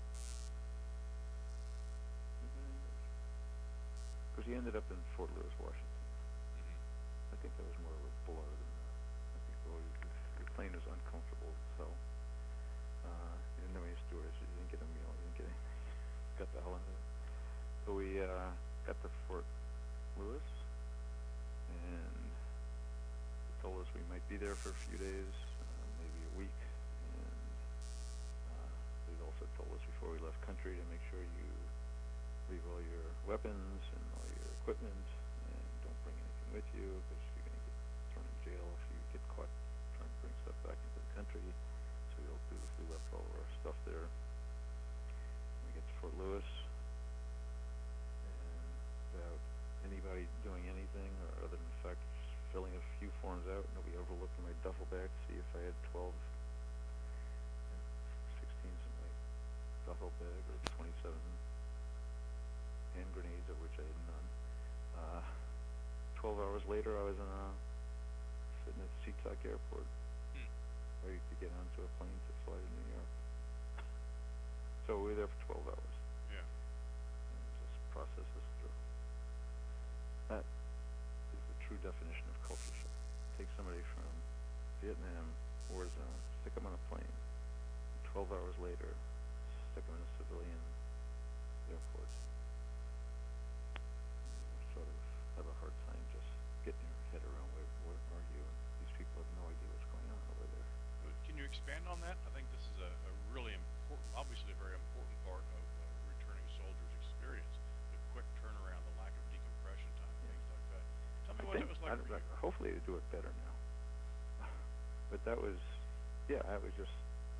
because he ended up in Fort Lewis, Washington. Mm-hmm. I think that was more of a blur than uh, I think well, the, the plane was uncomfortable, so uh, he didn't have any stewardess. He didn't get a meal. He didn't get anything. Got the hell out of it. So we uh, got to Fort Lewis, and they told us we might be there for a few days, uh, maybe a week, and uh, they also told us before we left country to make sure you leave all your weapons and all your equipment, and don't bring anything with you because you're going to get thrown in jail if you get caught trying to bring stuff back into the country. So we all do this. We left all of our stuff there. We get to Fort Lewis, and without anybody doing anything, or other than the fact just filling a few forms out, nobody overlooked in my duffel bag to see if I had twelve, sixteens in my duffel bag, or twenty-seven hand grenades, of which I had none. Uh, Twelve hours later, I was in a, sitting at SeaTac Airport, Hmm. ready to get onto a plane to fly to New York. So we were there for twelve hours. Yeah. And just process this through. That is the true definition of culture shock. Take somebody from Vietnam, war zone, stick them on a plane, and twelve hours later, stick them in a civilian airport. You sort of have a hard time just getting your head around where, where are you, and these people have no idea what's going on over there. Uh, Can you expand on that? I think this is a, a really important, obviously a very important part of uh, returning soldiers' experience. The quick turnaround, the lack of decompression time, Yeah. things like that. Tell me I what think it was like I for don't- you. hopefully they do it better now. But that was, yeah, I was just,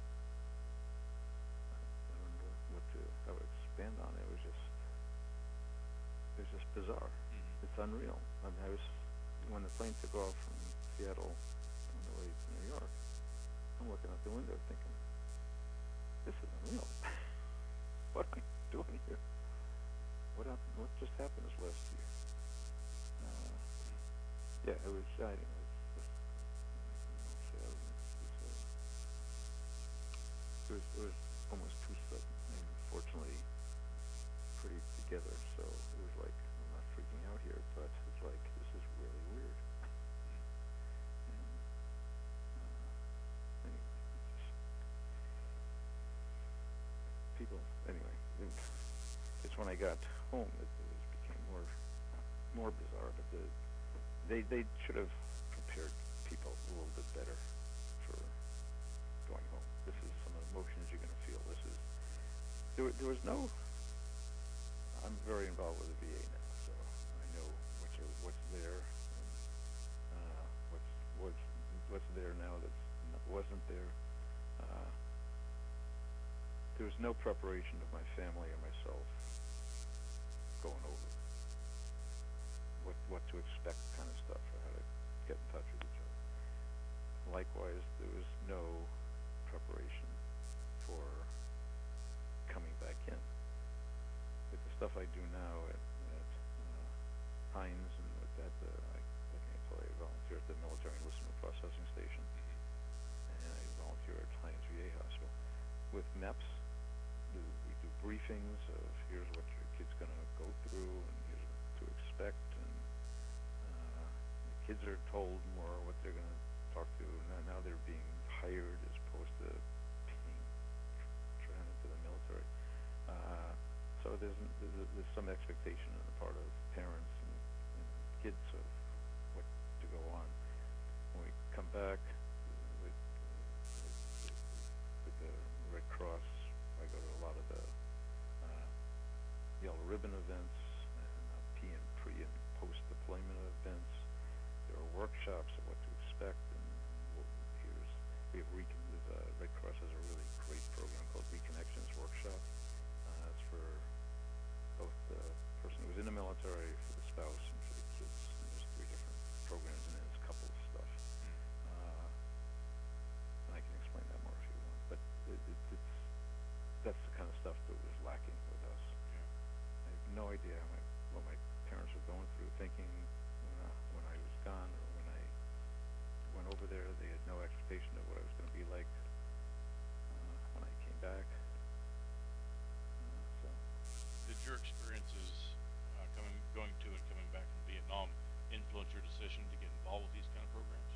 I don't know what to, how to expand on it. It was just, it was just bizarre. Mhm. It's unreal. I mean, I was, when the plane took off from Seattle on the way to New York, I'm looking out the window thinking, this is unreal. What am I doing here? What happened? What just happened this last year? Uh, yeah, it was exciting. It was just, you know, it was, it was almost too sudden. And fortunately, pretty together, so it was like, I'm not freaking out here, but it's like, this is really weird. And, uh, anyway, it's just, people, anyway, it, it's when I got home that it was, became more, more bizarre, but the, they, they should have prepared people a little bit better for going home. This is some emotions you're going to feel. This is, there, there was no, I'm very involved with the V A now, so I know what's, what's there, and, uh, what's, what's, what's there now that wasn't there. Uh, there was no preparation of my family or myself going over what, what to expect kind of stuff, or how to get in touch with each other. Likewise, there was no preparation for coming back in. With the stuff I do now at, at uh, Heinz and with that, uh, I, I can tell you, I volunteer at the Military Enlistment Processing Station, Mhm. and I volunteer at Heinz V A Hospital. With M E P S, do, we do briefings of here's what your kid's going to go through, and here's what to expect, and uh, the kids are told more what they're going to talk to. Now, now they're being hired as opposed to being thrown into the military. Uh, so there's, there's there's some expectation on the part of parents and, and kids of what to go on. When we come back with, with, with the Red Cross, I go to a lot of the uh, Yellow Ribbon events and uh, P and pre and post deployment events. There are workshops of what to expect, and we'll, here's we have Recon, uh, Red Cross has a really great program called Reconnections Workshop. Uh, it's for both the person who's in the military, for the spouse, and for the kids. And there's three idea how my, what my parents were going through, thinking when, uh, when I was gone or when I went over there, they had no expectation of what I was going to be like uh, when I came back. Uh, so, Did your experiences uh, coming, going to and coming back from Vietnam influence your decision to get involved with these kind of programs?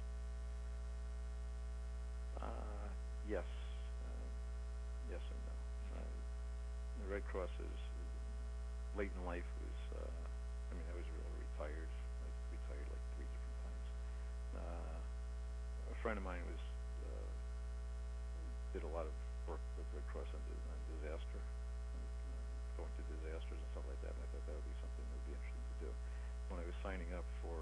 uh, yes, uh, yes and no. Uh, the Red Cross is, late in life was, uh, I mean, I was really retired. I retired like three different times. Uh, a friend of mine was, uh, did a lot of work with Red Cross on, di- on disaster, uh, going to disasters and stuff like that, and I thought that would be something that would be interesting to do. When I was signing up for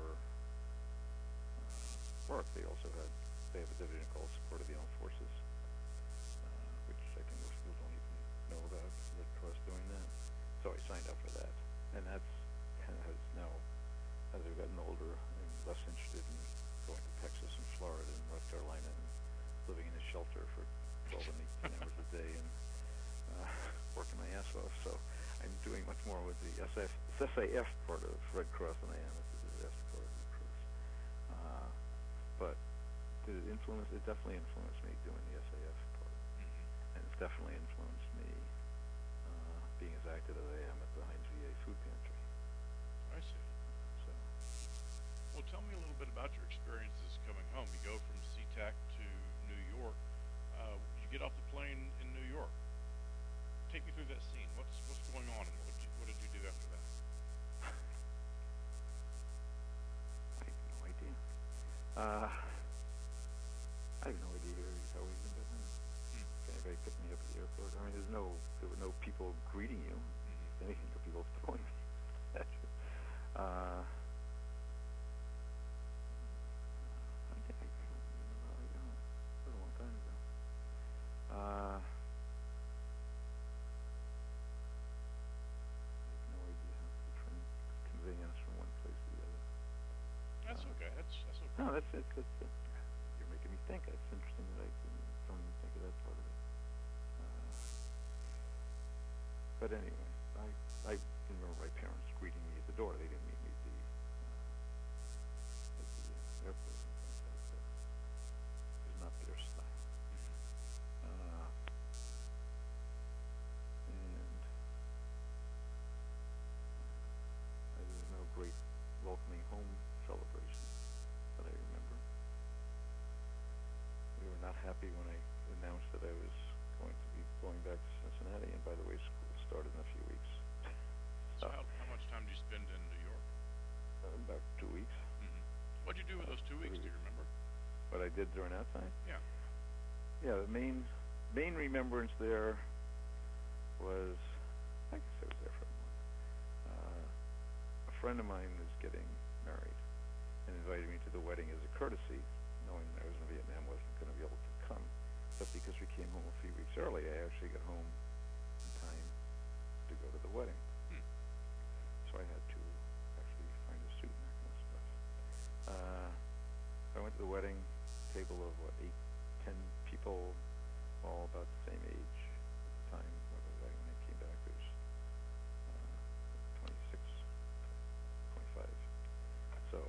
uh, work, they also had, they have a division called Support of the Armed Forces, uh, which I think most people don't even know about, Red Cross doing that. So I signed up for that, and that's kind of has now, as I've gotten older, I'm less interested in going to Texas and Florida and North Carolina and living in a shelter for twelve and eighteen hours a day and uh, working my ass off. So I'm doing much more with the S F, S A F part of Red Cross than I am with the disaster part of Red Cross. Uh, but did it influence? It definitely influenced me doing the S A F part, Mm-hmm. and it's definitely influenced me uh, being as active as I am at the Heinz V A Food Pantry. I see. So, Well, tell me a little bit about your experiences coming home. You go from SeaTac to New York. Uh, you get off the plane in New York. Take me through that scene. What's what's going on, and what did you, what did you do after that? I have no idea. Uh, I have no idea how we even got home. Hmm. If anybody picked me up at the airport, I mean, there's no, there were no people greeting you. Mm-hmm. If anything, there were people throwing me at you. Uh, I, I don't remember how I got home. It was a long time ago. Uh, I have no idea how the train conveying us from one place to the other. That's Uh, okay. That's that's okay. No, that's it. That's it. You're making me think. It's interesting that I didn't, don't even think of that part of it. Uh, but anyway, I I remember my parents greeting me at the door. They didn't meet me at the uh, at the uh, airport. That uh, was not their style. Uh, and uh, there was no great welcoming home celebration that I remember. We were not happy when I announced that I was going to be going back to Cincinnati, and by the way, school started in a few weeks. So how, how much time did you spend in New York? Uh, about two weeks. Mm-hmm. What'd you do with those two weeks? Do you remember? What I did during that time? Yeah. Yeah, the main main remembrance there was, I guess I was there for a month. Uh, a friend of mine was getting married and invited me to the wedding as a courtesy, knowing I was in Vietnam, wasn't going to be able to come. But because we came home a few weeks early, I actually got home in time to go to the wedding. Hmm. So I had to actually find a suit and that kind of stuff. Uh, I went to the wedding, table of what, eight, ten people, all about the same age at the time. What was I when I came back? It was uh, twenty-six, twenty-five. So,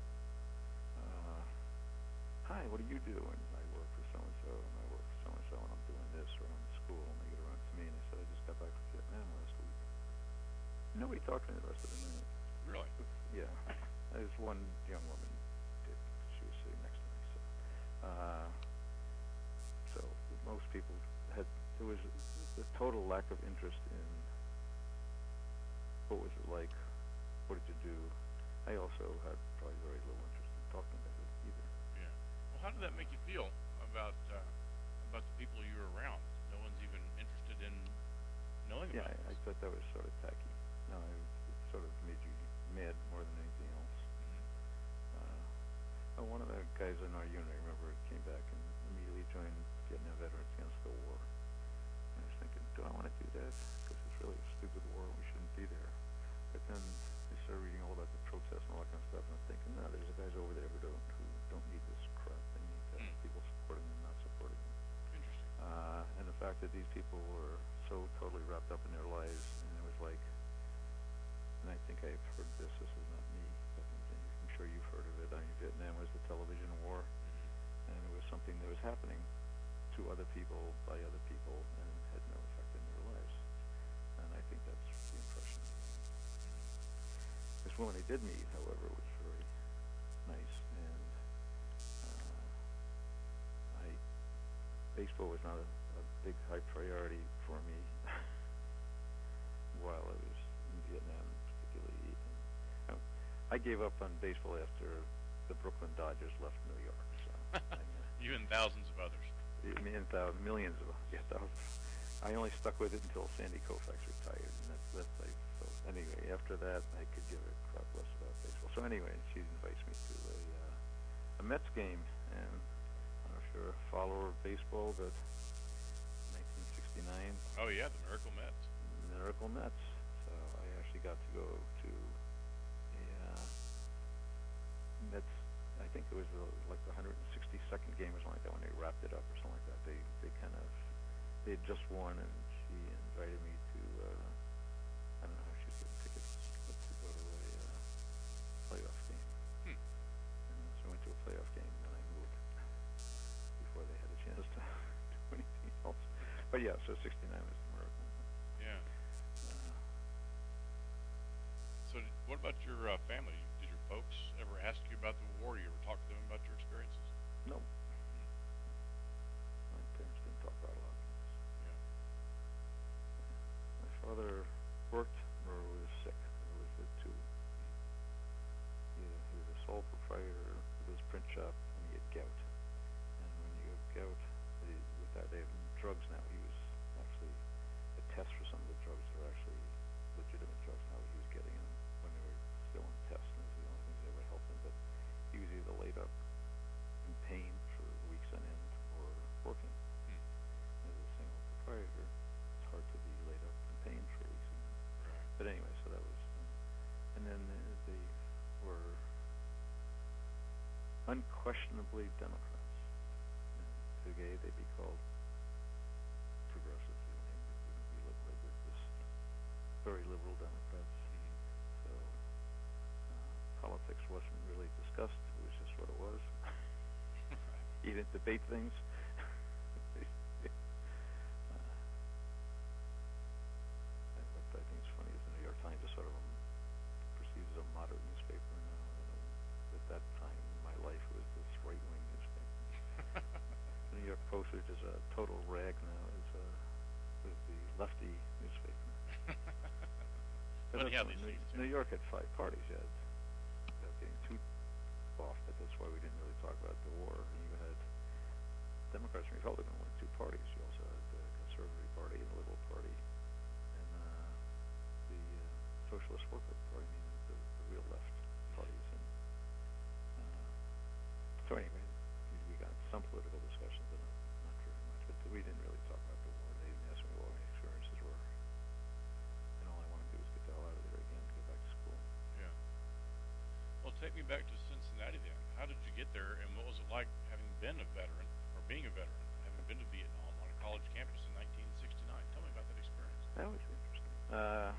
uh, hi, what do you do? And I work for so and so, and I work for so and so, and I'm doing this, or I'm in school. And they get around to me, and they said, I just got back from Vietnam last week. Nobody talked to me the rest of the night. Really? Yeah, there's one young woman did. She was sitting next to me. So, uh, so most people had. There was a total lack of interest in what was it like, what did you do. I also had probably very little interest in talking about it either. Yeah. Well, how did that make you feel about uh, about the people you were around? No one's even interested in knowing Yeah, about I, I this. thought that was sort of tacky. No, it, it sort of made you mad more than anything else. Mm-hmm. Uh, oh, one of the guys in our unit, I remember, came back and immediately joined Vietnam Veterans Against the War. And I was thinking, do I want to do that? Because it's really a stupid war. We shouldn't be there. But then I started reading all about the protests and all that kind of stuff, and I'm thinking, no, there's guys over there who don't who don't need this crap. They need to have Mm. people supporting them, not supporting them. Interesting. Uh, and the fact that these people were so totally wrapped up in their lives, and it was like, think I've heard this. This is not me, but I'm, I'm sure you've heard of it. I mean, Vietnam was the television war, Mm-hmm. and it was something that was happening to other people by other people and had no effect in their lives. And I think that's the impression. This woman I did meet, however, was very nice, and uh, I baseball was not a, a big high priority for me while I was in Vietnam, particularly. And, um, I gave up on baseball after the Brooklyn Dodgers left New York. So I, uh, You and thousands of others. me and thousands, millions of yeah, thousands. I only stuck with it until Sandy Koufax retired, and that's that's I. So anyway, after that, I could give a crap less about baseball. So anyway, she invites me to a uh, a Mets game, and I don't know if you're a follower of baseball, but nineteen sixty-nine. Oh yeah, the Miracle Mets. Miracle Mets. So I actually got to go to a uh, Mets. I think it was the, like the one hundred sixty-second game or something like that when they wrapped it up or something like that. They they kind of they had just won, and she invited me to uh, I don't know how she get tickets, but to go to a uh, playoff game. Hmm. And so I went to a playoff game, and then I moved before they had a chance to do anything else. But yeah, so sixty-nine was the Miracle. Yeah. Uh, So did, what about your uh, family? Did your folks ever ask you about the war? You ever talk to them about your experiences? no, my parents didn't talk about a lot of things. Yeah. My father worked or was sick. It was the two. He, he was a sole proprietor of his print shop, and he had gout. And when you have gout, they, with that they have drugs now. He was actually a test for some of the drugs that are actually legitimate drugs now. He was getting them when they were still in tests, and it was the only things that would help him. But he was either laid up in pain for weeks on end or working. Hmm. As a single proprietor, it's hard to be laid up in pain for weeks on end. Right. But anyway, so that was, uh, and then uh, they were unquestionably Democrats. And today they'd be called progressives. You know, we look like this, this very liberal Democrats. Mm-hmm. So uh, politics wasn't really discussed. It was just what it was. He didn't debate things. uh, and what I think is funny is the New York Times is sort of a, perceived as a moderate newspaper now. And at that time in my life, it was this right-wing newspaper. The New York Post, which is a total rag now, is, uh, is the lefty newspaper. But Funny that's how what these New, things New change. York had five parties. You had, without getting too off, but that's why we didn't really talk about the war. You had Democrats and Republicans were two parties. You also had the Conservative Party and the Liberal Party, and uh, the uh, Socialist Worker Party, meaning the, the real left parties. And uh, so anyway, we, we got some political discussions, but not, not very much. But we didn't really talk about the war. They didn't ask me what my experiences were, and all I want to do is get the hell out of there again and go back to school. Yeah. Well, take me back to Cincinnati then. How did you get there, and what was it like having been a veteran, or being a veteran, having been to Vietnam on a college campus in nineteen sixty-nine? Tell me about that experience. That was interesting. Uh,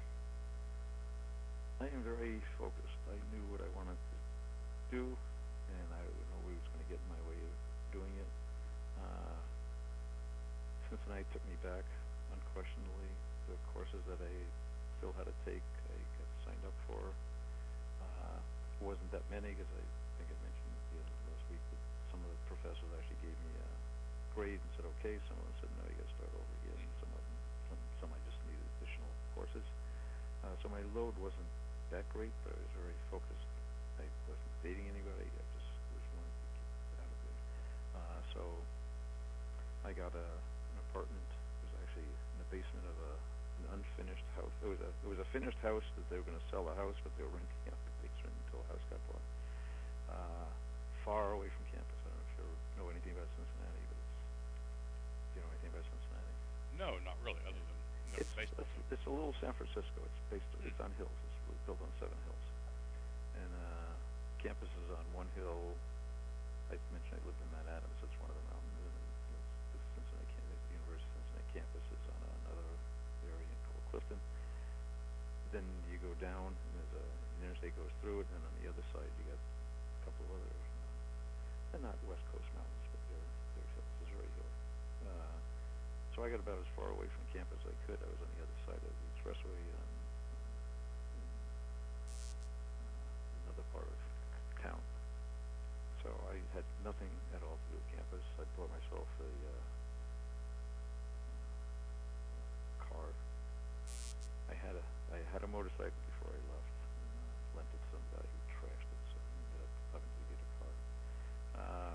I am very focused. I knew what I wanted to do, and I didn't know what was going to get in my way of doing it. Uh, Cincinnati took me back, unquestionably. The courses that I still had to take, I got signed up for. Uh, wasn't that many, because I think I mentioned the other last week that some of the professors actually gave me a grade and said, okay. Some of them said, no, you got to start over again. And some of them, some, some I just needed additional courses. Uh, so my load wasn't that great, but I was very focused. I wasn't dating anybody. I just was wanting to get out of it. Uh, so I got a, an apartment. It was actually in the basement of a, an unfinished house. It was a it was a finished house that they were going to sell the house, but they were renting out the basement until the house got bought. Uh, far away from campus. I don't know if you know anything about Cincinnati, but it's, do you know anything about Cincinnati? No, not really, other than you know, It's, baseball. it's it's a little San Francisco. It's based Mm. it's on hills. It's really built on seven hills, and uh, campus is on one hill. I mentioned I lived in Mount Adams. It's one of the mountains, and the Cincinnati campus, the University of Cincinnati campus is on another area called Clifton. Then you go down, and there's a the interstate goes through it, and on the other side you got a couple of other, uh, they're not West Coast mountains, but they're, they're hills, it's very hilly. Uh, so I got about as far away from camp as I could. I was on the other side of the expressway on, in, uh, another part of town. So I had nothing at all to do with campus. I bought myself a uh, car. I had a I had a motorcycle before I left. Uh, lent it to somebody who trashed it, so I ended up having to get a car. Uh,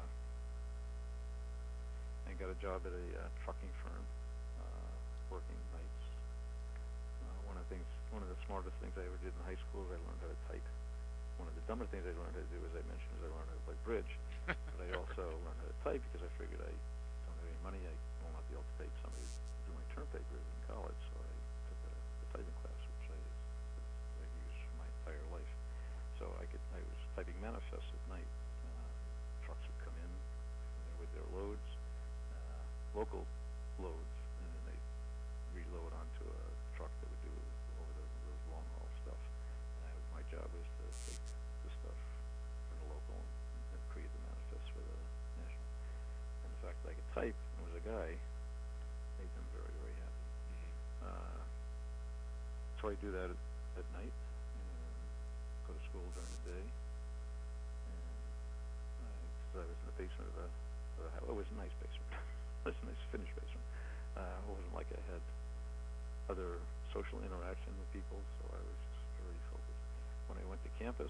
I got a job at a uh, trucking firm, uh, working nights. Uh, one of the things, one of the smartest things I ever did in high school is I learned how to type. One of the dumber things I learned how to do, as I mentioned, is I learned how to play bridge. But I also learned how to type because I figured I don't have any money. I will not be able to pay somebody to do my term papers in college, so I took a, a typing class, which I, I used for my entire life. So I could, I was typing manifests at night. Uh, trucks would come in with their loads, uh, local loads, and then they reload onto a truck that would do over the, those long haul stuff. And I, my job was to take the stuff from the local and, and create the manifest for the national. And the fact that I could type and was a guy made them very, very happy. Mm-hmm. Uh, so I do that at, at night, and go to school during the day. And I, so I was in the basement of a, of a house. It was a nice basement. It was a nice finished basement. Uh, it wasn't like I had other social interaction with people, so I was just very focused. When I went to campus,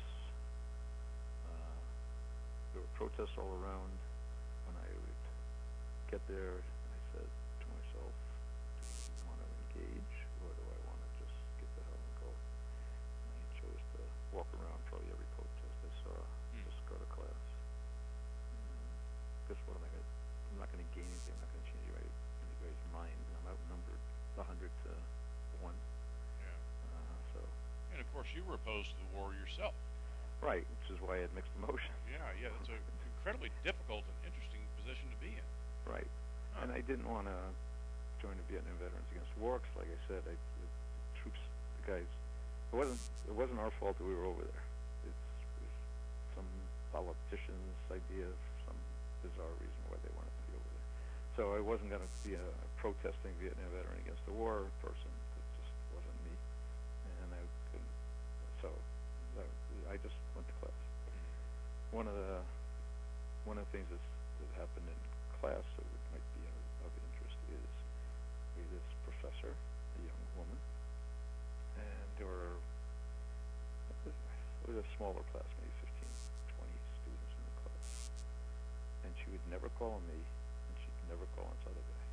uh, there were protests all around. When I would get there, I said to myself, do I want to engage, or do I want to just get the hell and go? And I chose to walk around probably every protest I saw, Mm. just go to class. Because what am I going to, I'm not going to gain anything, I'm not going to change anybody, anybody's mind. I'm outnumbered a hundred to one. Yeah. Uh, so. And of course, you were opposed to the war yourself. Right, which is why I had mixed emotions. Yeah, yeah. It's an incredibly difficult and interesting position to be in. Right. Huh. And I didn't want to join the Vietnam Veterans Against War, 'cause like I said, I, the troops, the guys, it wasn't it wasn't our fault that we were over there. It's, it was some politician's idea, some bizarre reason why they wanted to be over there. So I wasn't going to be a, a protesting Vietnam veteran against the war person. That just wasn't me. And I couldn't, so that, I just went to class. One of the one of the things that's, that happened in class that would, might be of, of interest is we had this professor, a young woman, and there were it was a smaller class, maybe fifteen, twenty students in the class, and she would never call on me, and she'd never call on this other guy.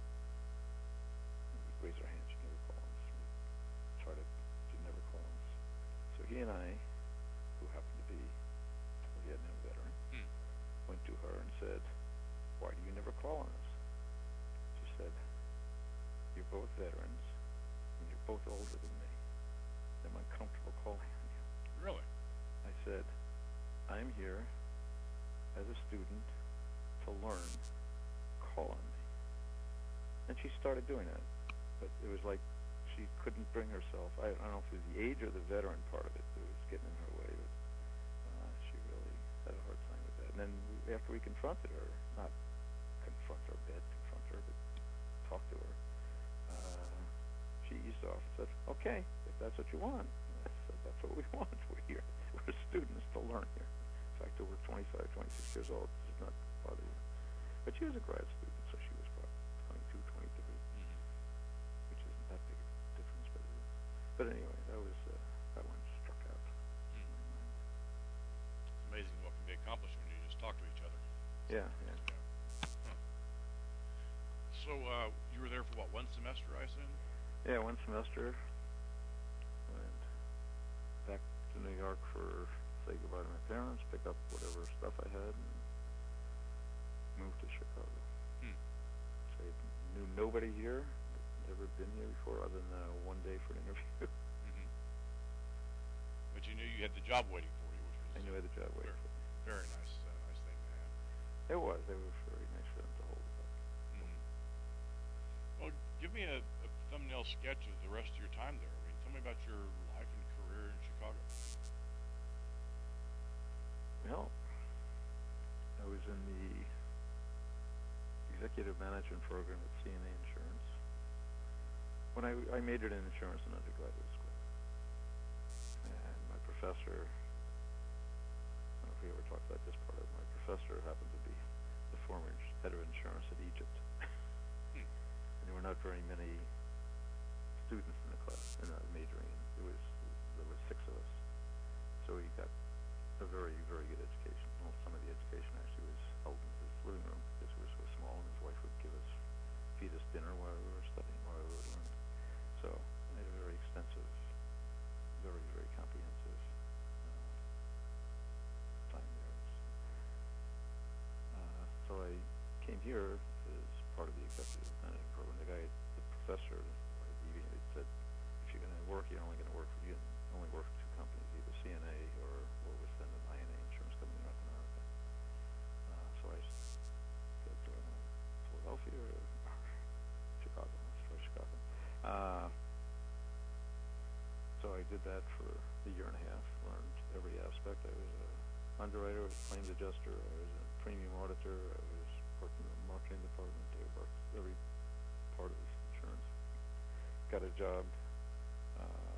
And we'd raise our hand, she'd never call on us. We'd try to, she'd never call on us. So he and I, who happened to be a Vietnam veteran, Hmm. went to her and said, "Why do you never call on us?" She said, "You're both veterans, and you're both older than me. I'm uncomfortable calling on you." Really? I said, "I'm here as a student to learn. Call on me." And she started doing that, but it was like she couldn't bring herself. I, I don't know if it was the age or the veteran part of it that was getting in her way, but uh, she really had a hard time with that. And then we, after we confronted her, not confront her, bed, confront her, but talk to her, uh, she eased off and said, "Okay, if that's what you want." And I said, "That's what we want. We're here. We're students to learn here. In fact, we're twenty-five, twenty-six years old. This is not part of you." But she was a grad student, so she was probably twenty-two, twenty-three, Mm-hmm. which isn't that big a difference, but it is. But anyway, that was uh, that one struck out in my mind. It's amazing what can be accomplished when you just talk to each other. Yeah, yeah. Yeah. Huh. So uh, you were there for what, one semester, I assume? Yeah, one semester. Went back to New York for say goodbye to my parents, pick up whatever stuff I had, and moved to Chicago. Hmm. So I knew nobody here, never been here before, other than uh, one day for an interview. Mm-hmm. But you knew you had the job waiting for you, which was I knew I had a job waiting very, for me. very nice, uh, nice thing to have. It was. It was very nice for them to hold it up. Mm-hmm. Well, give me a, a thumbnail sketch of the rest of your time there. I mean, tell me about your life and career in Chicago. Well, I was in the executive management program at C N A Insurance. When I, I majored in insurance in undergraduate school. And my professor, I don't know if we ever talked about this part of it, my professor happened to be the former head of insurance at Egypt. And there were not very many students in the class, in uh, majoring in. There was, there was six of us. So he got a very, very good education. Well, some of the education actually was held in his living room because we were so small, and his wife would give us, feed us dinner while we were studying, while we were learning. So I had a very extensive, very, very comprehensive uh, time there. Uh, so I came here as part of the executive management program. The guy, the professor, deviated, said, if you're going to work, you're only going to work for you, only work for two companies, either C N A or what was then an I N A insurance company in North America. Uh, so I said, do I want Philadelphia or Chicago? Let's try Chicago. Uh, so I did that for a year and a half, learned every aspect. I was an underwriter, I was a claims adjuster, I was a premium auditor, I was working in the marketing department, I worked every part of insurance. Got a job. Uh,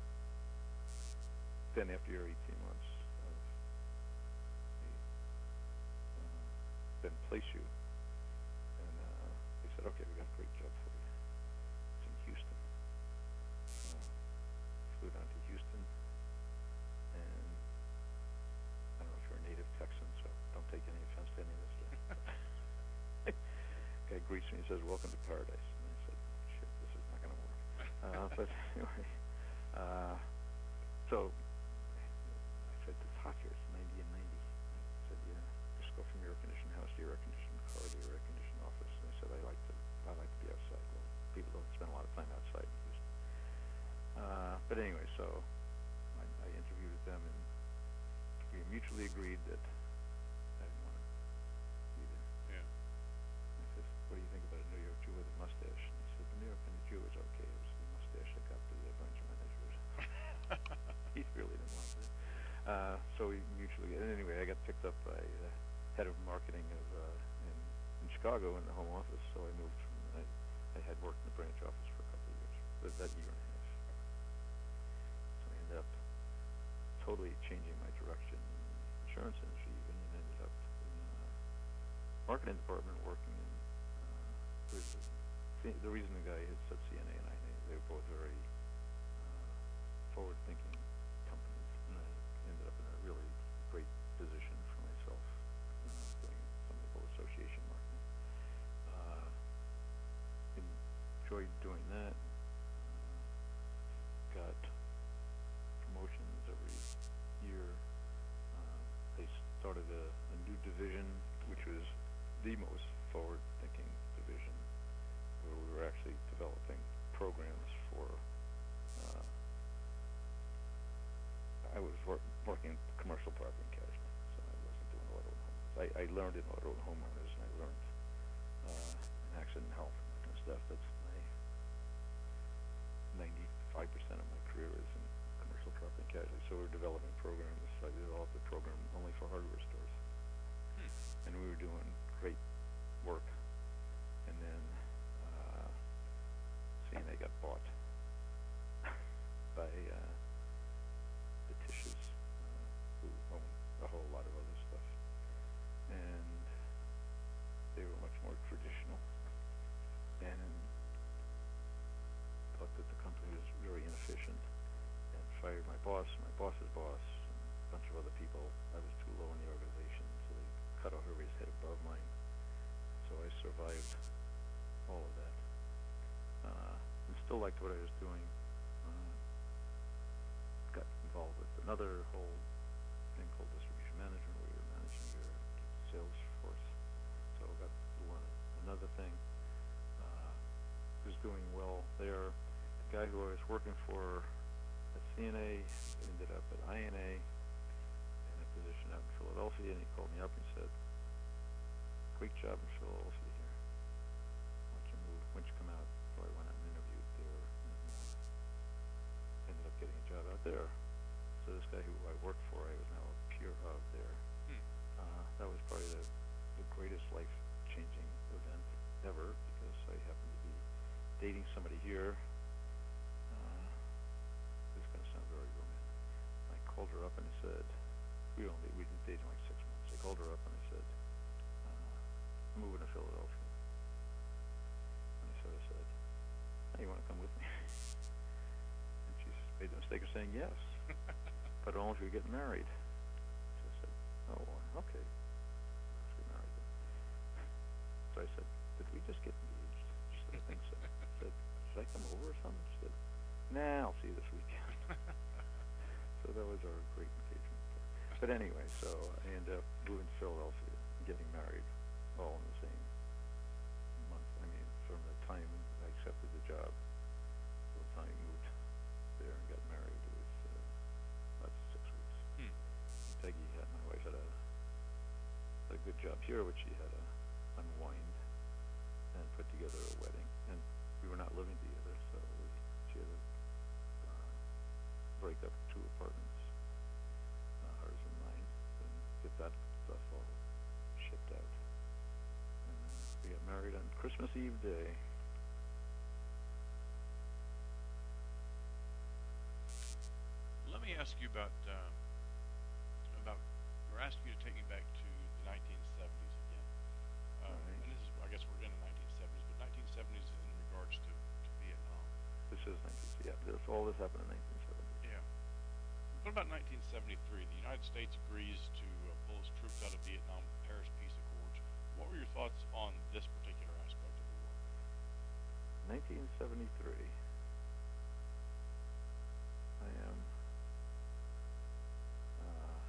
then after your eighteen months of a, uh, then place you, and uh, they said, okay, we got a great job for you. It's in Houston. Uh, flew down to Houston, and I don't know if you're a native Texan, so don't take any offense to any of this stuff. Guy greets me and says, welcome to paradise. And I said, shit, this is not going to work. Uh, but anyway, uh, so I said, it's hot here, it's ninety and ninety. I said, yeah, just go from your air-conditioned house to your air-conditioned car to your air-conditioned office. And I said, I like to, I like to be outside. Well, people don't spend a lot of time outside in Houston. Uh, but anyway, so I, I interviewed with them, and we mutually agreed that I didn't want to be there. Yeah. I said, what do you think about a New York Jew with a mustache? And he said, the New York and the Jew is okay. It was the mustache that got the uh, branch manager. He really didn't want it. Uh, so we mutually, and anyway, I got picked up by the head of marketing of uh, in, in Chicago in the home office. So I moved from, I, I had worked in the branch office for a couple of years, but that year and a half. So I ended up totally changing my direction in the insurance industry, even, and ended up in the marketing department working in, uh, the, the reason the guy had said C N A and I N A, they were both very uh, forward-thinking companies, and I ended up in a really great position for myself, uh, doing something called association marketing. Uh, enjoyed doing that. Uh, got promotions every year. Uh, they started a, a new division, which was the most forward-thinking division, where we were actually developing programs for. Uh, I was wor working commercial property and casualty, so I wasn't doing auto and homeowners. I, I learned in auto and homeowners, and I learned uh, in accident and health and that kind of stuff. That's my ninety-five percent of my career is in commercial property and casualty. So we're developing programs. I developed a program only for hardware stores, Hmm. and we were doing great work. And then uh, C N A got bought by uh, the Tisches, uh, who own a whole lot of other stuff, and they were much more traditional, and thought that the company was very inefficient, and fired my boss, my boss's boss, and a bunch of other people. I was too low in the organization, so they cut off everybody's head above mine. So I survived all of that, uh, and still liked what I was doing. Uh, got involved with another whole thing called distribution management, where you're managing your sales force. So got to learn another thing. Uh, was doing well there. The guy who I was working for at C N A ended up at I N A in a position out in Philadelphia, and he called me up and said, great job in Philadelphia here. Why don't you move, why don't you come out? So I went out and interviewed there, and uh, ended up getting a job out there. So this guy who I worked for, I was now a peer of there. that was probably the, the greatest life-changing event ever, because I happened to be dating somebody here. Uh, this is going to sound very romantic. I called her up and I said, we only we didn't date in like six months. I called her up and I said, uh, I'm moving to Philadelphia. And I sort of said, hey, you want to come with me? And she made the mistake of saying yes, but only if we get married. So I said, oh, well, okay, let's get married then. So I said, did we just get engaged? She said, I think so. I said, should I come over or something? She said, nah, I'll see you this weekend. So that was our great engagement. But anyway, so I ended up moving to Philadelphia and getting married all in the same month. I mean, from the time I accepted the job to the time I moved there and got married, it was uh, about six weeks. Hmm. Peggy had, my wife had a, had a good job here, which she had to unwind and put together a wedding. And we were not living together, so we, she had to uh, break up two apartments, uh, hers and mine, and get that stuff all shipped out. And uh, we got married on Christmas Eve day. Let me ask you about, um, about, or ask you to take me back to the nineteen seventies again. Um, Right. And this is, I guess we're in the nineteen seventies, but nineteen seventies in regards to, to Vietnam. This is nineteen, yeah, this, all this happened in nineteen seventy. Yeah. What about nineteen seventy-three? The United States agrees to uh, pull its troops out of Vietnam with the Paris Peace Accords. What were your thoughts on this particular aspect of the war? nineteen seventy-three. I am uh,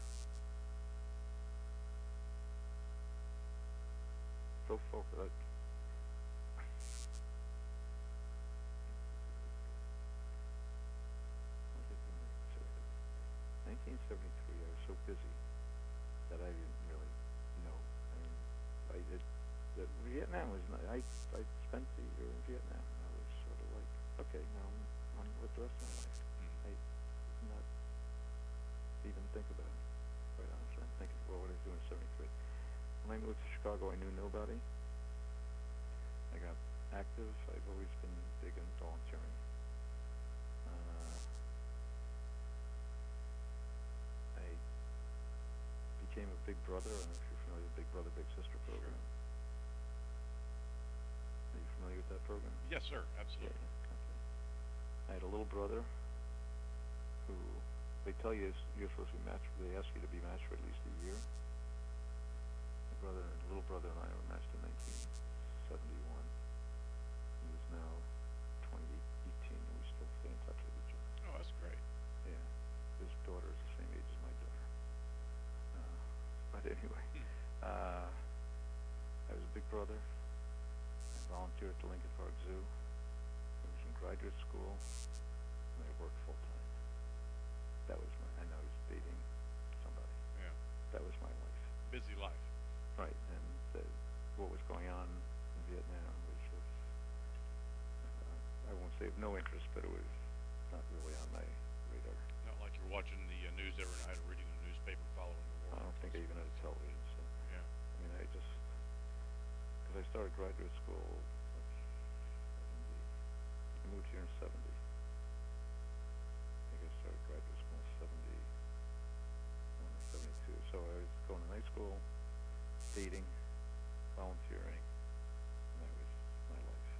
so focused. nineteen seventy-three, I was so busy that I didn't really know. I mean, I did. The Vietnam was. Not, I I spent the year in Vietnam. And I was sort of like, okay, now I'm on with the rest of my life. Mm. I did not even think about it. Quite honestly, I'm thinking, well, what did I do in seventy-three? When I moved to Chicago, I knew nobody. I got active. I've always been big in volunteering. Uh, I became a Big Brother. I don't know if you're familiar with Big Brother, Big Sister program. Sure. Are you familiar with that program? Yes, sir. Yeah, Absolutely. yeah, okay. I had a little brother who, they tell you is- you're supposed to be matched, they ask you to be matched for at least a year. My brother, little brother and I were matched in nineteen seventy-one. He was now twenty eighteen, and we still stay in touch with each other. Oh, that's great. Yeah. His daughter is the same age as my daughter. Uh, but anyway, Hmm. uh, I was a Big Brother. I volunteered at the Lincoln Park Zoo. I was in graduate school, and I worked full time. That was my, and I was dating somebody. Yeah. That was my life. Busy life. Right, and the, what was going on in Vietnam was just, uh, I won't say of no interest, but it was not really on my radar. Not like you're watching the uh, news every night or reading the newspaper following the war. I don't think I even had a television set. Yeah. I mean, I just, because I started graduate school, like, seventy, I moved here in seventy. I think I started graduate school in seventy, uh, seventy-two. So I was going to night school, dating, volunteering, and that was my life.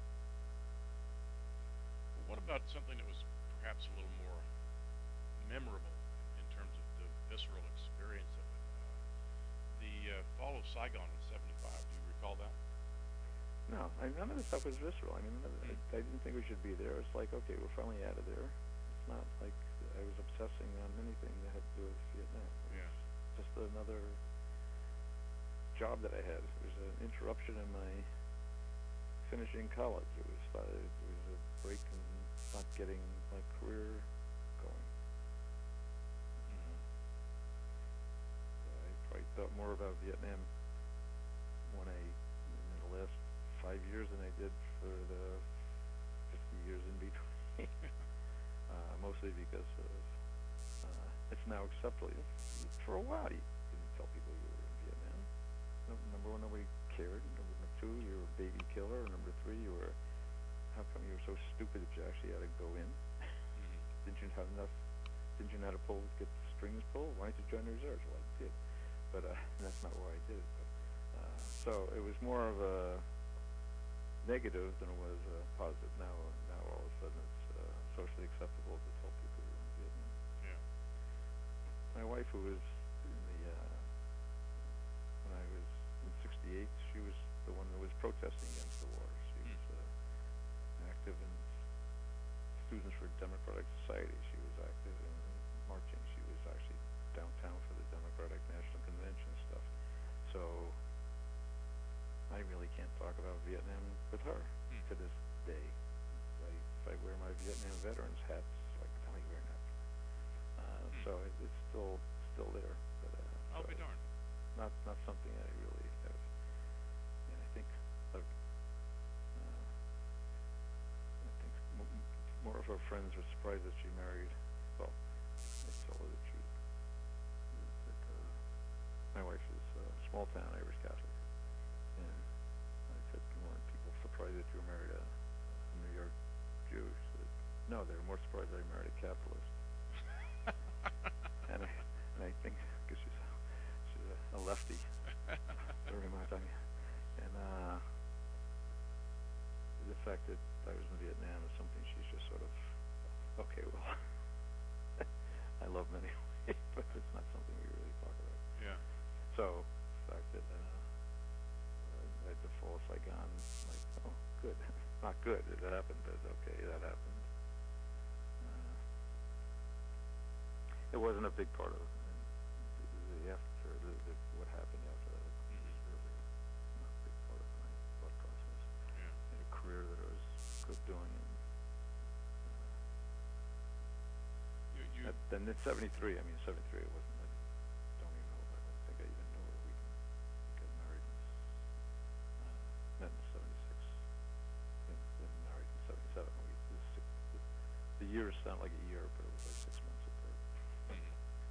Well, what about something that was perhaps a little more memorable in terms of the visceral experience of it? Uh, the uh, fall of Saigon in seventy-five. Do you recall that? No, I, none of this stuff was visceral. I mean, none of- I, I didn't think we should be there. It's like, okay, we're finally out of there. It's not like I was obsessing on anything that had to do with Vietnam. It Yeah. was just another job that I had. It was an interruption in my finishing college. It was uh, it was a break in not getting my career going. Uh, so I probably thought more about Vietnam when I in the last five years than I did for the fifty years in between. uh, mostly because of uh, it's now acceptable. For a while, you didn't tell people you were in Vietnam. no, number one, nobody cared. Number, number two, you were a baby killer. Number three, you were, how come you were so stupid that you actually had to go in? Mm-hmm. Didn't you have enough, didn't you know how to pull, get the strings pulled? Why didn't you join the reserves? Well, I did, but, uh, that's not why I did it, but, uh, so it was more of a negative than it was uh, positive. Now, now all of a sudden it's uh, socially acceptable to tell people you're in Vietnam. Yeah. My wife, who was in the, uh, when I was in sixty-eight, she was the one that was protesting against the war. She Hmm. was uh, active in Students for Democratic Society. She was active in marching. She was actually downtown for the Democratic National Convention and stuff. So I really can't talk about Vietnam with her Hmm. to this day. I, if I wear my Vietnam veterans hats, like I like wearing that. Uh, Hmm. So it, it's still still there, but uh, I'll so be darned. not not something I really have. And I think I've, uh, I think m- m- more of her friends were surprised that she married. Well, I told her that she that uh, my wife is uh, small town Irish Catholic, and I said, "Weren't people surprised that you married a, a New York Jew?" She said, "No, they were more surprised that I married a capitalist." and I and I think because she's a, she's a, a lefty, very much. I mean, and uh, the fact that I was in Vietnam is something she's just sort of okay. Well, I love them anyway, but it's not something we really talk about. Yeah. So the fact that uh, I had to fall Saigon, like, oh, good, not good. It happened, but okay, that happened. Uh, it wasn't a big part of it. And the, the after the, the what happened after that Mhm. was really not a big part of my thought process. Yeah. And a career that I was good doing. And, You, you, uh, then in seventy-three, I mean seventy-three, it wasn't. I don't even know. I don't think I even know where we got married. In, uh, met in seventy-six. And then married in seventy-seven. We the, six, the, the years sound like a year, but it was like six months apart. Mhm.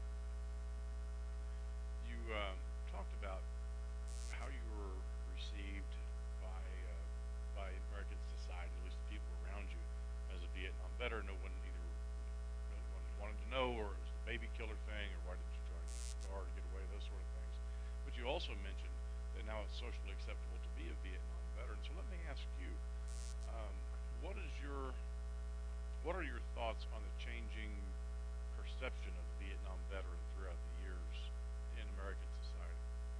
You um, talked about how you were received by uh, by American society, at least the people around you, as a Vietnam veteran. No one either no one wanted to know, or it was the baby killer thing, or why did you join the guard to get away, those sort of things. But you also mentioned that now it's socially acceptable to be a Vietnam veteran. So let me ask you, um, what is your what are your thoughts on the changing perception of the Vietnam veteran throughout the years in American society?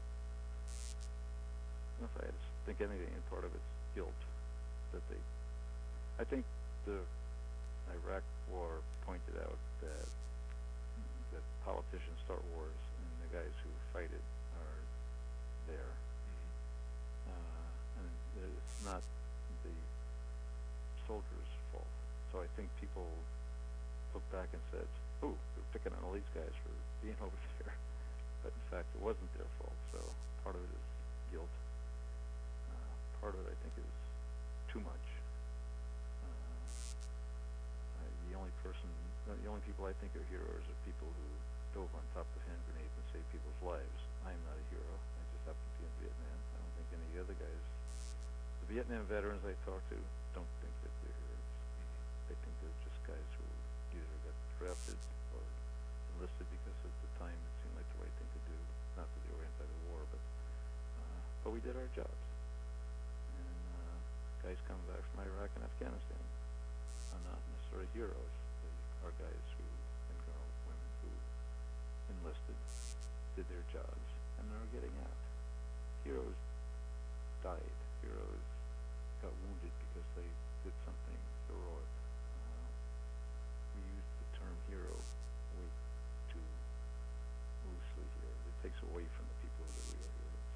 If I had to think anything, and part of it's guilt that they. I think the Iraq War pointed out that that politicians start wars and the guys who fight it are there, Mm-hmm. uh, and it's not the soldiers' fault. So I think people look back and said, "Ooh, they're picking on all these guys for being over there," but in fact, it wasn't their fault. So part of it is guilt. Uh, part of it, I think, is too much. Uh, I, the only person, the only people I think are heroes are people who dove on top of hand grenades and saved people's lives. I am not a hero. I just happen to be in Vietnam. I don't think any of the other guys, the Vietnam veterans I talk to, don't think that they're heroes. They think they're just guys who either got drafted or enlisted because at the time it seemed like the right thing to do. Not that they were anti the war, but uh, but we did our jobs. And uh, guys coming back from Iraq and Afghanistan are not necessarily heroes. They are guys who, and girls, women who enlisted, did their jobs, and are getting out. Heroes died. Heroes got wounded because they did something heroic. Uh, we use the term hero way too loosely here. It takes away from the people who are real heroes.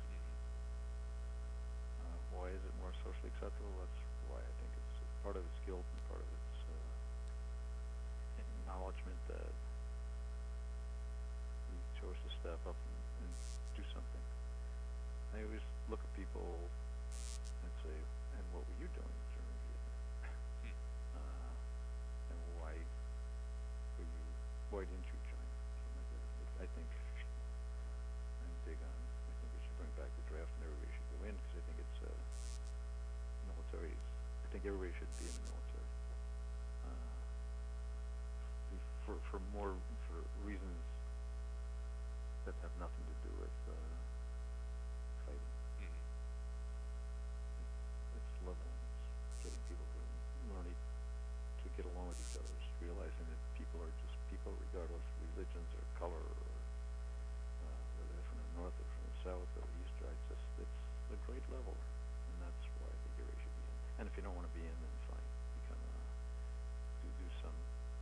Uh, why is it more socially acceptable? That's why I think it's uh, part of it's guilt and part of it's uh, acknowledgement that we chose to step up and, and do something. I always look at people and say, "And what were you doing during Vietnam? uh, and why were you? Why didn't you join?" I think I'm big on. I think we should bring back the draft that have nothing to do with uh, fighting. Mm-hmm. It's level. It's getting people to learn e- to get along with each other. It's realizing that people are just people, regardless of religions or color, or uh, whether they're from the north or from the south or the east. Or it's just it's a great level, and that's why I think everybody should be in. And if you don't want to be in, then fine. Become a, do do some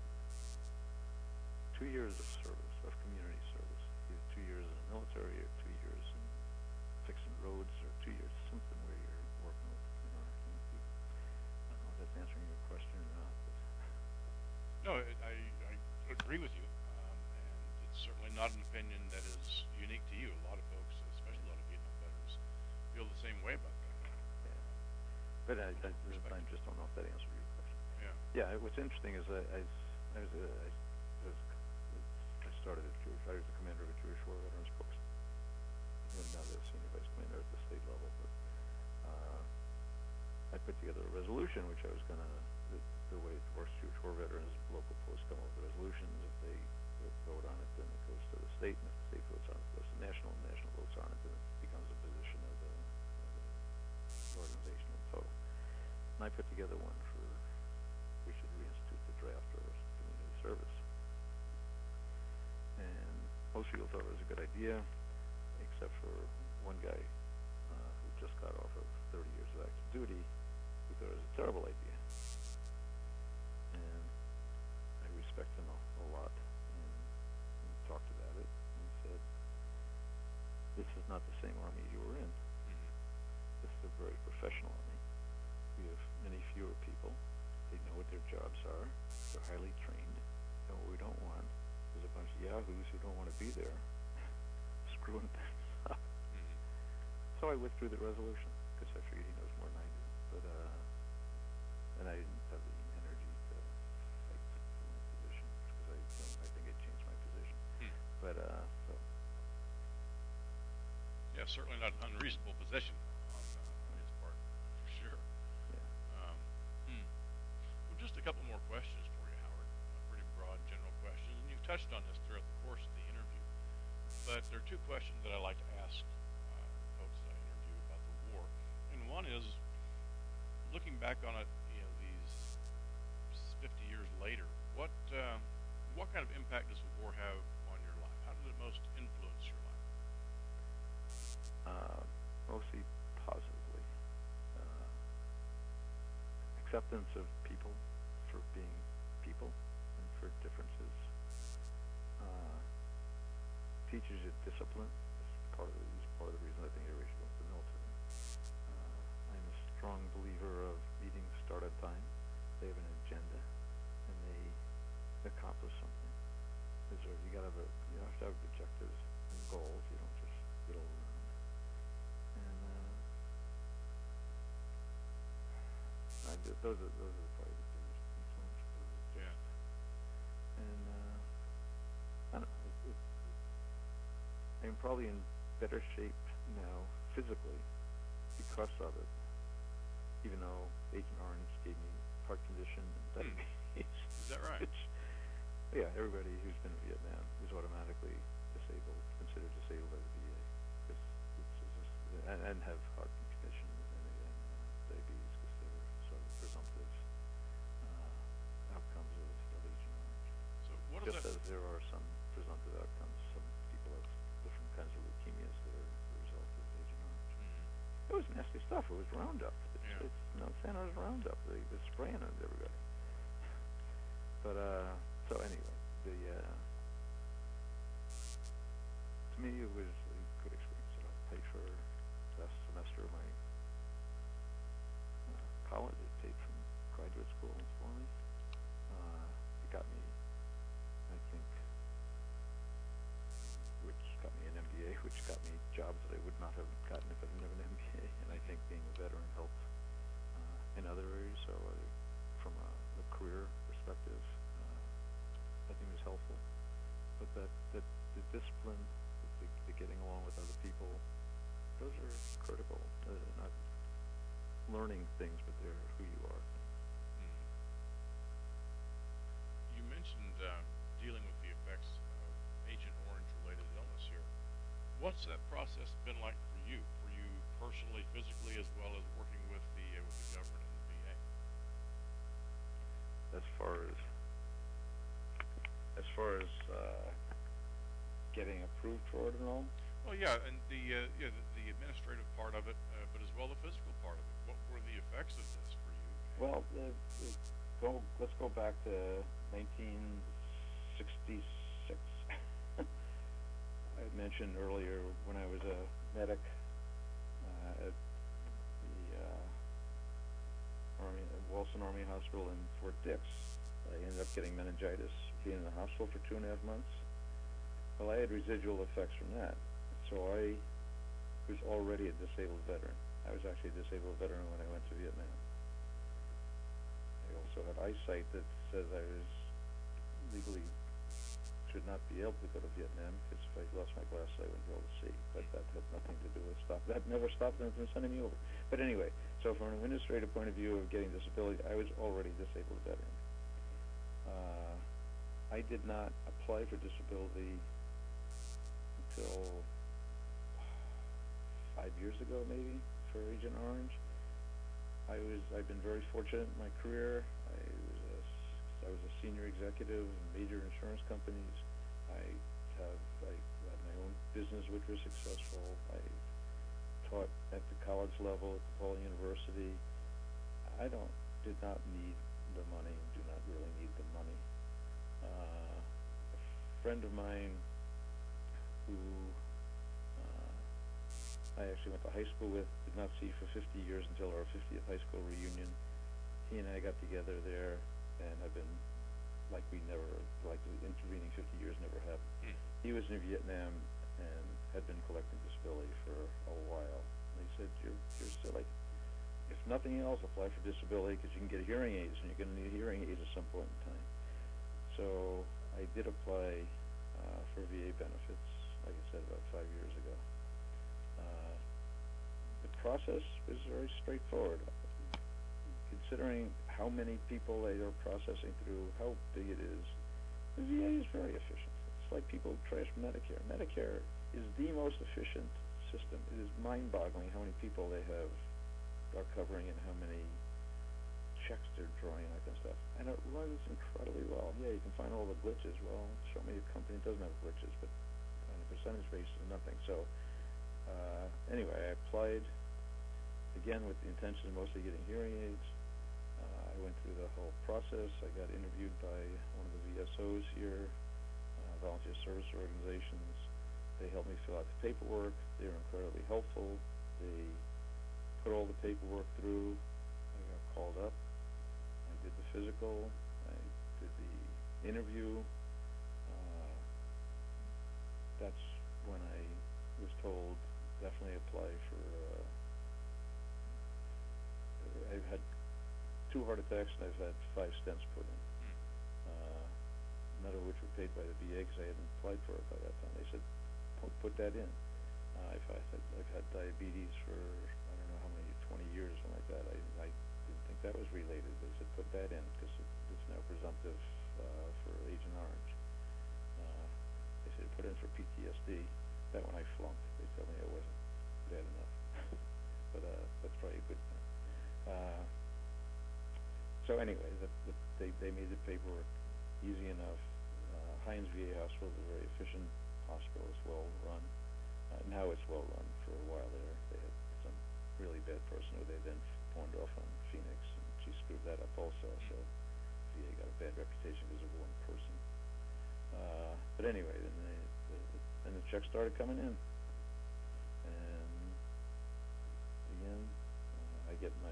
two years of service, of community service. Either two years in the military, or two years in fixing roads, or two years something where you're working with, you know, young people. I don't know if that's answering your question or not, but No, I, I, I agree with you, um, and it's certainly not an opinion that is unique to you. A lot of folks, especially a lot of Vietnam veterans, feel the same way about that. yeah. But I, I, Respect. I just don't know if that answered your question. Yeah. Yeah, what's interesting is I, I, s- I was, uh, I, was, I started at Jewish, I was the commander of a Jewish War Veterans Post. And now the senior vice commander at the state level, but, uh, I put together a resolution which I was gonna, the, the way it works, Jewish War Veterans, local posts come up with resolutions. If they vote on it, then it goes to the state, and if the state votes on it, it goes to national, and national votes on it, then it becomes a position of the, of the organization in total. And I put together one for, we should reinstitute the draft for community service. And most people thought it was a good idea, except for one guy uh, who just got off of thirty years of active duty, who thought it was a terrible idea. And I respect him a, a lot, and we talked about it, and he said, this is not the same army you were in. Mm-hmm. This is a very professional army. We have many fewer people. They know what their jobs are. They're highly trained. And what we don't want is a bunch of yahoos who don't want to be there screwing things up. Mm-hmm. So I withdrew the resolution because I figured he knows more than I do. But uh, and I didn't have the energy to fight for my position because I don't, I think it changed my position. Hmm. But uh, so Yeah, certainly not an unreasonable position on, uh, on his part, for sure. yeah. Um, hmm. Well, just a couple more questions for you, Howard. Uh, pretty broad, general questions, and you've touched on this throughout the course of the interview. But there are two questions that I like to ask uh, folks that I interview about the war, and one is, looking back on it, you know, these fifty years later, what uh, what kind of impact does the war have on your life? How did it most influence your life? Uh, mostly positively. Uh, acceptance of people for being people and for differences. Uh, teaches you discipline. It's part of the, it's part of the reason I think everybody should go to the military. Uh, I'm a strong believer of meetings start at time. They have an agenda, and they accomplish something. Is there, you gotta have a, you have to have objectives and goals. You don't just fiddle around. And uh, I did, those are those are probably the biggest influences. Yeah. And uh, I don't know. It, it, I'm probably in better shape now physically because of it. Even though Agent Orange gave me heart condition and Hmm. diabetes. Is that right? Which, yeah, everybody who's been in Vietnam is automatically disabled, considered disabled by the V A, cause it's, it's just, and, and have heart condition and, and uh, diabetes because they're sort of presumptive uh, outcomes of, of Agent Orange. So what does Just that? as there are some presumptive outcomes, some people have different kinds of leukemias that are the result of Agent Orange. Mhm. It was nasty stuff. It was Roundup. It's, Yeah. it's Mount Santa's Roundup. They were spraying on everybody. But uh, so anyway, the uh, to me it was a good experience. It helped pay for last semester of my uh, college. It paid from graduate school for me. Uh, it got me, I think, which got me an M B A, which got me jobs that I would not have gotten if I didn't have an M B A. And I think being a veteran helped uh, in other areas. So uh, from a, a career perspective, uh, I think it was helpful. But that, that the discipline, the, the getting along with other people, those are critical. Uh, not learning things, but they're who you are. Mhm. You mentioned uh, dealing with the effects of Agent Orange-related illness here. what's that process been like for you, for you personally, physically, as well as working with the uh, with the government and the V A? As far as As far as uh, getting approved for it and all. Well, yeah, and the uh, yeah the, the administrative part of it, uh, but as well the physical part of it. What were the effects of this for you? Well, uh, uh, go. Let's go back to nineteen sixty-six. I had mentioned earlier when I was a medic uh, at the uh, Army, uh, Walson Army Hospital in Fort Dix. I ended up getting meningitis, being in the hospital for two and a half months. Well, I had residual effects from that, so I was already a disabled veteran. I was actually a disabled veteran when I went to Vietnam. I also had eyesight that says I was legally should not be able to go to Vietnam because if I lost my glasses I wouldn't be able to see. But that had nothing to do with stop. That never stopped them from sending me over. But anyway, so from an administrative point of view of getting disability, I was already a disabled veteran. Uh, I did not apply for disability until five years ago, maybe, for Agent Orange. I was I've been very fortunate in my career. I was a, I was a senior executive in major insurance companies. I have I had my own business which was successful. I taught at the college level at DePaul University. I don't did not need the money. Do not really need the money. Uh, a friend of mine who uh, I actually went to high school with, did not see for fifty years until our fiftieth high school reunion. He and I got together there and have been like we never, like the intervening fifty years never happened. Hmm. He was in Vietnam and had been collecting disability for a while. And he said, you're, you're silly. If nothing else, apply for disability because you can get hearing aids and you're going to need hearing aids at some point in time. So I did apply uh, for V A benefits, like I said, about five years ago. Uh, the process was very straightforward. Considering how many people they are processing through, how big it is, the V A is very efficient. It's like people trash Medicare. Medicare is the most efficient system. It is mind-boggling how many people they have are covering and how many checks they're drawing and that kind of stuff. And it runs incredibly well. Yeah, you can find all the glitches. Well, show me a company that doesn't have glitches, but on a percentage basis, nothing. So uh, anyway, I applied again with the intention of mostly getting hearing aids. Uh, I went through the whole process. I got interviewed by one of the V S Os here, uh, volunteer service organizations. They helped me fill out the paperwork. They were incredibly helpful. They put all the paperwork through. I got called up. I did the physical. I did the interview. Uh, that's when I was told definitely apply for. Uh, I've had two heart attacks and I've had five stents put in, uh, none of which were paid by the V A because I hadn't applied for it by that time. They said, put, put that in. Uh, I've, had, I've had diabetes for, I don't know how many, twenty years, something like that. I, I didn't think that was related. They said, put that in because it, it's now presumptive uh, for Agent Orange. Uh, they said, put in for P T S D. That one I flunked. They told me I wasn't bad enough. but uh, that's probably a good thing. Uh, so anyway, the, the, they, they made the paperwork easy enough. Uh, Heinz V A Hospital is a very efficient hospital. It's well run. Uh, now it's well run. For a while there, they had some really bad person who they then pawned off on Phoenix, and she screwed that up also. So V A got a bad reputation because of one person. Uh, but anyway, then they, the, the, then the checks started coming in, and again, uh, I get my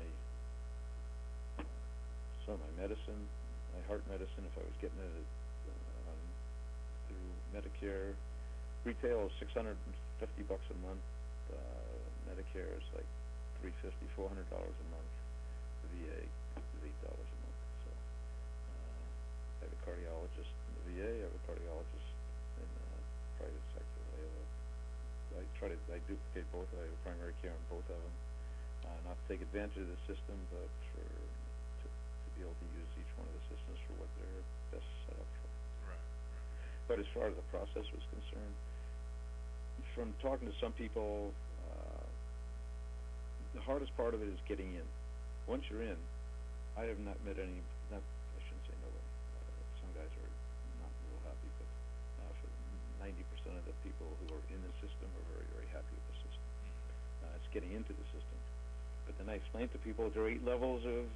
so my medicine, my heart medicine. If I was getting it uh, um, through Medicare, retail is six hundred and fifty bucks a month. Uh, Medicare is like three fifty, four hundred dollars a month. The V A is eight dollars a month. So uh, I have a cardiologist in the V A. I have a cardiologist in the private sector. I have a, I try to I duplicate both. I have a primary care on both of them. Uh, not to take advantage of the system, but for to, to be able to use each one of the systems for what they're best set up for. Right. But as far as the process was concerned, from talking to some people, uh, the hardest part of it is getting in. Once you're in, I have not met any, not, I shouldn't say nobody, uh, some guys are not real happy, but uh, for ninety percent of the people who are in the system are very, very happy with the system. Uh, it's getting into the system. But then I explain to people there are eight levels of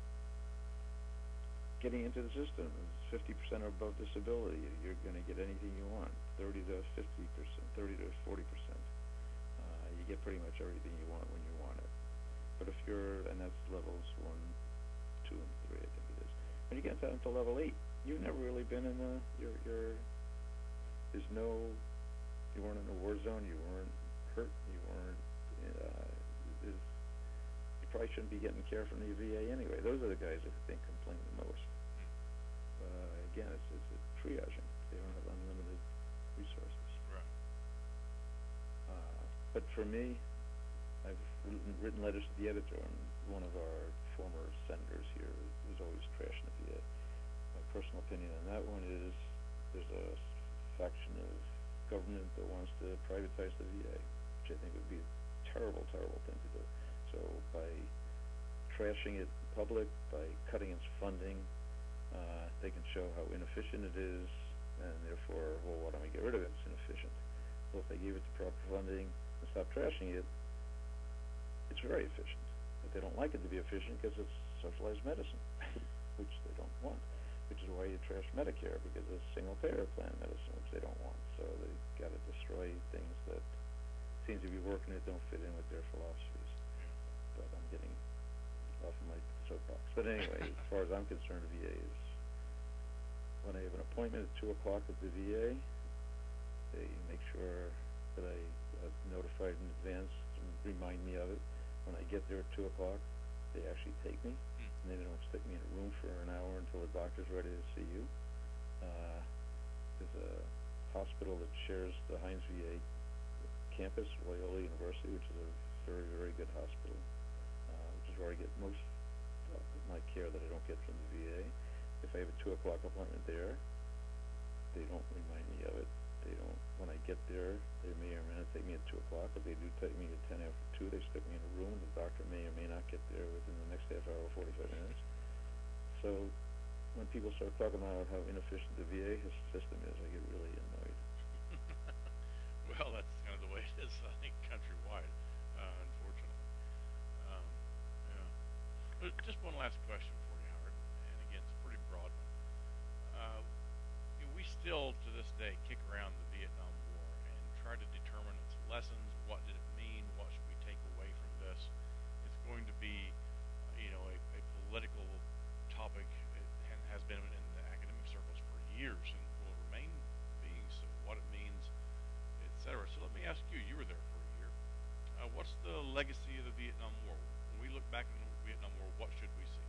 getting into the system. It's fifty percent or above disability. You're going to get anything you want. thirty to fifty percent, thirty to forty percent. Uh, you get pretty much everything you want when you want it. But if you're, and that's levels one, two, and three, I think it is. When you get down to level eight, you've never really been in a, you're, you're, there's no, you weren't in a war zone, you weren't hurt, you weren't, uh, there's, you probably shouldn't be getting care from the V A anyway. Those are the guys that I think complain the most. Uh, again, it's, it's a triaging. They don't have unlimited resources. Right. Uh, but for me, I've written, written letters to the editor, and one of our former senators here is always trashing the V A. My personal opinion on that one is there's a faction of government that wants to privatize the V A, which I think would be a terrible, terrible thing to do. So by trashing it in public, by cutting its funding, uh, they can show how inefficient it is, and therefore, well, why don't we get rid of it? It's inefficient. Well, if they gave it the proper funding and stop trashing it, it's very efficient. But they don't like it to be efficient because it's socialized medicine, which they don't want, which is why you trash Medicare, because it's single-payer plan medicine, which they don't want. So they got to destroy things that seem to be working that don't fit in with their philosophies. But I'm getting off of my soapbox. But anyway, as far as I'm concerned, the V A is, when I have an appointment at two o'clock at the V A, they make sure that I uh, notified in advance and remind me of it. When I get there at two o'clock, they actually take me, Hmm. and they don't stick me in a room for an hour until the doctor's ready to see you. Uh, there's a hospital that shares the Heinz V A campus, Loyola University, which is a very, very good hospital, uh, which is where I get most of my care that I don't get from the V A. If I have a two o'clock appointment there, they don't remind me of it. They don't, when I get there, they may or may not take me at two o'clock. If they do take me at ten after two, they stick me in a room. The doctor may or may not get there within the next half hour or forty-five minutes. So when people start talking about how inefficient the V A system is, I get really annoyed. Well, that's kind of the way it is, I think, countrywide, uh, unfortunately. Um, yeah. But just one last question for you, Howard, and again, it's a pretty broad one. Uh, you know, we still, to this day, kick around the Vietnam War and try to determine its lessons. What did it mean? What should we take away from this? It's going to be, you know, a, a political topic. It has been in the academic circles for years and will remain being so. What it means, et cetera. So let me ask you, you were there for a year. Uh, what's the legacy of the Vietnam War? When we look back at the Vietnam War, what should we see?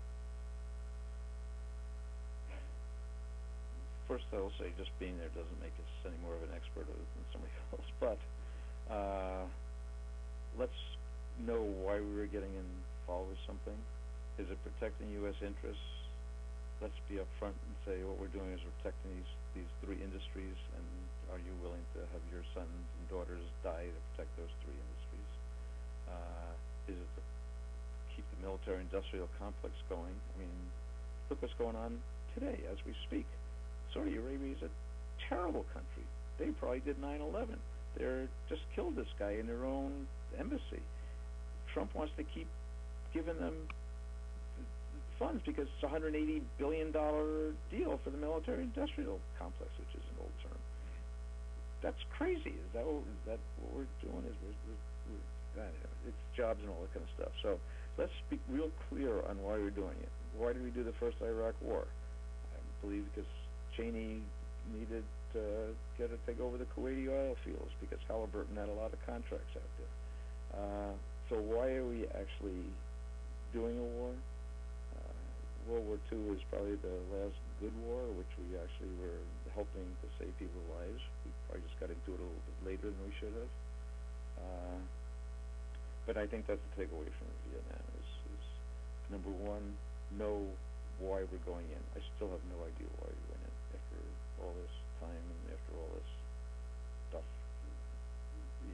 First, I will say, just being there doesn't make us any more of an expert than somebody else. But uh, let's know why we were getting involved with something. Is it protecting U S interests? Let's be upfront and say what we're doing is we're protecting these these three industries, and are you willing to have your sons and daughters die to protect those three industries? Uh, is it to keep the military-industrial complex going? I mean, look what's going on today as we speak. Saudi Arabia is a terrible country. They probably did nine eleven. They're just killed this guy in their own embassy. Trump wants to keep giving them funds because it's a one hundred eighty billion dollars deal for the military-industrial complex, which is an old term. That's crazy. Is that what, is that what we're doing? Is we're, we're, we're, I don't know, it's jobs and all that kind of stuff. So let's be real clear on why we're doing it. Why did we do the first Iraq War? I believe because Cheney needed to get to take over the Kuwaiti oil fields because Halliburton had a lot of contracts out there. Uh, so why are we actually doing a war? World War Two is probably the last good war, which we actually were helping to save people's lives. We probably just got into it a little bit later than we should have. Uh, but I think that's the takeaway from Vietnam is, is number one, know why we're going in. I still have no idea why we went in after all this time and after all this stuff. You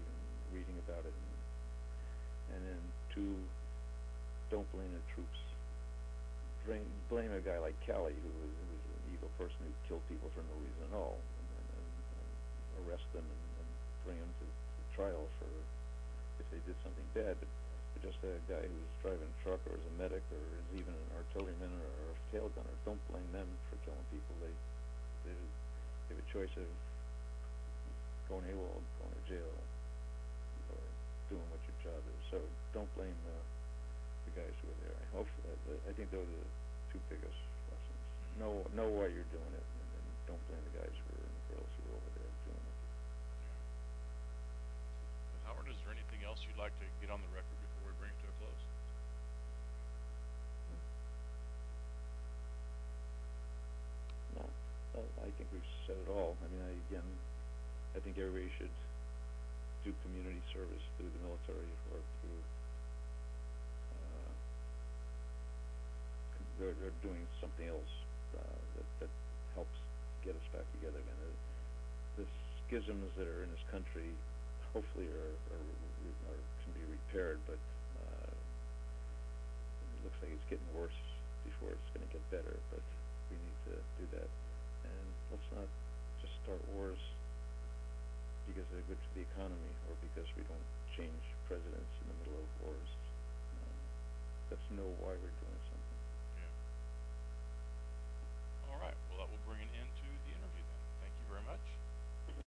blame the troops. Blame, blame a guy like Kelly, who was, who was an evil person who killed people for no reason at all, and, and, and, and arrest them and, and bring them to, to trial for if they did something bad. But, but just a guy who's driving a truck or is a medic or is even an artilleryman or, or a tail gunner, don't blame them for killing people. They, they, they have a choice of going AWOL, going to jail, or doing what your job is. So don't blame uh, the guys who are there. I hope that, I think those are the two biggest lessons. Know know why you're doing it, and, and don't blame the guys who are and girls who are over there doing it. Well, Howard, is there anything else you'd like to get on the record before we bring it to a close? No, uh, I think we've said it all. I mean, I, again, I think everybody should do community service through the military or through uh, they're, they're doing something else uh, that, that helps get us back together again. Uh, the schisms that are in this country hopefully are, are, are can be repaired, but uh, it looks like it's getting worse before it's going to get better. But we need to do that, and let's not just start wars because they're good for the economy or because we don't change presidents in the middle of wars. Uh, let's know why we're doing something.